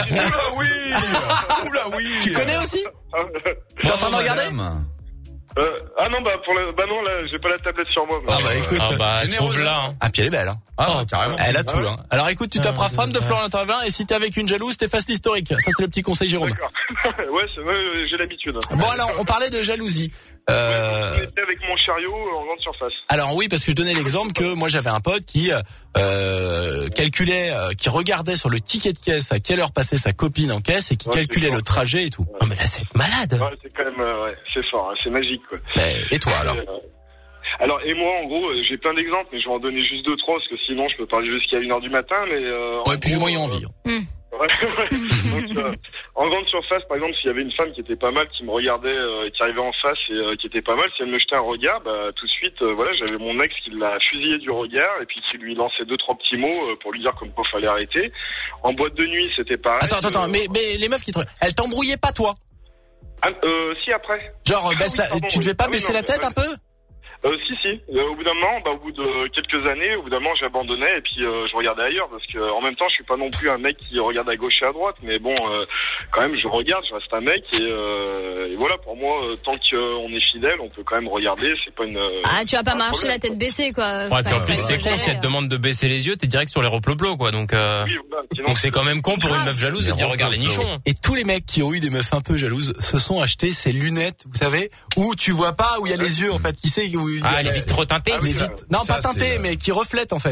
Oula oui. Tu connais aussi? T'es en train de regarder? Non, non, là, j'ai pas la tablette sur moi. Écoute. Trouve-là, hein. Ah, puis elle est belle, hein. Ah, carrément. Elle a tout, hein. Alors écoute, tu taperas femme de Florian Tovin et si t'es avec une jalouse, t'effaces l'historique. Ça, c'est le petit conseil, Jérôme. D'accord. J'ai l'habitude. Bon, alors, on parlait de jalousie. On était avec mon chariot en grande surface. Alors oui, parce que je donnais l'exemple que moi j'avais un pote qui calculait, qui regardait sur le ticket de caisse à quelle heure passait sa copine en caisse et qui calculait le trajet et tout. Non mais là c'est malade. Ouais, c'est quand même, c'est fort, hein, c'est magique quoi. Et toi alors? Alors, et moi, en gros, j'ai plein d'exemples, mais je vais en donner juste 2-3, parce que sinon, je peux parler jusqu'à 1h du matin, mais... puis j'ai moyen envie. Donc, en grande surface, par exemple, s'il y avait une femme qui était pas mal, qui me regardait, qui arrivait en face et qui était pas mal, si elle me jetait un regard, tout de suite, j'avais mon ex qui l'a fusillé du regard, et puis qui lui lançait 2-3 petits mots pour lui dire comme quoi fallait arrêter. En boîte de nuit, c'était pareil. Attends, mais les meufs qui te... Elles t'embrouillaient pas, toi? Si, après. Genre, tu devais pas baisser la tête un peu? Si. Au bout d'un moment, au bout de quelques années, au bout d'un moment, j'ai abandonné et puis je regardais ailleurs parce que en même temps, je suis pas non plus un mec qui regarde à gauche et à droite, mais bon, quand même, je regarde, je reste un mec et voilà. Pour moi, tant qu'on est fidèle, on peut quand même regarder. C'est pas une. Tu vas pas marcher la tête baissée, quoi. Ouais, puis en plus, c'est con si elle te demande de baisser les yeux, t'es direct sur les reploplos, quoi. Donc, donc c'est quand même con pour une meuf jalouse de dire regarde les nichons. Et tous les mecs qui ont eu des meufs un peu jalouses se sont achetés ces lunettes, vous savez, où tu vois pas, où il y a les yeux en fait, qui sait où. Les vitres teintées. Non, pas teintées, mais qui reflètent en fait.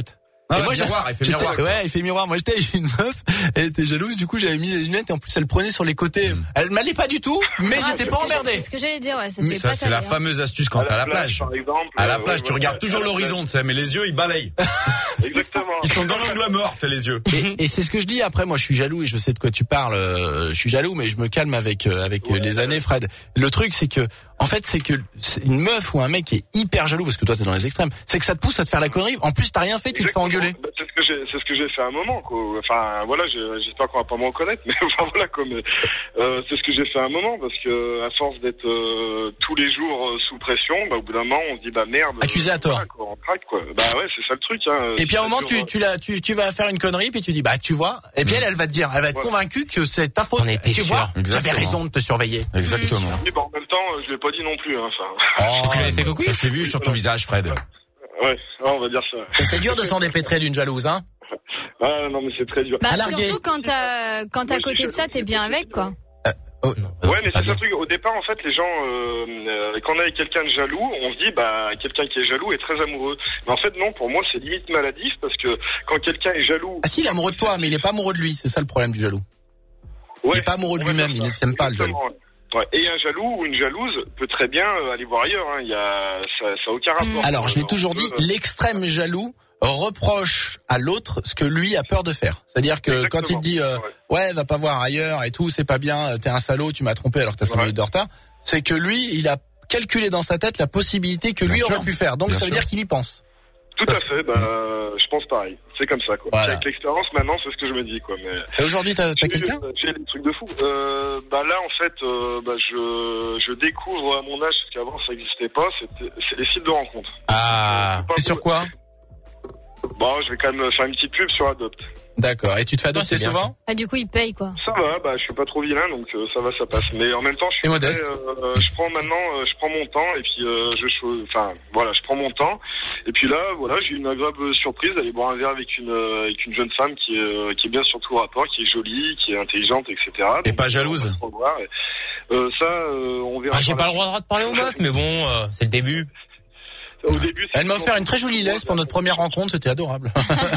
Ah, et moi, miroir, il fait miroir. Ouais, il fait miroir. Moi, j'étais avec une meuf, elle était jalouse, du coup, j'avais mis les lunettes et en plus, elle prenait sur les côtés. Elle m'allait pas du tout, mais j'étais pas emmerdé. C'est ce que j'allais dire, ouais. Mais ça, c'est la fameuse astuce quand t'es à la plage. Par exemple, à la plage, tu regardes toujours l'horizon, tu sais, mais les yeux, ils balayent. Exactement. Ils sont dans l'angle mort, c'est les yeux. Et c'est ce que je dis. Après, moi, je suis jaloux et je sais de quoi tu parles. Je suis jaloux, mais je me calme avec les années, Fred. Le truc, c'est que, en fait, c'est que une meuf ou un mec qui est hyper jaloux, parce que toi, t'es dans les extrêmes, c'est que ça te pousse à te faire la connerie. En plus, t'as rien fait, tu te fais engueuler. Bah, c'est ce que j'ai fait à un moment, quoi. Enfin, voilà, j'espère qu'on va pas me reconnaître, mais enfin, voilà, quoi. Mais, c'est ce que j'ai fait à un moment, parce que, à force d'être, tous les jours sous pression, bah, au bout d'un moment, on se dit, bah, merde. Accusé à tort. Voilà, quoi, on craque, quoi. Bah, ouais, c'est ça le truc, hein. Et puis, à un moment, tu vas faire une connerie, puis tu dis, bah, tu vois. Et puis, elle va te dire, elle va être convaincue que c'est ta faute. Tu vois, j'avais raison de te surveiller. Exactement. Oui, bah, en même temps, je l'ai pas dit non plus, hein, enfin. Oh, ça s'est vu sur ton visage, Fred. Ouais, on va dire ça. Et c'est dur de s'en dépêtrer d'une jalouse, hein. Ah, non, mais c'est très dur. Bah, surtout quand à côté de ça, t'es bien avec, quoi. Ouais, mais c'est ça le truc. Au départ, en fait, les gens, quand on est avec quelqu'un de jaloux, on se dit, bah, quelqu'un qui est jaloux est très amoureux. Mais en fait, non, pour moi, c'est limite maladif parce que quand quelqu'un est jaloux. Ah si, il est amoureux de toi, mais il est pas amoureux de lui. C'est ça le problème du jaloux. Ouais, il est pas amoureux de lui-même. Il ne s'aime pas, le jaloux. Ouais. Et un jaloux ou une jalouse peut très bien aller voir ailleurs. Hein. Ça a aucun rapport. Alors, je l'ai toujours dit, l'extrême jaloux reproche à l'autre ce que lui a peur de faire. C'est-à-dire que exactement. Quand il te dit ouais, va pas voir ailleurs et tout, c'est pas bien, t'es un salaud, tu m'as trompé alors que t'as 5 minutes de retard, c'est que lui, il a calculé dans sa tête la possibilité que lui aurait pu faire. Donc ça veut dire qu'il y pense. Tout à fait, je pense pareil. C'est comme ça, quoi. Voilà. Avec l'expérience, maintenant, c'est ce que je me dis, quoi. Mais et aujourd'hui, t'as quelqu'un? J'ai des trucs de fou. Là, en fait, je découvre à mon âge, parce qu'avant, ça n'existait pas, c'est les sites de rencontres. Ah, et sur quoi? Bon, je vais quand même faire une petite pub sur Adopt. D'accord. Et tu te fais adopter souvent? Ah, du coup, il paye, quoi. Ça va, je suis pas trop vilain, donc ça va, ça passe. Mais en même temps, je suis modeste. Je prends mon temps, et puis je prends mon temps. Et puis là, voilà, j'ai eu une agréable surprise d'aller boire un verre avec une jeune femme qui est bien sur tout rapport, qui est jolie, qui est intelligente, etc. Et donc, pas jalouse. On verra. Ah, j'ai pas le droit de parler aux meufs, mais bon, c'est le début. Au début, elle m'a offert une très jolie laisse pour notre première rencontre, c'était adorable.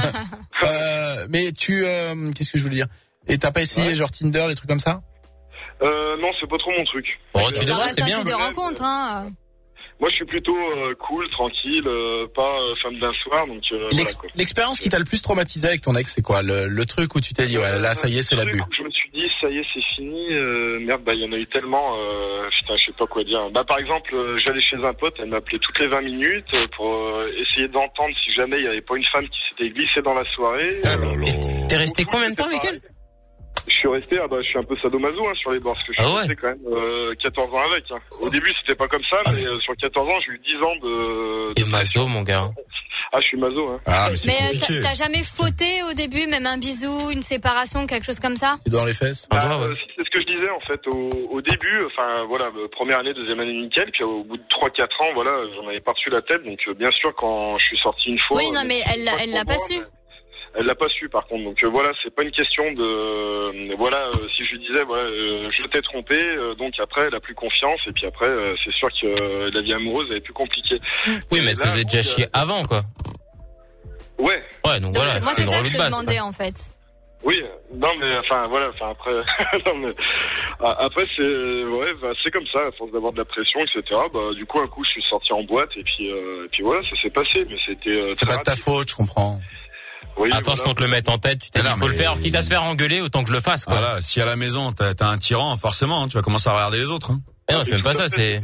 Mais qu'est-ce que je voulais dire? Et t'as pas essayé genre Tinder, des trucs comme ça? Non, c'est pas trop mon truc. Bon, tu devrais, c'est bien. De rencontres, hein. Moi, je suis plutôt cool, tranquille, pas femme d'un soir, donc. L'expérience qui t'a le plus traumatisé avec ton ex, c'est quoi? Le truc où tu t'es dit ouais, là, ça y est, c'est l'abus. Je me suis dit ça y est, c'est fini. Merde, il y en a eu tellement. Putain, je sais pas quoi dire. Par exemple, j'allais chez un pote, elle m'appelait toutes les 20 minutes pour essayer d'entendre si jamais il y avait pas une femme qui s'était glissée dans la soirée. T'es resté combien de temps avec elle? Je suis resté, je suis un peu sadomaso sur les bords, parce que je suis resté quand même 14 ans avec. Hein. Au début, c'était pas comme ça, mais sur 14 ans, j'ai eu 10 ans de... T'es maso, mon gars. Ah, je suis maso. Hein. Ah, mais c'est compliqué. T'as jamais fauté au début, même un bisou, une séparation, quelque chose comme ça? Dans les fesses? C'est ce que je disais, en fait, au début, première année, deuxième année, nickel, puis au bout de 3-4 ans, voilà, j'en avais pas reçu la tête, donc bien sûr, quand je suis sorti une fois... Oui, non, mais elle l'a pas su. Elle l'a pas su par contre, donc c'est pas une question de si je lui disais je t'ai trompé, donc après elle a plus confiance et puis après c'est sûr que la vie amoureuse elle est plus compliquée. Oui, mais elle faisait déjà chier avant quoi. Ouais. Ouais, donc voilà. Moi c'est ça que je te demandais en fait. Oui, non mais après non mais après c'est comme ça à force d'avoir de la pression etc. Du coup un coup je suis sorti en boîte et puis voilà ça s'est passé mais c'était c'est pas de ta faute, je comprends. Oui, à force qu'on te le mette en tête, tu t'es dit, faut le faire, quitte à se faire engueuler, autant que je le fasse, quoi. Voilà, si à la maison, t'as un tyran, forcément, tu vas commencer à regarder les autres, hein. Non, c'est même pas ça, c'est...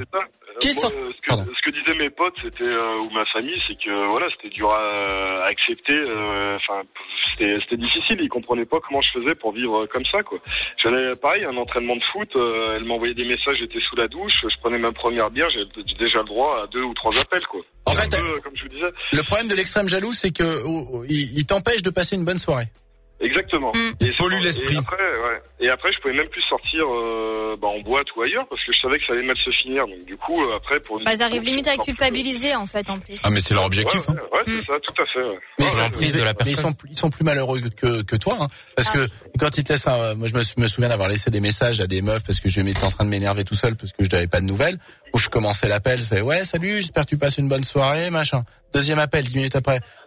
Ce que disaient mes potes, c'était ou ma famille, c'est que c'était dur à accepter. C'était difficile. Ils comprenaient pas comment je faisais pour vivre comme ça, quoi. J'avais pareil un entraînement de foot. Elle m'envoyait des messages. J'étais sous la douche. Je prenais ma première bière. J'avais déjà le droit à 2 ou 3 appels, quoi. En fait, comme je vous disais. Le problème de l'extrême jaloux, c'est que il t'empêche de passer une bonne soirée. Exactement. Et pollue l'esprit. Et après, je pouvais même plus sortir en boîte ou ailleurs parce que je savais que ça allait mal se finir. Donc du coup, après pour. Ils arrivent limite à culpabiliser en fait en plus. Ah mais c'est leur objectif. Ouais, c'est ça, tout à fait. Ouais. Mais ils sont plus malheureux que toi, hein, parce que quand ils te laissent, moi je me souviens d'avoir laissé des messages à des meufs parce que j'étais en train de m'énerver tout seul parce que je n'avais pas de nouvelles. Où je commençais l'appel, c'est ouais salut, j'espère que tu passes une bonne soirée, machin. Deuxième appel, 10 minutes après.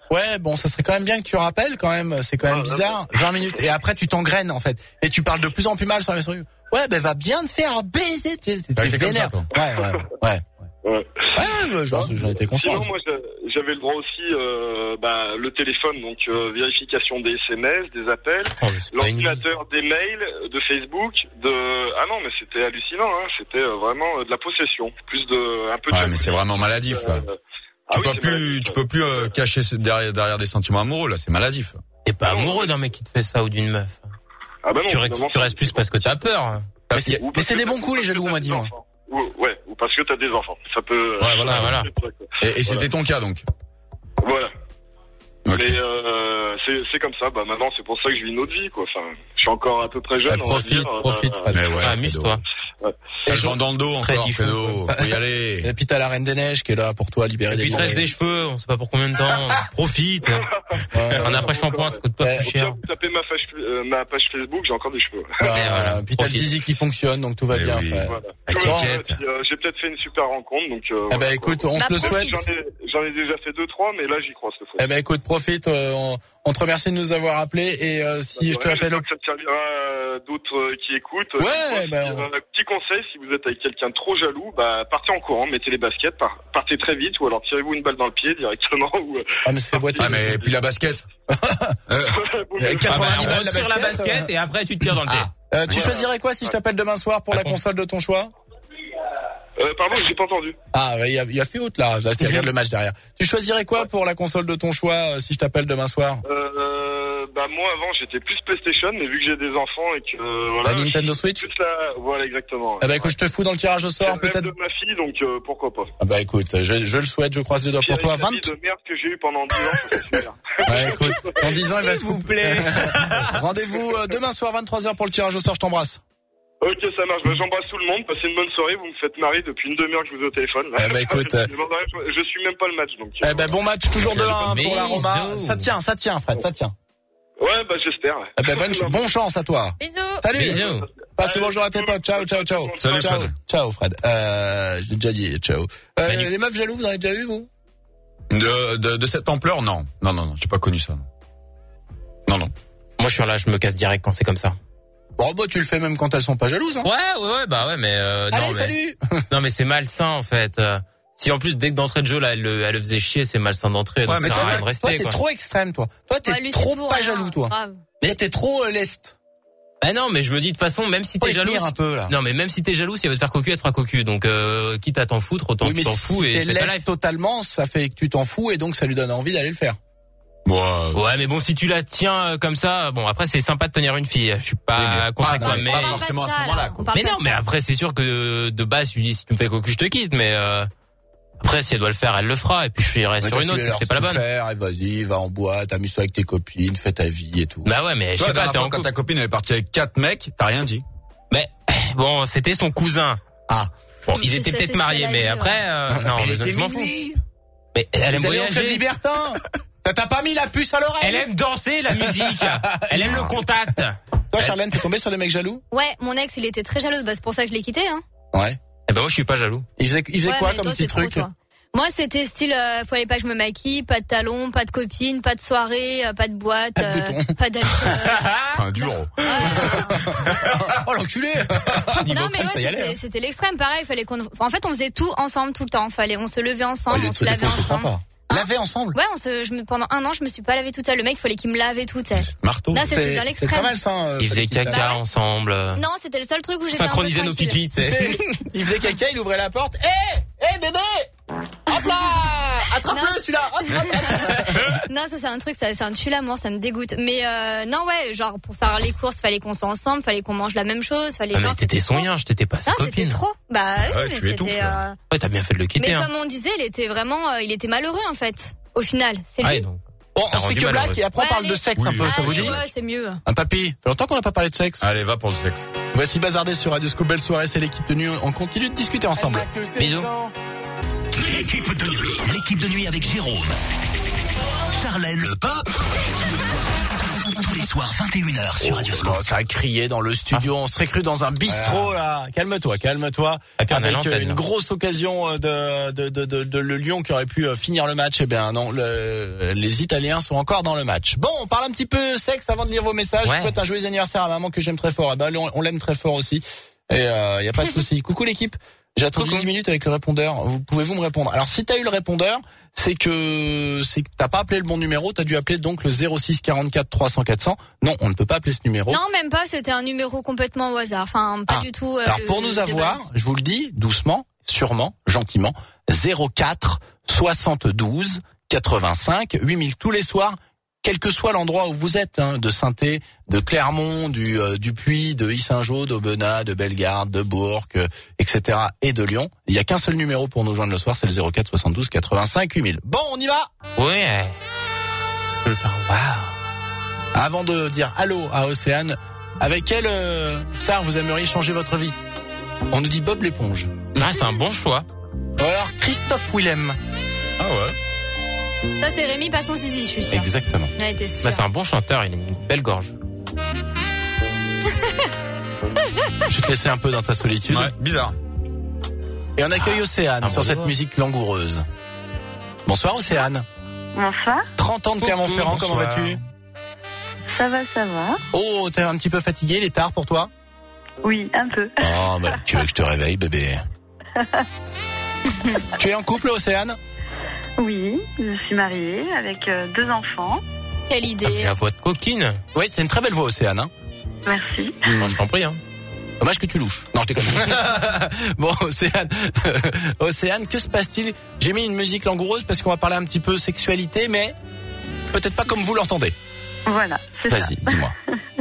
Ouais, bon, ça serait quand même bien que tu rappelles quand même. C'est quand même bizarre. 20 minutes. Et après, tu t'engraines, en fait. Et tu parles de plus en plus mal sur la messagerie. Ouais, ben, va bien te faire baiser. T'es comme ça, toi. Ouais. J'en étais conscient. Sinon, moi, j'avais le droit aussi, le téléphone, donc vérification des SMS, des appels, l'ordinateur, des mails, de Facebook, Ah non, mais c'était hallucinant, hein. C'était vraiment de la possession, plus de un peu. Ouais, mais c'est vraiment maladif, là. Tu peux plus cacher derrière des sentiments amoureux, là. C'est maladif. T'es pas amoureux d'un mec qui te fait ça ou d'une meuf. Ah bah non. Tu restes plus parce que t'as peur. Mais c'est des bons coups, les jaloux, on m'a dit. Ouais, ou parce que t'as des enfants. Ça peut. Ouais, voilà. Et c'était ton cas, donc. Voilà. Okay. Mais c'est comme ça. Bah maintenant, c'est pour ça que je vis une autre vie, quoi. Enfin, je suis encore à peu près jeune. Profite. Mais ouais, amuse-toi. Ouais. Et je vends dans le dos encore, Fredo. Faut y aller. Et puis t'as la Reine des Neiges qui est là pour toi libérer des. Et puis il te reste des cheveux, on sait pas pour combien de temps. Profite. Un après-shampoing, ça coûte pas plus cher. Vous tapez ma page Facebook, j'ai encore des cheveux. Voilà. Puis t'as le Dizzy qui fonctionne, donc tout va bien. Oui. Voilà. J'ai peut-être fait une super rencontre, donc. Eh ben écoute, on te le souhaite. J'en ai déjà fait 2-3, mais là j'y crois cette fois. Eh ben écoute, profite. On te remercie de nous avoir appelés et si je te rappelle. Ça te servira à d'autres qui écoutent. Ouais, un petit conseil, si vous êtes avec quelqu'un de trop jaloux, partez en courant, mettez les baskets, partez très vite, ou alors tirez-vous une balle dans le pied directement. Ah mais ça fait boiter. Ah mais puis la basket. 90 balles la basket. La basket et après tu te tires dans le pied. Tu choisirais quoi si je t'appelle demain soir pour la console de ton choix? Pardon, j'ai pas entendu. Ah, il y a fait haute là. Là, regarde le match derrière. Tu choisirais quoi pour la console de ton choix si je t'appelle demain soir? Moi avant j'étais plus PlayStation, mais vu que j'ai des enfants et que voilà. La Nintendo Switch. Voilà exactement. Ah bah écoute, je te fous dans le tirage au sort peut-être. De ma fille, donc pourquoi pas. Ah bah écoute, je le souhaite, je croise les doigts pour toi. 20 de merde que j'ai eu pendant 10 ans, ça fait super. Ouais, écoute, dans 10 ans il va s'il vous plaît. Rendez-vous demain soir 23h pour le tirage au sort. Je t'embrasse. Ok, ça marche. J'embrasse tout le monde. Passez une bonne soirée. Vous me faites marrer depuis une demi-heure que je vous ai au téléphone. Là. Eh ben écoute, je suis même pas le match, donc. Eh ben bon match, toujours 2-1 pour la Roma. Ça tient, Fred, ça tient. Ouais, j'espère. Eh ben bonne chance à toi. Bisous. Salut. Bisous. Passe le bonjour à tes potes. Ciao. Salut Fred. Ciao Fred. J'ai déjà dit ciao. Les meufs jaloux, vous en avez déjà eu vous? De cette ampleur, non, j'ai pas connu ça. Non. Moi je suis là, je me casse direct quand c'est comme ça. Bon, tu le fais même quand elles sont pas jalouses, hein. Ouais, mais allez, salut. Non, mais c'est malsain en fait. Si en plus dès que d'entrée de jeu là, elle le faisait chier, c'est malsain d'entrée. Ouais, mais toi, c'est trop extrême, toi. Toi, t'es trop pas jaloux, toi. Mais t'es trop leste. Bah non, mais je me dis de toute façon, même si t'es jaloux, un peu, là. Non, mais même si t'es jaloux, si elle veut te faire cocu, elle te fera cocu. Donc quitte à t'en foutre, autant que tu t'en fous et fais ta life. Totalement, ça fait que tu t'en fous et donc ça lui donne envie d'aller le faire. Ouais, mais bon, si tu la tiens comme ça, bon, après c'est sympa de tenir une fille. Je suis pas contre toi, mais pas forcément à ce moment-là. Mais non, mais après c'est sûr que de base, tu dis si tu me fais cocu, je te quitte, mais après si elle doit le faire, elle le fera et puis je irai sur une autre si c'est pas la bonne. Vas-y, va en boîte, amuse-toi avec tes copines, fais ta vie et tout. Bah ouais, mais je sais pas, quand ta copine elle est partie avec 4 mecs, t'as rien dit. Mais bon, c'était son cousin. Ah. Bon, ils étaient peut-être mariés, mais après non, je m'en fous. Mais elle aime voyager. Libertin. T'as pas mis la puce à l'oreille? Elle aime danser, la musique. Elle aime le contact. Toi, Charlène, t'es tombée sur des mecs jaloux? Ouais, mon ex, il était très jaloux. C'est pour ça que je l'ai quitté, hein. Ouais. Eh ben moi, je suis pas jaloux. Il faisait quoi comme petit truc? Moi, c'était style, fallait pas que je me maquille, pas de talons, pas de copines, pas de soirée, pas de boîte, pas d'alcool. C'est un dur. Oh, l'enculé! Non, mais ouais, c'était l'extrême. Pareil, en fait, on faisait tout ensemble, tout le temps. On se levait ensemble, on se lavait ensemble. Laver ensemble? Ouais, pendant 1 an, je me suis pas lavée toute seule. Le mec, il fallait qu'il me lave et tout, tu sais. Marteau. Là, c'était dans l'extrême. C'est très malsain. Ils faisaient caca ensemble. Non, c'était le seul truc où j'étais synchroniser nos pipis, tu sais. Il faisait caca, il ouvrait la porte. Hé, bébé! Hop là! Attrape-le, celui-là! Non, ça, c'est un truc, c'est un tue-l'amour, ça me dégoûte. Mais, non, ouais, genre, pour faire les courses, fallait qu'on soit ensemble, fallait qu'on mange la même chose, fallait. Ah, mais t'étais son lien, je t'étais pas sa copine. C'était trop. Bah, ouais, tu étouffes. Ouais, t'as bien fait de le quitter. Mais comme on disait, il était malheureux, en fait. Au final, c'est lui. Bon, on se fait que blague et après on parle de sexe un peu, ça vous dit? Ouais, c'est mieux. Un papy, fait longtemps qu'on n'a pas parlé de sexe. Allez, va pour le sexe. Voici Bazardé sur Radio Scoop, belle soirée, c'est l'équipe de nuit, on continue de discuter ensemble. Bisous. L'équipe de nuit avec Jérôme, Charlène, le pape, Tous les soirs 21h sur Radio Scoop. Ça a crié dans le studio, on serait cru dans un bistrot là. Calme-toi. Avec une grosse occasion de le Lyon qui aurait pu finir le match. Eh bien non, les Italiens sont encore dans le match. Bon, on parle un petit peu sexe avant de lire vos messages. Je souhaite un joyeux anniversaire à maman que j'aime très fort. Eh ben on l'aime très fort aussi. Et y a pas de souci. Coucou l'équipe. J'ai attendu 10 minutes avec le répondeur. Pouvez-vous me répondre? Alors si t'as eu le répondeur, c'est que t'as pas appelé le bon numéro. T'as dû appeler donc le 06 44 300 400. Non, on ne peut pas appeler ce numéro. Non, même pas. C'était un numéro complètement au hasard. Enfin, pas du tout. Alors pour nous avoir, je vous le dis doucement, sûrement, gentiment, 04 72 85 8000 tous les soirs. Quel que soit l'endroit où vous êtes, de Sainté, de Clermont, du Puy, de Yssingeaux, d'Aubenas, de Bellegarde, de Bourg, etc. et de Lyon. Il y a qu'un seul numéro pour nous joindre le soir, c'est le 04 72 85 8000. Bon, on y va? Oui. Avant de dire allô à Océane, avec quelle star vous aimeriez changer votre vie? On nous dit Bob l'éponge. Ah, c'est un bon choix. Ou alors Christophe Willem. Ah ouais. Ça, c'est Rémi Passon Zizi, je suis sûr. Exactement. C'est un bon chanteur, il a une belle gorge. Je vais te laisser un peu dans ta solitude. Ouais, bizarre. Et on accueille Océane sur cette musique langoureuse. Bonsoir Océane. Bonsoir. 30 ans de Clermont-Ferrand, comment vas-tu? Ça va. Oh, t'es un petit peu fatigué, il est tard pour toi? Oui, un peu. Oh, bah, tu veux que je te réveille, bébé? Tu es en couple, Océane? Oui, je suis mariée avec 2 enfants. Quelle idée. La voix de coquine. Oui, c'est une très belle voix, Océane. Merci. Je t'en prie. Dommage que tu louches. Non, je déconne. Bon, Océane, que se passe-t-il? J'ai mis une musique langoureuse parce qu'on va parler un petit peu sexualité, mais peut-être pas comme vous l'entendez. Voilà, c'est ça. Vas-y, dis-moi.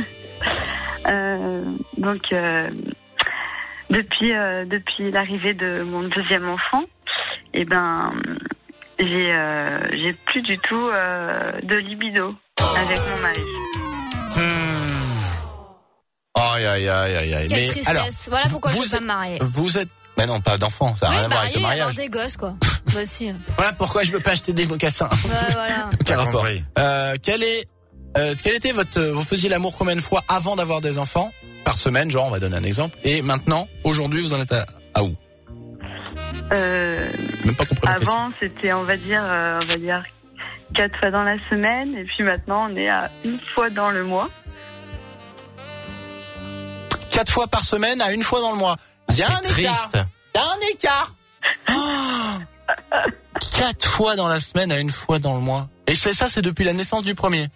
Depuis l'arrivée de mon 2e enfant, j'ai plus du tout de libido avec mon mari. Quelle tristesse. Alors, voilà pourquoi je veux pas me marier. Vous êtes... Mais non, pas d'enfant, ça n'a rien à voir avec le mariage. Avoir des gosses, quoi. Moi aussi. Voilà pourquoi je veux pas acheter des mocassins. Voilà. Quel rapport. Quel était vous faisiez l'amour combien de fois avant d'avoir des enfants? Par semaine, genre, on va donner un exemple. Et maintenant, aujourd'hui, vous en êtes à où? Même pas compris. Avant, c'était, on va dire 4 fois dans la semaine, et puis maintenant, on est à 1 fois dans le mois. 4 fois par semaine à 1 fois dans le mois. Il y a un écart. Il y a un écart. 4 fois dans la semaine à 1 fois dans le mois. Et ça, c'est depuis la naissance du premier.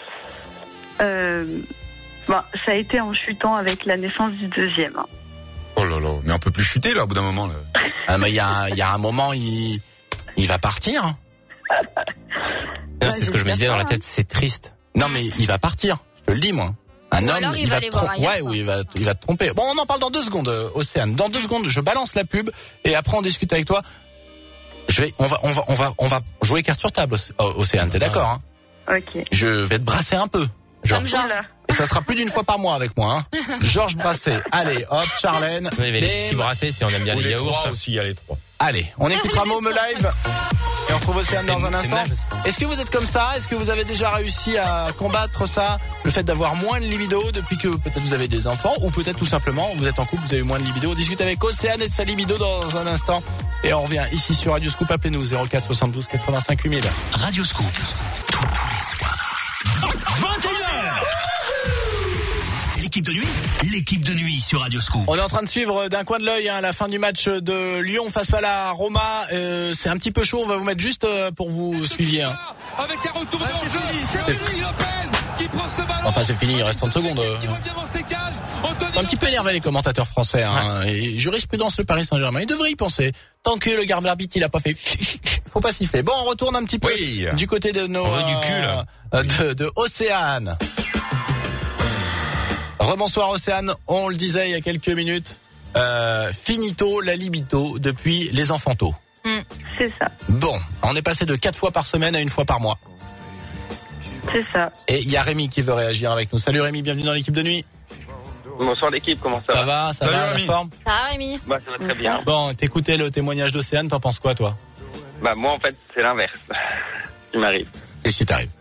Ça a été en chutant avec la naissance du 2e. Oh là là, mais on peut plus chuter là au bout d'un moment là. Ah mais il y a un moment il va partir. Non, c'est ce que je me disais dans la tête, c'est triste. Non mais il va partir, je te le dis moi. Un homme, il va il va te tromper. Bon, on en parle dans 2 secondes, Océane. Dans 2 secondes, je balance la pub et après on discute avec toi. On va jouer carte sur table, Océane. T'es d'accord, hein? Ok. Je vais te brasser un peu. Genre. Et ça sera plus d'1 fois par mois avec moi, hein. Georges Brassens. Allez, hop, Charlène. Il y avait les petits brassés si on aime bien les yaourts. Aussi, il y a les 3. Allez, on écoutera Môme Live. Et on retrouve Océane dans un instant. Est-ce que vous êtes comme ça? Est-ce que vous avez déjà réussi à combattre ça? Le fait d'avoir moins de libido depuis que peut-être vous avez des enfants, ou peut-être tout simplement vous êtes en couple, vous avez moins de libido. On discute avec Océane et de sa libido dans un instant. Et on revient ici sur Radio Scoop. Appelez-nous 04 72 85 8000. Radio Scoop. Tous les soirs. 21h. L'équipe de nuit sur Radio Scoop. On est en train de suivre d'un coin de l'œil la fin du match de Lyon face à la Roma. C'est un petit peu chaud, on va vous mettre juste pour vous suiviez. Avec un retour de c'est Rudy Lopez qui prend ce ballon. Enfin c'est fini, il reste 30 secondes. Un petit peu énervé les commentateurs français. Et jurisprudence le Paris Saint-Germain, il devrait y penser. Tant que le garde l'arbitre il a pas fait, faut pas siffler. Bon, on retourne un petit peu du côté de nos du cul là. de Océane. Rebonsoir Océane, on le disait il y a quelques minutes, finito la libido depuis les enfantos. C'est ça. Bon, on est passé de 4 fois par semaine à 1 fois par mois. C'est ça. Et il y a Rémi qui veut réagir avec nous. Salut Rémi, bienvenue dans l'équipe de nuit. Bonsoir l'équipe, comment ça va? Ça va, Salut va, Rémi. la forme? Ça va Rémi? Bah ça va très bien. Bon, t'écoutais le témoignage d'Océane, t'en penses quoi toi? Bah moi en fait c'est l'inverse qui m'arrive. Qu'est-ce qui t'arrive?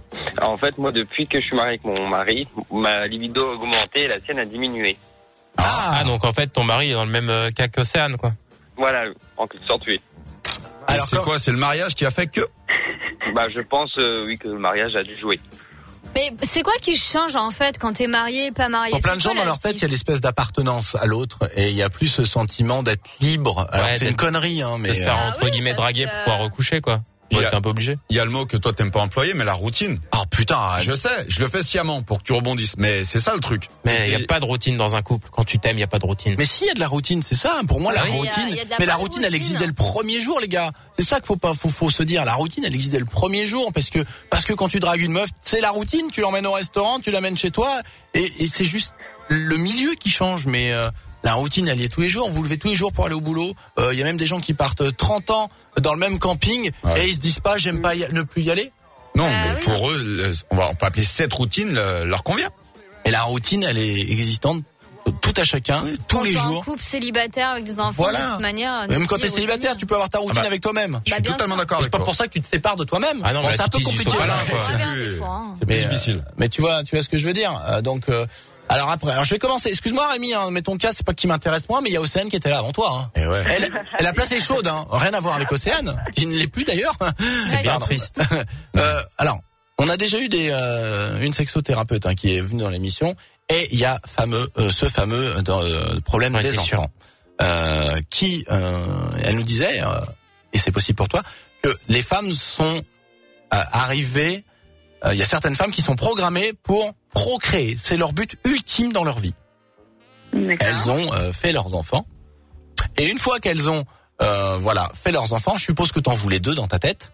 Alors, en fait, moi, depuis que je suis marié avec mon mari, ma libido a augmenté et la sienne a diminué. Ah, donc en fait, ton mari est dans le même cas qu'Océane, quoi. Voilà, en quelque sorte, oui. Alors c'est quoi? C'est le mariage qui a fait que? Bah, je pense, oui, que le mariage a dû jouer. Mais c'est quoi qui change en fait quand t'es marié, pas marié? Pour plein de gens dans leur tête, il y a l'espèce d'appartenance à l'autre et il y a plus ce sentiment d'être libre. Alors c'est une connerie, hein, mais de se faire entre guillemets draguer pour pouvoir recoucher, quoi. Ouais, t'es un peu obligé. Il y a le mot que toi t'aimes pas employer, mais la routine. Ah putain. Je sais, je le fais sciemment pour que tu rebondisses, mais c'est ça le truc. Mais il y a pas de routine dans un couple. Quand tu t'aimes, il y a pas de routine. Mais si, il y a de la routine, c'est ça. Pour moi, la routine. Mais la routine, elle existe dès le premier jour, les gars. C'est ça qu'il faut se dire. La routine, elle existe dès le premier jour, parce que quand tu dragues une meuf, c'est la routine. Tu l'emmènes au restaurant, tu l'amènes chez toi, et c'est juste le milieu qui change, mais. La routine, elle y est tous les jours. Vous vous levez tous les jours pour aller au boulot. Il y a même des gens qui partent 30 ans dans le même camping et ils se disent pas, j'aime pas ne plus y aller. Non, mais pour eux, on peut appeler cette routine leur convient. Et la routine, elle est existante tout à chacun, tous les jours. En couple célibataire avec des enfants, de toute manière. Même quand t'es célibataire, tu peux avoir ta routine avec toi-même. Je suis totalement d'accord avec toi. C'est pas pour ça que tu te sépares de toi-même. Ah non, c'est un peu compliqué. C'est plus difficile. Mais tu vois ce que je veux dire. Donc. Alors je vais commencer. Excuse-moi Rémi, mais ton cas c'est pas qui m'intéresse moi, mais il y a Océane qui était là avant toi. Et ouais. Elle a place est chaude, rien à voir avec Océane, qui ne l'est plus d'ailleurs. C'est bien triste. Alors, on a déjà eu une sexothérapeute qui est venue dans l'émission, et il y a ce fameux problème des enfants, qui elle nous disait, et c'est possible pour toi, que les femmes sont arrivées. Il y a certaines femmes qui sont programmées pour procréer. C'est leur but ultime dans leur vie. Elles ont fait leurs enfants. Et une fois qu'elles ont fait leurs enfants, je suppose que t'en voulais 2 dans ta tête.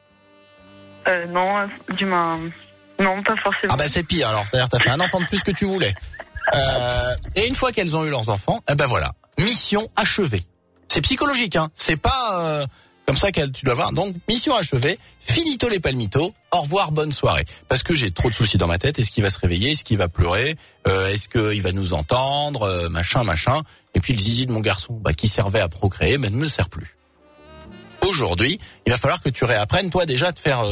Non, non, pas forcément. Ah bah c'est pire alors. C'est-à-dire t'as fait un enfant de plus que tu voulais. Et une fois qu'elles ont eu leurs enfants, voilà, mission achevée. C'est psychologique, C'est pas comme ça tu dois voir. Donc, mission achevée, finito les palmitos, au revoir, bonne soirée. Parce que j'ai trop de soucis dans ma tête. Est-ce qu'il va se réveiller? Est-ce qu'il va pleurer? Est-ce qu'il va nous entendre? Machin. Et puis le zizi de mon garçon, qui servait à procréer, ne me sert plus. Aujourd'hui, il va falloir que tu réapprennes, toi, déjà, de faire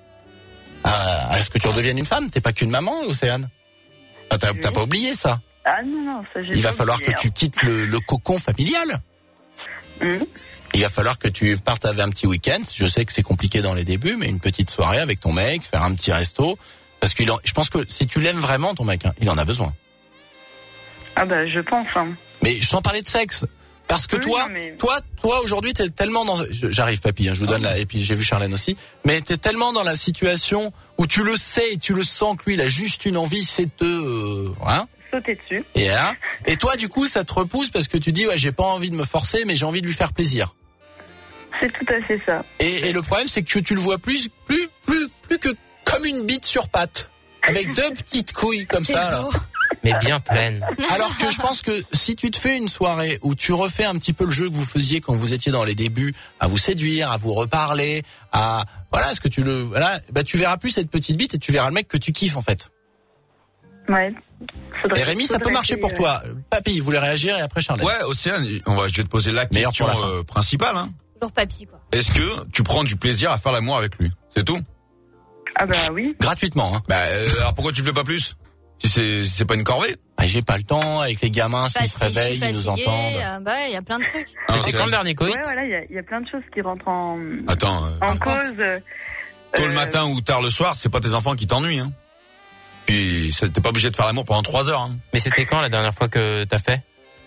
à ce que tu redeviennes une femme. T'es pas qu'une maman, Océane. T'as pas oublié ça? Ah non, ça j'ai. Il va falloir que tu quittes le cocon familial. Il va falloir que tu partes avec un petit week-end. Je sais que c'est compliqué dans les débuts, mais une petite soirée avec ton mec, faire un petit resto. Parce que je pense que si tu l'aimes vraiment, ton mec, il en a besoin. Ah bah, je pense. Mais sans parler de sexe. Parce que toi aujourd'hui, t'es tellement dans... J'arrive, papy, je vous donne et puis j'ai vu Charlène aussi. Mais t'es tellement dans la situation où tu le sais et tu le sens que lui, il a juste une envie, c'est de... sauter dessus. Et toi, du coup, ça te repousse parce que tu dis, j'ai pas envie de me forcer, mais j'ai envie de lui faire plaisir. C'est tout à fait ça. Et le problème, c'est que tu le vois plus que comme une bite sur patte. Avec 2 petites couilles comme ça, là. Mais bien pleine. Alors que je pense que si tu te fais une soirée où tu refais un petit peu le jeu que vous faisiez quand vous étiez dans les débuts, à vous séduire, à vous reparler, est-ce que tu verras plus cette petite bite et tu verras le mec que tu kiffes, en fait. Ouais. Et Rémi, ça peut marcher pour toi. Papy, il voulait réagir et après Charlène. Ouais, Océane, je vais te poser la question principale. Toujours papy, quoi. Est-ce que tu prends du plaisir à faire l'amour avec lui? C'est tout? Ah bah oui. Gratuitement, alors pourquoi tu le fais pas plus? Si c'est pas une corvée? J'ai pas le temps, avec les gamins, s'ils se réveillent, ils nous entendent. Il y a plein de trucs. C'était quand le dernier coït? Ouais, voilà, il y a plein de choses qui rentrent en cause. Tôt le matin ou tard le soir, c'est pas tes enfants qui t'ennuient, Puis t'es pas obligé de faire l'amour pendant 3 heures, Mais c'était quand la dernière fois que t'as fait?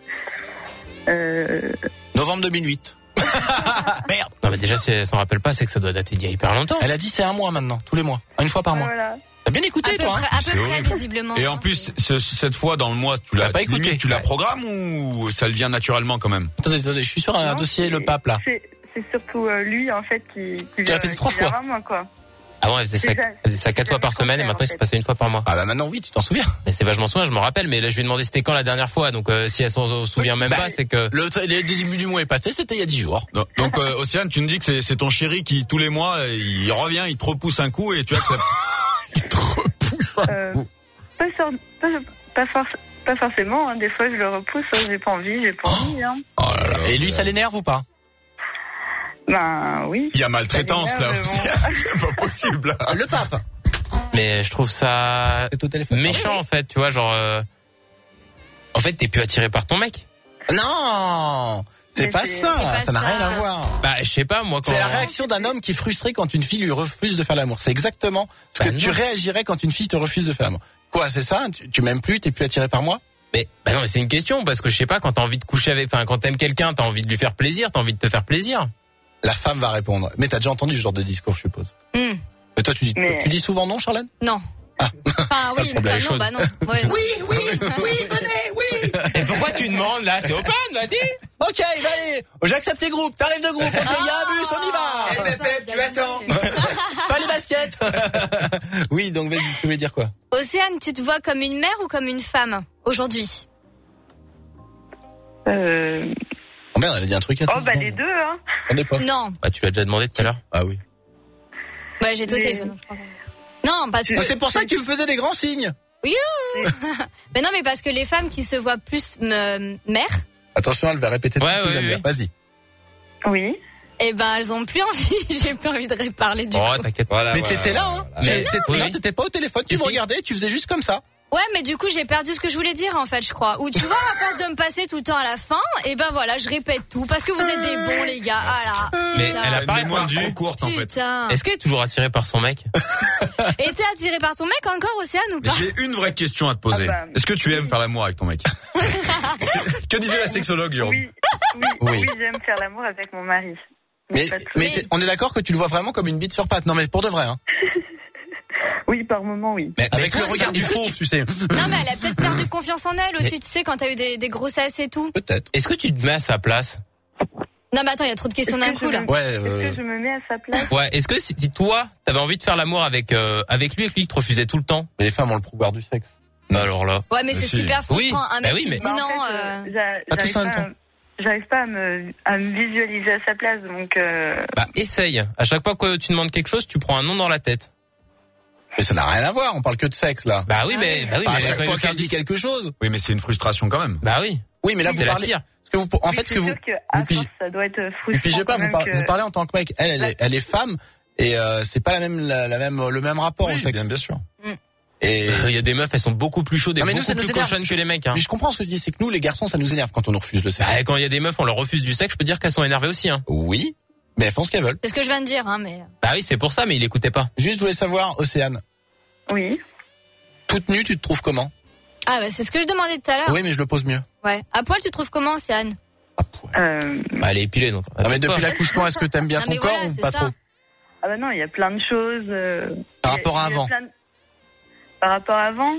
Novembre 2008. Merde. Non mais déjà si elle s'en rappelle pas, c'est que ça doit dater d'il y a hyper longtemps. Elle a dit c'est un mois maintenant, tous les mois, une fois par mois. Voilà. T'as bien écouté toi? À peu près visiblement. Et en plus cette fois dans le mois, tu l'as pas écouté. Tu la programmes ou ça le vient naturellement quand même? Attendez, je suis sur un dossier le pape là. C'est surtout lui en fait qui tu l'as fait 3 fois. Moi, quoi. Avant, elle faisait ça 4 fois par semaine et maintenant, il se passait 1 fois par mois. Ah bah maintenant, oui, tu t'en souviens. Mais c'est vachement souviens, je me rappelle. Mais là, je lui ai demandé c'était quand la dernière fois. Donc, si elle s'en souvient même pas, c'est que... Le début du mois est passé, c'était il y a 10 jours. Donc, Océane, tu me dis que c'est ton chéri qui, tous les mois, il revient, il te repousse un coup et tu acceptes. Il te repousse un coup. Pas forcément, des fois, je le repousse, j'ai pas envie. Oh là là. Et lui, ça l'énerve ou pas? Ben oui. Il y a maltraitance là. C'est pas possible. Le pape. Mais je trouve ça méchant en fait, tu vois, genre en fait, t'es plus attiré par ton mec. Non, c'est pas ça, ça n'a rien à voir. Bah, je sais pas moi quand... C'est la réaction d'un homme qui est frustré quand une fille lui refuse de faire l'amour. C'est exactement ce que tu réagirais quand une fille te refuse de faire l'amour. Quoi, c'est ça? Tu m'aimes plus, t'es plus attiré par moi? Mais bah non, mais c'est une question parce que je sais pas, quand t'as envie de coucher avec, enfin quand t'aimes quelqu'un, t'as envie de lui faire plaisir, t'as envie de te faire plaisir. La femme va répondre. Mais t'as déjà entendu ce genre de discours, je suppose. Mais toi, tu dis souvent non, Charlène? Non. Enfin, oui, non, bah non. Ouais, non. Oui, venez, oui. Et pourquoi tu demandes là? C'est open, vas-y. Ok, allez, j'accepte les groupes, t'arrives de groupe, ok, il y a un bus, on y va. Pépé, tu attends. Pas les baskets. Oui, donc vas-y, tu voulais dire quoi? Océane, tu te vois comme une mère ou comme une femme aujourd'hui? Oh merde, elle a dit un truc à Oh bah les deux, hein. On est pas. Non. Bah tu l'as déjà demandé tout à l'heure. Ah oui. Ouais, j'ai tout au téléphone. Non, parce que... C'est pour ça que tu me faisais des grands signes. Oui. Mais non, mais parce que les femmes qui se voient plus mères. Attention, elle va répéter. Ouais. Vas-y. Oui. Eh ben, elles ont plus envie. J'ai plus envie de reparler du coup. Oh, t'inquiète. Voilà, mais t'étais là, hein. Mais t'étais pas au téléphone, tu me regardais, tu faisais juste comme ça. Ouais, mais du coup, j'ai perdu ce que je voulais dire, en fait, je crois. Ou tu vois, à place de me passer tout le temps à la fin, et ben voilà, je répète tout, parce que vous êtes des bons, les gars. Ah là. Mais elle a pas répondu. Trop courte, en fait. Putain. Est-ce qu'elle est toujours attirée par son mec? Et t'es attiré par ton mec encore, Océane, ou pas? J'ai une vraie question à te poser. Est-ce que tu aimes faire l'amour avec ton mec? Que disait la sexologue, Jérôme? Oui, j'aime faire l'amour avec mon mari. Mais on est d'accord que tu le vois vraiment comme une bite sur patte. Non, mais pour de vrai, hein. Oui, par moment, oui. Mais avec le regard du fond, tu sais. Non, mais elle a peut-être perdu confiance en elle aussi, tu sais, quand t'as eu des grossesses et tout. Peut-être. Est-ce que tu te mets à sa place? Non, mais attends, il y a trop de questions d'un coup, là. Ouais, Est-ce que je me mets à sa place? Ouais, est-ce que si toi, t'avais envie de faire l'amour avec lui et que lui te refusait tout le temps? Mais les femmes ont le pouvoir du sexe. Bah alors là. Ouais, mais c'est super frustrant. Un mec qui dit Bah, non. J'arrive pas à me visualiser à sa place, donc. Bah essaye. À chaque fois que tu demandes quelque chose, tu prends un nom dans la tête. Mais ça n'a rien à voir, on parle que de sexe là. Bah oui, mais à chaque fois qu'elle dit quelque chose. Oui, mais c'est une frustration quand même. Bah oui. Oui, mais là vous parlez. Parce que vous, en fait, c'est sûr que ça doit être frustrant. Vous pigez pas, vous parlez en tant que mec. Elle est femme et c'est pas le même rapport au sexe. Bien sûr. Et il y a des meufs, elles sont beaucoup plus chaudes et beaucoup plus cochonnes que les mecs. Hein. Mais je comprends ce que tu dis, c'est que nous, les garçons, ça nous énerve quand on nous refuse le sexe. Bah, quand il y a des meufs, on leur refuse du sexe, je peux dire qu'elles sont énervées aussi. Hein. Oui, mais elles font ce qu'elles veulent. C'est ce que je viens de dire, hein, mais. Bah oui, c'est pour ça, mais il écoutait pas. Juste, je voulais savoir, Océane. Oui. Toute nue, tu te trouves comment? Ah bah c'est ce que je demandais tout à l'heure. Oui, mais je le pose mieux. Ouais. À poil, tu te trouves comment, Océane? À poil. Bah, elle est épilée, donc. Non, mais depuis l'accouchement, est-ce que t'aimes bien ton corps ou pas trop? Ah bah non, il y a plein de choses. Par rapport à avant. Par rapport à avant,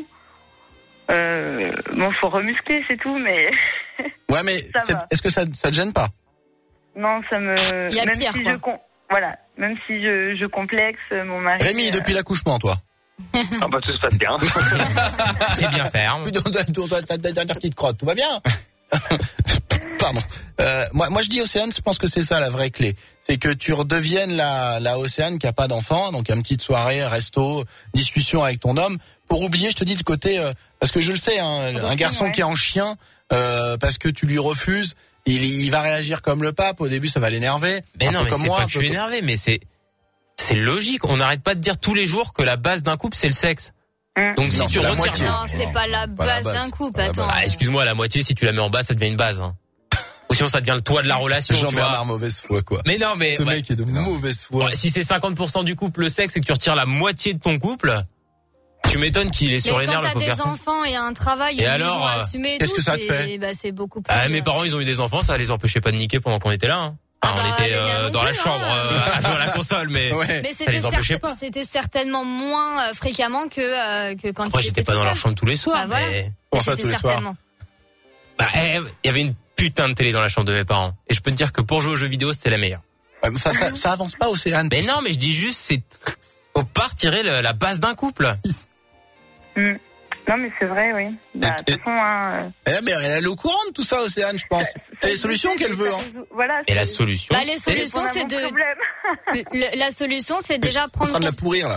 bon, faut remuscler, c'est tout, mais. Ouais, mais est-ce que ça te gêne pas? Non, ça me. Il y a même pire, si quoi. Voilà, même si je complexe mon mari. Rémi, depuis l'accouchement, toi. Ah bah tout se passe bien. C'est bien faire. Ta dernière petite crotte, tout va bien? Pardon. Moi je dis Océane, je pense que c'est ça la vraie clé. C'est que tu redeviennes la Océane qui a pas d'enfant, donc une petite soirée, resto, discussion avec ton homme, pour oublier, je te dis, le côté, parce que je le sais, hein, un garçon qui est en chien, parce que tu lui refuses, il va réagir comme le pape, au début ça va l'énerver. Mais non, mais c'est pas que je suis énervé, mais c'est logique, on n'arrête pas de dire tous les jours que la base d'un couple c'est le sexe. Donc si tu retires... Non, c'est pas la base d'un couple, attends. Ah, excuse-moi, la moitié, si tu la mets en bas, ça devient une base. Hein. Ou sinon, ça devient le toit de la relation. Jean-Bernard mauvaise foi, quoi. Mais non, mais... Ce mec est de mauvaise foi. Ouais, si c'est 50% du couple, le sexe, et que tu retires la moitié de ton couple, tu m'étonnes qu'il est sur les nerfs, le pauvre garçon. Mais quand t'as des enfants et un travail, et alors, qu'est-ce que ça te fait? Bah, c'est beaucoup plus... Ah, mes parents, ils ont eu des enfants, ça les empêchait pas de niquer pendant qu'on était là, hein. Enfin, on était dans la chambre à jouer à la console, mais ça les empêchait pas. C'était certainement moins fréquemment que quand. Après, j'étais pas dans leur chambre tous les soirs. Bah, mais comment ça tous les soirs? Bah, il y avait une putain de télé dans la chambre de mes parents, et je peux te dire que pour jouer aux jeux vidéo, c'était la meilleure. Ça avance pas, Océane. Mais non, mais je dis juste, faut pas retirer la base d'un couple. Non, mais c'est vrai, oui. Bah, de toute façon, mais elle est au courant de tout ça, Océane, je pense. C'est les solutions qu'elle veut, hein. Voilà. Et la solution? Bah, les solutions, c'est la solution, c'est déjà prendre. On sera de la pourrir, là.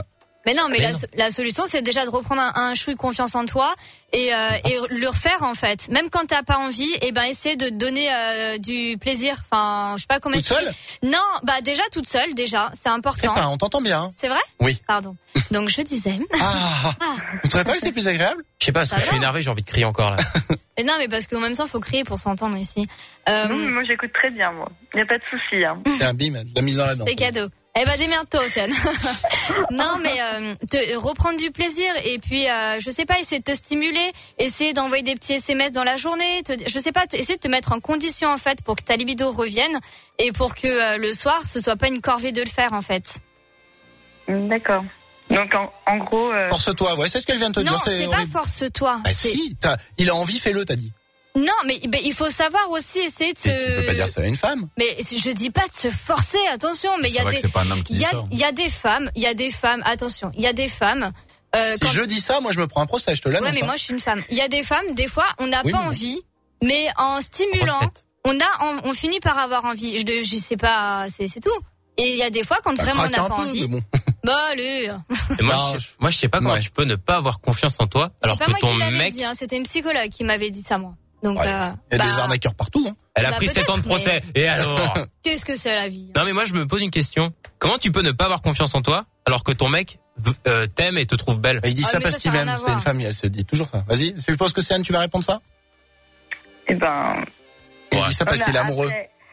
Mais non, mais la solution, c'est déjà de reprendre un chouï confiance en toi et la solution, c'est déjà de reprendre un chouï confiance en toi et le refaire en fait. Même quand t'as pas envie, essayer de donner du plaisir. Enfin, je sais pas comment. Toute seule ? Non, déjà toute seule déjà, c'est important. On t'entend bien. C'est vrai ? Oui. Pardon. Donc je disais. Vous trouvez pas que c'est plus agréable ? Je sais pas, parce que je suis énervé, j'ai envie de crier encore là. Et non, mais parce qu'en même temps, faut crier pour s'entendre ici. Non, mais moi j'écoute très bien, moi. Y a pas de souci. Hein. C'est un bim, de la mise en redans. C'est cadeau. Démerde-toi, Océane. Non, mais reprendre du plaisir et puis je sais pas, essayer de te stimuler, essayer d'envoyer des petits SMS dans la journée, je sais pas, essayer de te mettre en condition en fait pour que ta libido revienne et pour que le soir ce soit pas une corvée de le faire en fait. D'accord. Donc en gros force-toi, ouais, c'est ce qu'elle vient de te dire. Non, c'est pas force-toi. Si, il a envie, fais-le, t'as dit. Non, mais il faut savoir aussi essayer de se... Tu peux pas dire ça à une femme. Mais je dis pas de se forcer, attention, mais il y a des... Il y a des femmes, attention, il y a des femmes... si je dis ça, moi je me prends un procès, je te l'annonce. Ouais, mais moi je suis une femme. Il y a des femmes, des fois, on n'a pas envie, mais en stimulant, on finit par avoir envie. Je sais pas, c'est tout. Et il y a des fois quand vraiment on n'a pas envie... allez. Et moi, je sais pas comment tu peux ne pas avoir confiance en toi, alors que ton mec... C'était une psychologue qui m'avait dit ça, moi. Donc, il y a des arnaqueurs partout. Hein. Elle a pris 7 ans de procès. Et alors qu'est-ce que c'est la vie? Non, mais moi, je me pose une question. Comment tu peux ne pas avoir confiance en toi, alors que ton mec t'aime et te trouve belle? Il dit ça parce qu'il aime. C'est une femme, elle se dit toujours ça. Vas-y, je pense que Céane, tu vas répondre ça? Eh ben... Il dit ça parce qu'il est amoureux.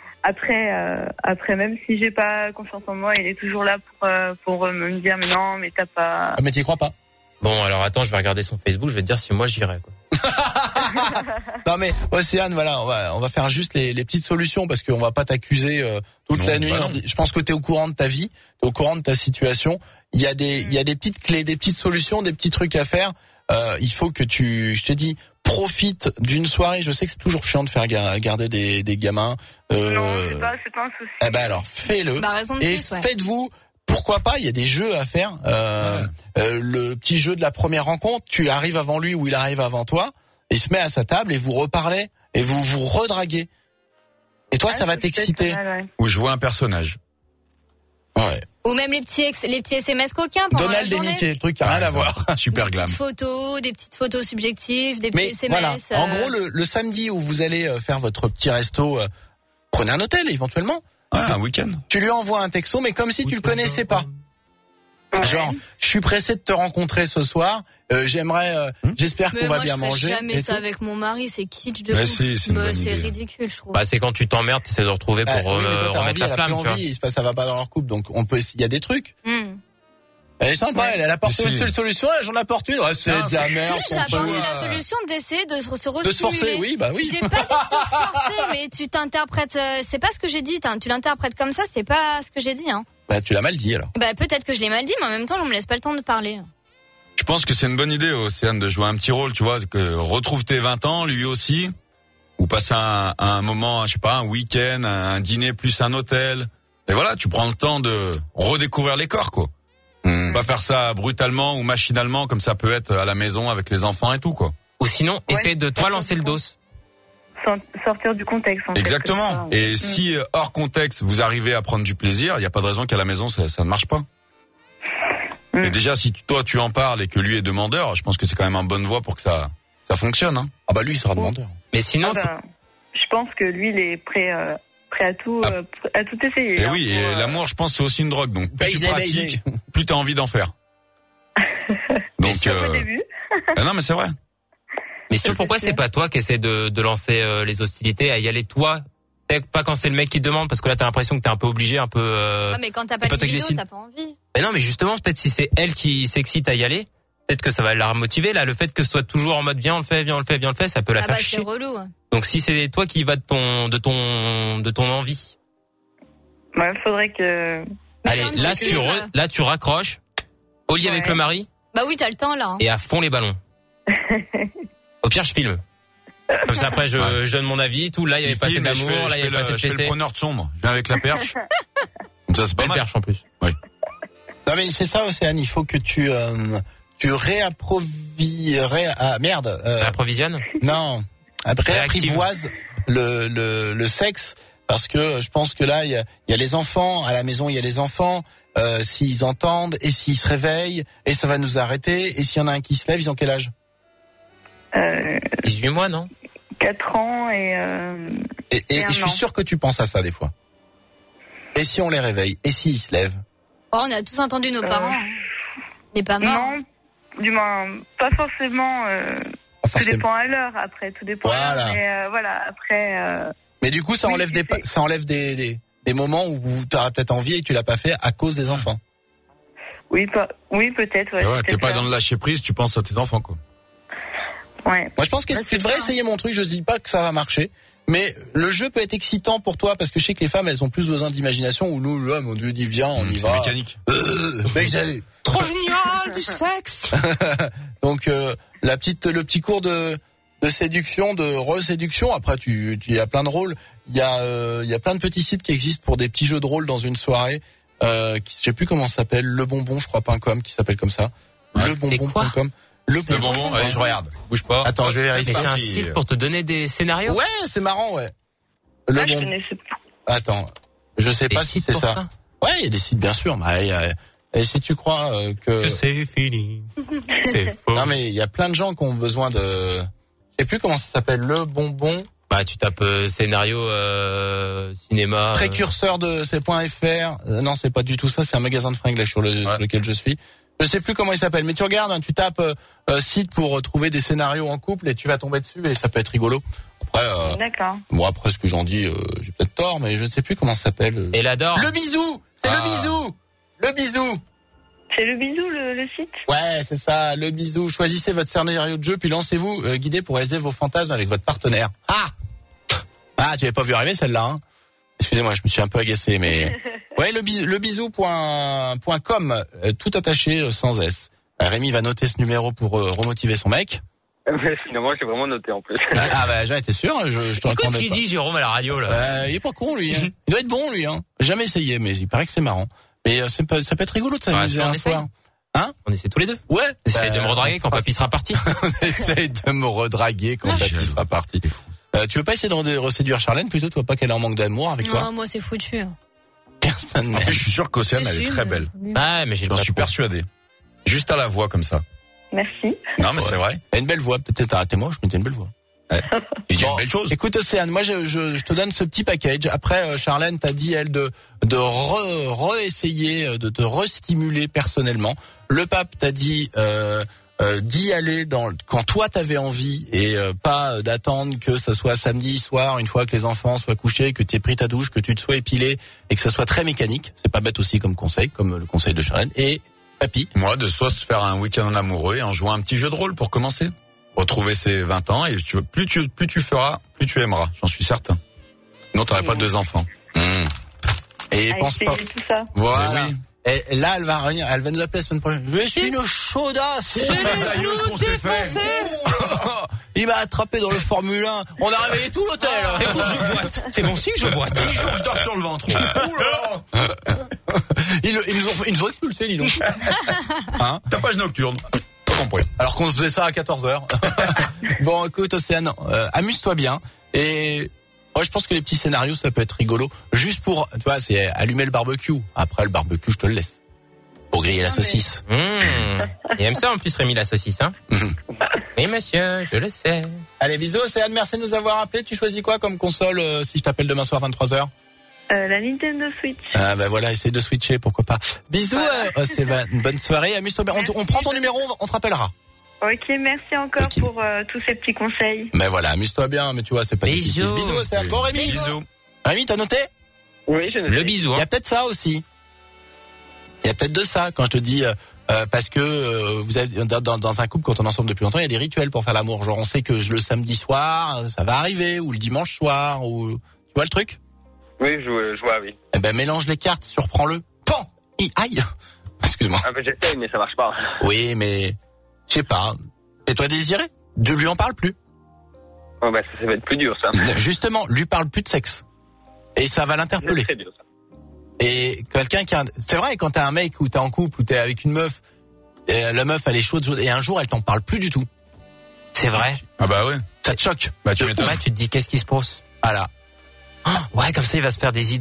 Après, même si j'ai pas confiance en moi, il est toujours là pour me dire, mais non, mais t'as pas... Mais t'y crois pas? Bon, alors attends, je vais regarder son Facebook, je vais te dire si moi j'irais, quoi. Non mais Océane, voilà, on va faire juste les petites solutions parce qu'on va pas t'accuser toute la nuit. Je pense que t'es au courant de ta vie, t'es au courant de ta situation. Il y a des petites clés, des petites solutions, des petits trucs à faire. Il faut que je t'ai dit, profite d'une soirée. Je sais que c'est toujours chiant de faire garder des gamins. Non, c'est pas un souci. Eh ben alors, fais-le. Et faites-vous. Pourquoi pas, il y a des jeux à faire. Le petit jeu de la première rencontre, tu arrives avant lui ou il arrive avant toi, il se met à sa table et vous reparlez et vous vous redraguez. Et toi, ça va t'exciter. Ou jouer un personnage. Ouais. Ou même les petits SMS coquins pendant Donald la journée. et Mickey, le truc qui a rien à voir. Super glam. Des petites photos subjectives, des petits SMS. Voilà. En gros, le samedi où vous allez faire votre petit resto, prenez un hôtel éventuellement. Un week-end. Tu lui envoies un texto, mais comme si tu le connaissais pas. Genre, je suis pressé de te rencontrer ce soir. J'espère qu'on va bien manger. Je fais jamais ça avec mon mari, c'est kitsch de ouf. C'est ridicule, je trouve. C'est quand tu t'emmerdes, t'essaies de retrouver pour remettre la flamme, tu vois. Ça va pas dans leur couple, donc il y a des trucs. Elle est sympa, elle apporte une seule solution, j'en apporte une. Ouais, c'est de la merde. Si, j'ai apporté la solution d'essayer de se restimuler. De se forcer, oui. J'ai pas dit de se forcer, mais tu t'interprètes, c'est pas ce que j'ai dit, tu l'interprètes comme ça, c'est pas ce que j'ai dit, hein. Tu l'as mal dit, alors. Peut-être que je l'ai mal dit, mais en même temps, je me laisse pas le temps de parler. Je pense que c'est une bonne idée, Océane, de jouer un petit rôle, tu vois, que retrouve tes 20 ans, lui aussi, ou passer un moment, je sais pas, un week-end, un dîner plus un hôtel. Et voilà, tu prends le temps de redécouvrir les corps, quoi. Pas faire ça brutalement ou machinalement comme ça peut être à la maison avec les enfants et tout, quoi. Ou sinon, essaie de toi lancer le dos. Sortir du contexte. Exactement. Et si hors contexte vous arrivez à prendre du plaisir, il y a pas de raison qu'à la maison ça ne marche pas. Et déjà si toi tu en parles et que lui est demandeur, je pense que c'est quand même une bonne voie pour que ça fonctionne. Hein. Ah bah lui il sera demandeur. Mais sinon, je pense que lui il est prêt à tout essayer. Et oui, et l'amour, je pense, c'est aussi une drogue. Donc, plus tu pratiques, plus t'as envie d'en faire. Donc, au début. Non, mais c'est vrai. Mais surtout, pourquoi c'est pas toi qui essaie de lancer les hostilités, à y aller toi? Pas quand c'est le mec qui te demande, parce que là, t'as l'impression que t'es un peu obligé, un peu... mais quand t'as pas de vidéo, t'as pas envie. Mais non, mais justement, peut-être si c'est elle qui s'excite à y aller, peut-être que ça va la remotiver, là. Le fait que ce soit toujours en mode, viens, on le fait, ça peut la faire chier. C'est relou. Donc si c'est toi qui vas de ton envie. Ouais, faudrait que... Allez, là tu raccroches. Au lit avec le mari. Bah oui, t'as le temps là. Hein. Et à fond les ballons. Au pire, je filme. Comme ça après je donne mon avis, tout. Là il y avait pas assez d'amour, là il y avait pas assez de Je fais le preneur de sombre. Je viens avec la perche. Comme ça c'est pas mal. Perche en plus. Oui. Non mais c'est ça, Océane, il faut que tu réapprovisionnes. Non. Réapprivoise le sexe, parce que je pense que là il y a les enfants à la maison, il y a les enfants, s'ils entendent et s'ils se réveillent et ça va nous arrêter et s'il y en a un qui se lève, ils ont quel âge? 18 mois, non? 4 ans et je suis sûr que tu penses à ça des fois. Et si on les réveille? Et s'ils se lèvent? Oh, on a tous entendu nos parents. On n'est pas morts. Non, du moins, pas forcément. Tout dépend à l'heure, après. Tout dépend à l'heure. Mais voilà, après... Mais du coup, ça enlève des moments où tu auras peut-être envie et tu l'as pas fait à cause des enfants. Oui, peut-être. Ouais, t'es pas dans le lâcher prise, tu penses à tes enfants, quoi. Ouais. Moi, je pense que tu devrais essayer mon truc. Je dis pas que ça va marcher, mais le jeu peut être excitant pour toi parce que je sais que les femmes, elles ont plus besoin d'imagination. Ou nous, là, mon Dieu, dit viens, on y va. Mécanique. Trop génial, du sexe. Donc le petit cours de séduction, de reséduction. Après, il y a plein de rôles. Il y a plein de petits sites qui existent pour des petits jeux de rôle dans une soirée. Je sais plus comment ça s'appelle. Le bonbon, je crois, .com, qui s'appelle comme ça. Ouais. Lebonbon.com. Le bonbon, allez, je regarde. Bouge pas. Attends, je vais vérifier. Mais c'est un site pour te donner des scénarios? Ouais, c'est marrant, ouais. Je connaissais pas. Attends, je sais pas si c'est ça. Ouais, il y a des sites, bien sûr. Et si tu crois que c'est fini, c'est faux. Non, mais il y a plein de gens qui ont besoin de... Je sais plus comment ça s'appelle, le bonbon. Bah, tu tapes scénario cinéma. Précurseur de c.fr. Non, c'est pas du tout ça. C'est un magasin de fringues là sur lequel je suis. Je sais plus comment il s'appelle, mais tu regardes, tu tapes site pour trouver des scénarios en couple et tu vas tomber dessus et ça peut être rigolo. Après, d'accord. Bon, après ce que j'en dis, j'ai peut-être tort, mais je ne sais plus comment ça s'appelle. Et l'adore. Le bisou, c'est le bisou. Le bisou. C'est le bisou le site. Ouais, c'est ça, le bisou. Choisissez votre scénario de jeu puis lancez-vous guidé pour réaliser vos fantasmes avec votre partenaire. Ah, tu avais pas vu arriver celle-là. Hein. Excusez-moi, je me suis un peu agacé, mais ouais, le bisou.com, tout attaché sans S. Rémi va noter ce numéro pour remotiver son mec. Finalement, j'ai vraiment noté en plus. Bah, j'en étais sûr. Je te Qu'est-ce qu'il dit, Jérôme, à la radio là? Il est pas con lui. Hein. Il doit être bon lui. Hein. J'ai jamais essayé, mais il paraît que c'est marrant. Mais ça peut être rigolo de s'amuser un soir. Hein? On essaie tous les deux. Ouais. Essaye de me redraguer quand papy sera parti. On essaye de me redraguer quand papy sera parti. Tu veux pas essayer de reséduire Charlène plutôt? Tu vois pas qu'elle est en manque d'amour avec toi? Non, moi c'est foutu. Personne. En plus, je suis sûr qu'Océane, elle est très belle. Ah, mais j'en suis persuadé. Juste à la voix comme ça. Merci. Non, mais c'est vrai. Elle a une belle voix. Peut-être t'es moche, mais t'as une belle voix. Ouais. Il dit une belle chose. Écoute, Océane, moi je te donne ce petit package. Après, Charlène t'a dit elle de re-essayer, de te re-stimuler personnellement. Le pape t'a dit d'y aller quand toi t'avais envie et pas d'attendre que ça soit samedi soir, une fois que les enfants soient couchés, que tu aies pris ta douche, que tu te sois épilé et que ça soit très mécanique. C'est pas bête aussi comme conseil, comme le conseil de Charlène. Et papy, moi, de soit se faire un week-end en amoureux et en jouant un petit jeu de rôle pour commencer. Retrouver ses 20 ans et plus tu feras, plus tu aimeras, j'en suis certain. Non, t'aurais pas 2 enfants. Et pense pas. Tout ça. Voilà. Oui. Et là, elle va revenir, elle va nous appeler la semaine prochaine. Je suis une chaudasse. C'est la zailleuse qu'on s'est fait. Il m'a attrapé dans le Formule 1. On a réveillé tout l'hôtel. Écoute, je boite. C'est bon signe, je boite. 10 jours, je dors sur le ventre. Oula. Ils nous ont expulsés, dis donc. Hein? Tapage nocturne. Pas compris. Alors qu'on faisait ça à 14h. Bon, écoute, Océane, amuse-toi bien. Et moi, je pense que les petits scénarios, ça peut être rigolo. Juste pour, tu vois, c'est allumer le barbecue. Après, le barbecue, je te le laisse. Pour griller la saucisse. Il aime ça, en plus, Rémi, la saucisse, hein? Oui, monsieur, je le sais. Allez, bisous, Océane, merci de nous avoir appelés. Tu choisis quoi comme console si je t'appelle demain soir 23h? La Nintendo Switch. Ah, bah voilà, essaye de switcher, pourquoi pas. Bisous, c'est une bonne soirée. Amuse-toi bien. On prend ton numéro, on te rappellera. Ok, merci encore pour tous ces petits conseils. Mais voilà, amuse-toi bien, mais tu vois, c'est pas difficile. Bisous, Océane. Bon, Rémi. Bisous. Rémi, t'as noté? Oui, j'ai noté. Le bisou, hein. Il y a peut-être ça aussi. Il y a peut-être de ça quand je te dis parce que vous avez dans un couple quand on est ensemble depuis longtemps, il y a des rituels pour faire l'amour. Genre on sait que le samedi soir, ça va arriver ou le dimanche soir ou tu vois le truc? Oui, je vois, oui. Eh ben mélange les cartes, surprends-le. Pan. Aïe. Excuse-moi. Ah ben j'essaye mais ça marche pas. Oui, mais je sais pas. Et toi désiré? Ne lui en parle plus. Oh bah ça va être plus dur ça. Justement, lui parle plus de sexe. Et ça va l'interpeller. C'est très dur ça. Et quelqu'un c'est vrai, quand t'es un mec ou t'es en couple ou t'es avec une meuf, et la meuf elle est chaude et un jour elle t'en parle plus du tout. C'est vrai. Ah bah ouais. Ça te choque. Bah tu m'étonnes. Ouais, tu te dis qu'est-ce qui se passe? Voilà. Ouais, comme ça il va se faire des idées.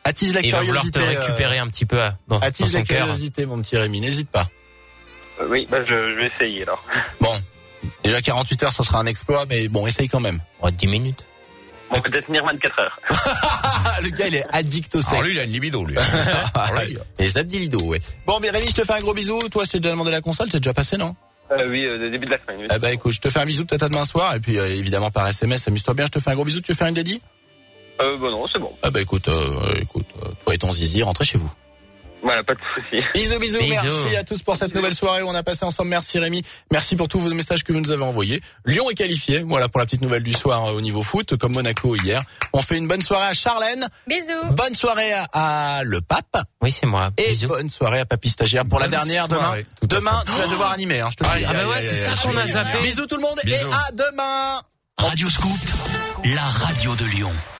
Attise la il va vouloir curiosité. te récupérer un petit peu dans attise son la cœur. curiosité, mon petit Rémi, n'hésite pas. Oui, je vais essayer alors. Bon, déjà 48 heures, ça sera un exploit, mais bon, essaye quand même. 10 minutes. Bon, peut-être tenir 24 heures. Le gars, il est addict au sexe. Alors lui, il a une libido, lui. Les abdilido, ouais. Bon, mais Rémi, je te fais un gros bisou. Toi, je t'ai déjà demandé la console, t'es déjà passé, non? Oui, début de la semaine. Oui. Bah écoute, je te fais un bisou peut-être à demain soir, et puis évidemment par SMS, amuse-toi bien, je te fais un gros bisou. Tu veux faire une dédie? Non, c'est bon. Ah bah écoute, toi et ton zizi, rentrez chez vous. Voilà, pas de soucis. Bisous, merci à tous pour cette nouvelle soirée où on a passé ensemble. Merci Rémi, merci pour tous vos messages que vous nous avez envoyés. Lyon est qualifié, voilà pour la petite nouvelle du soir au niveau foot, comme Monaco hier. On fait une bonne soirée à Charlène. Bisous. Bonne soirée à le pape. Oui, c'est moi. Et Bisous. bonne soirée à Papy Stagiaire pour la dernière soirée. demain. Tu vas devoir animer, je te le dis. Ah bah ouais, c'est ça qu'on a zappé. Bisous tout le monde Bisous. et à demain. Radio Scoop, la radio de Lyon.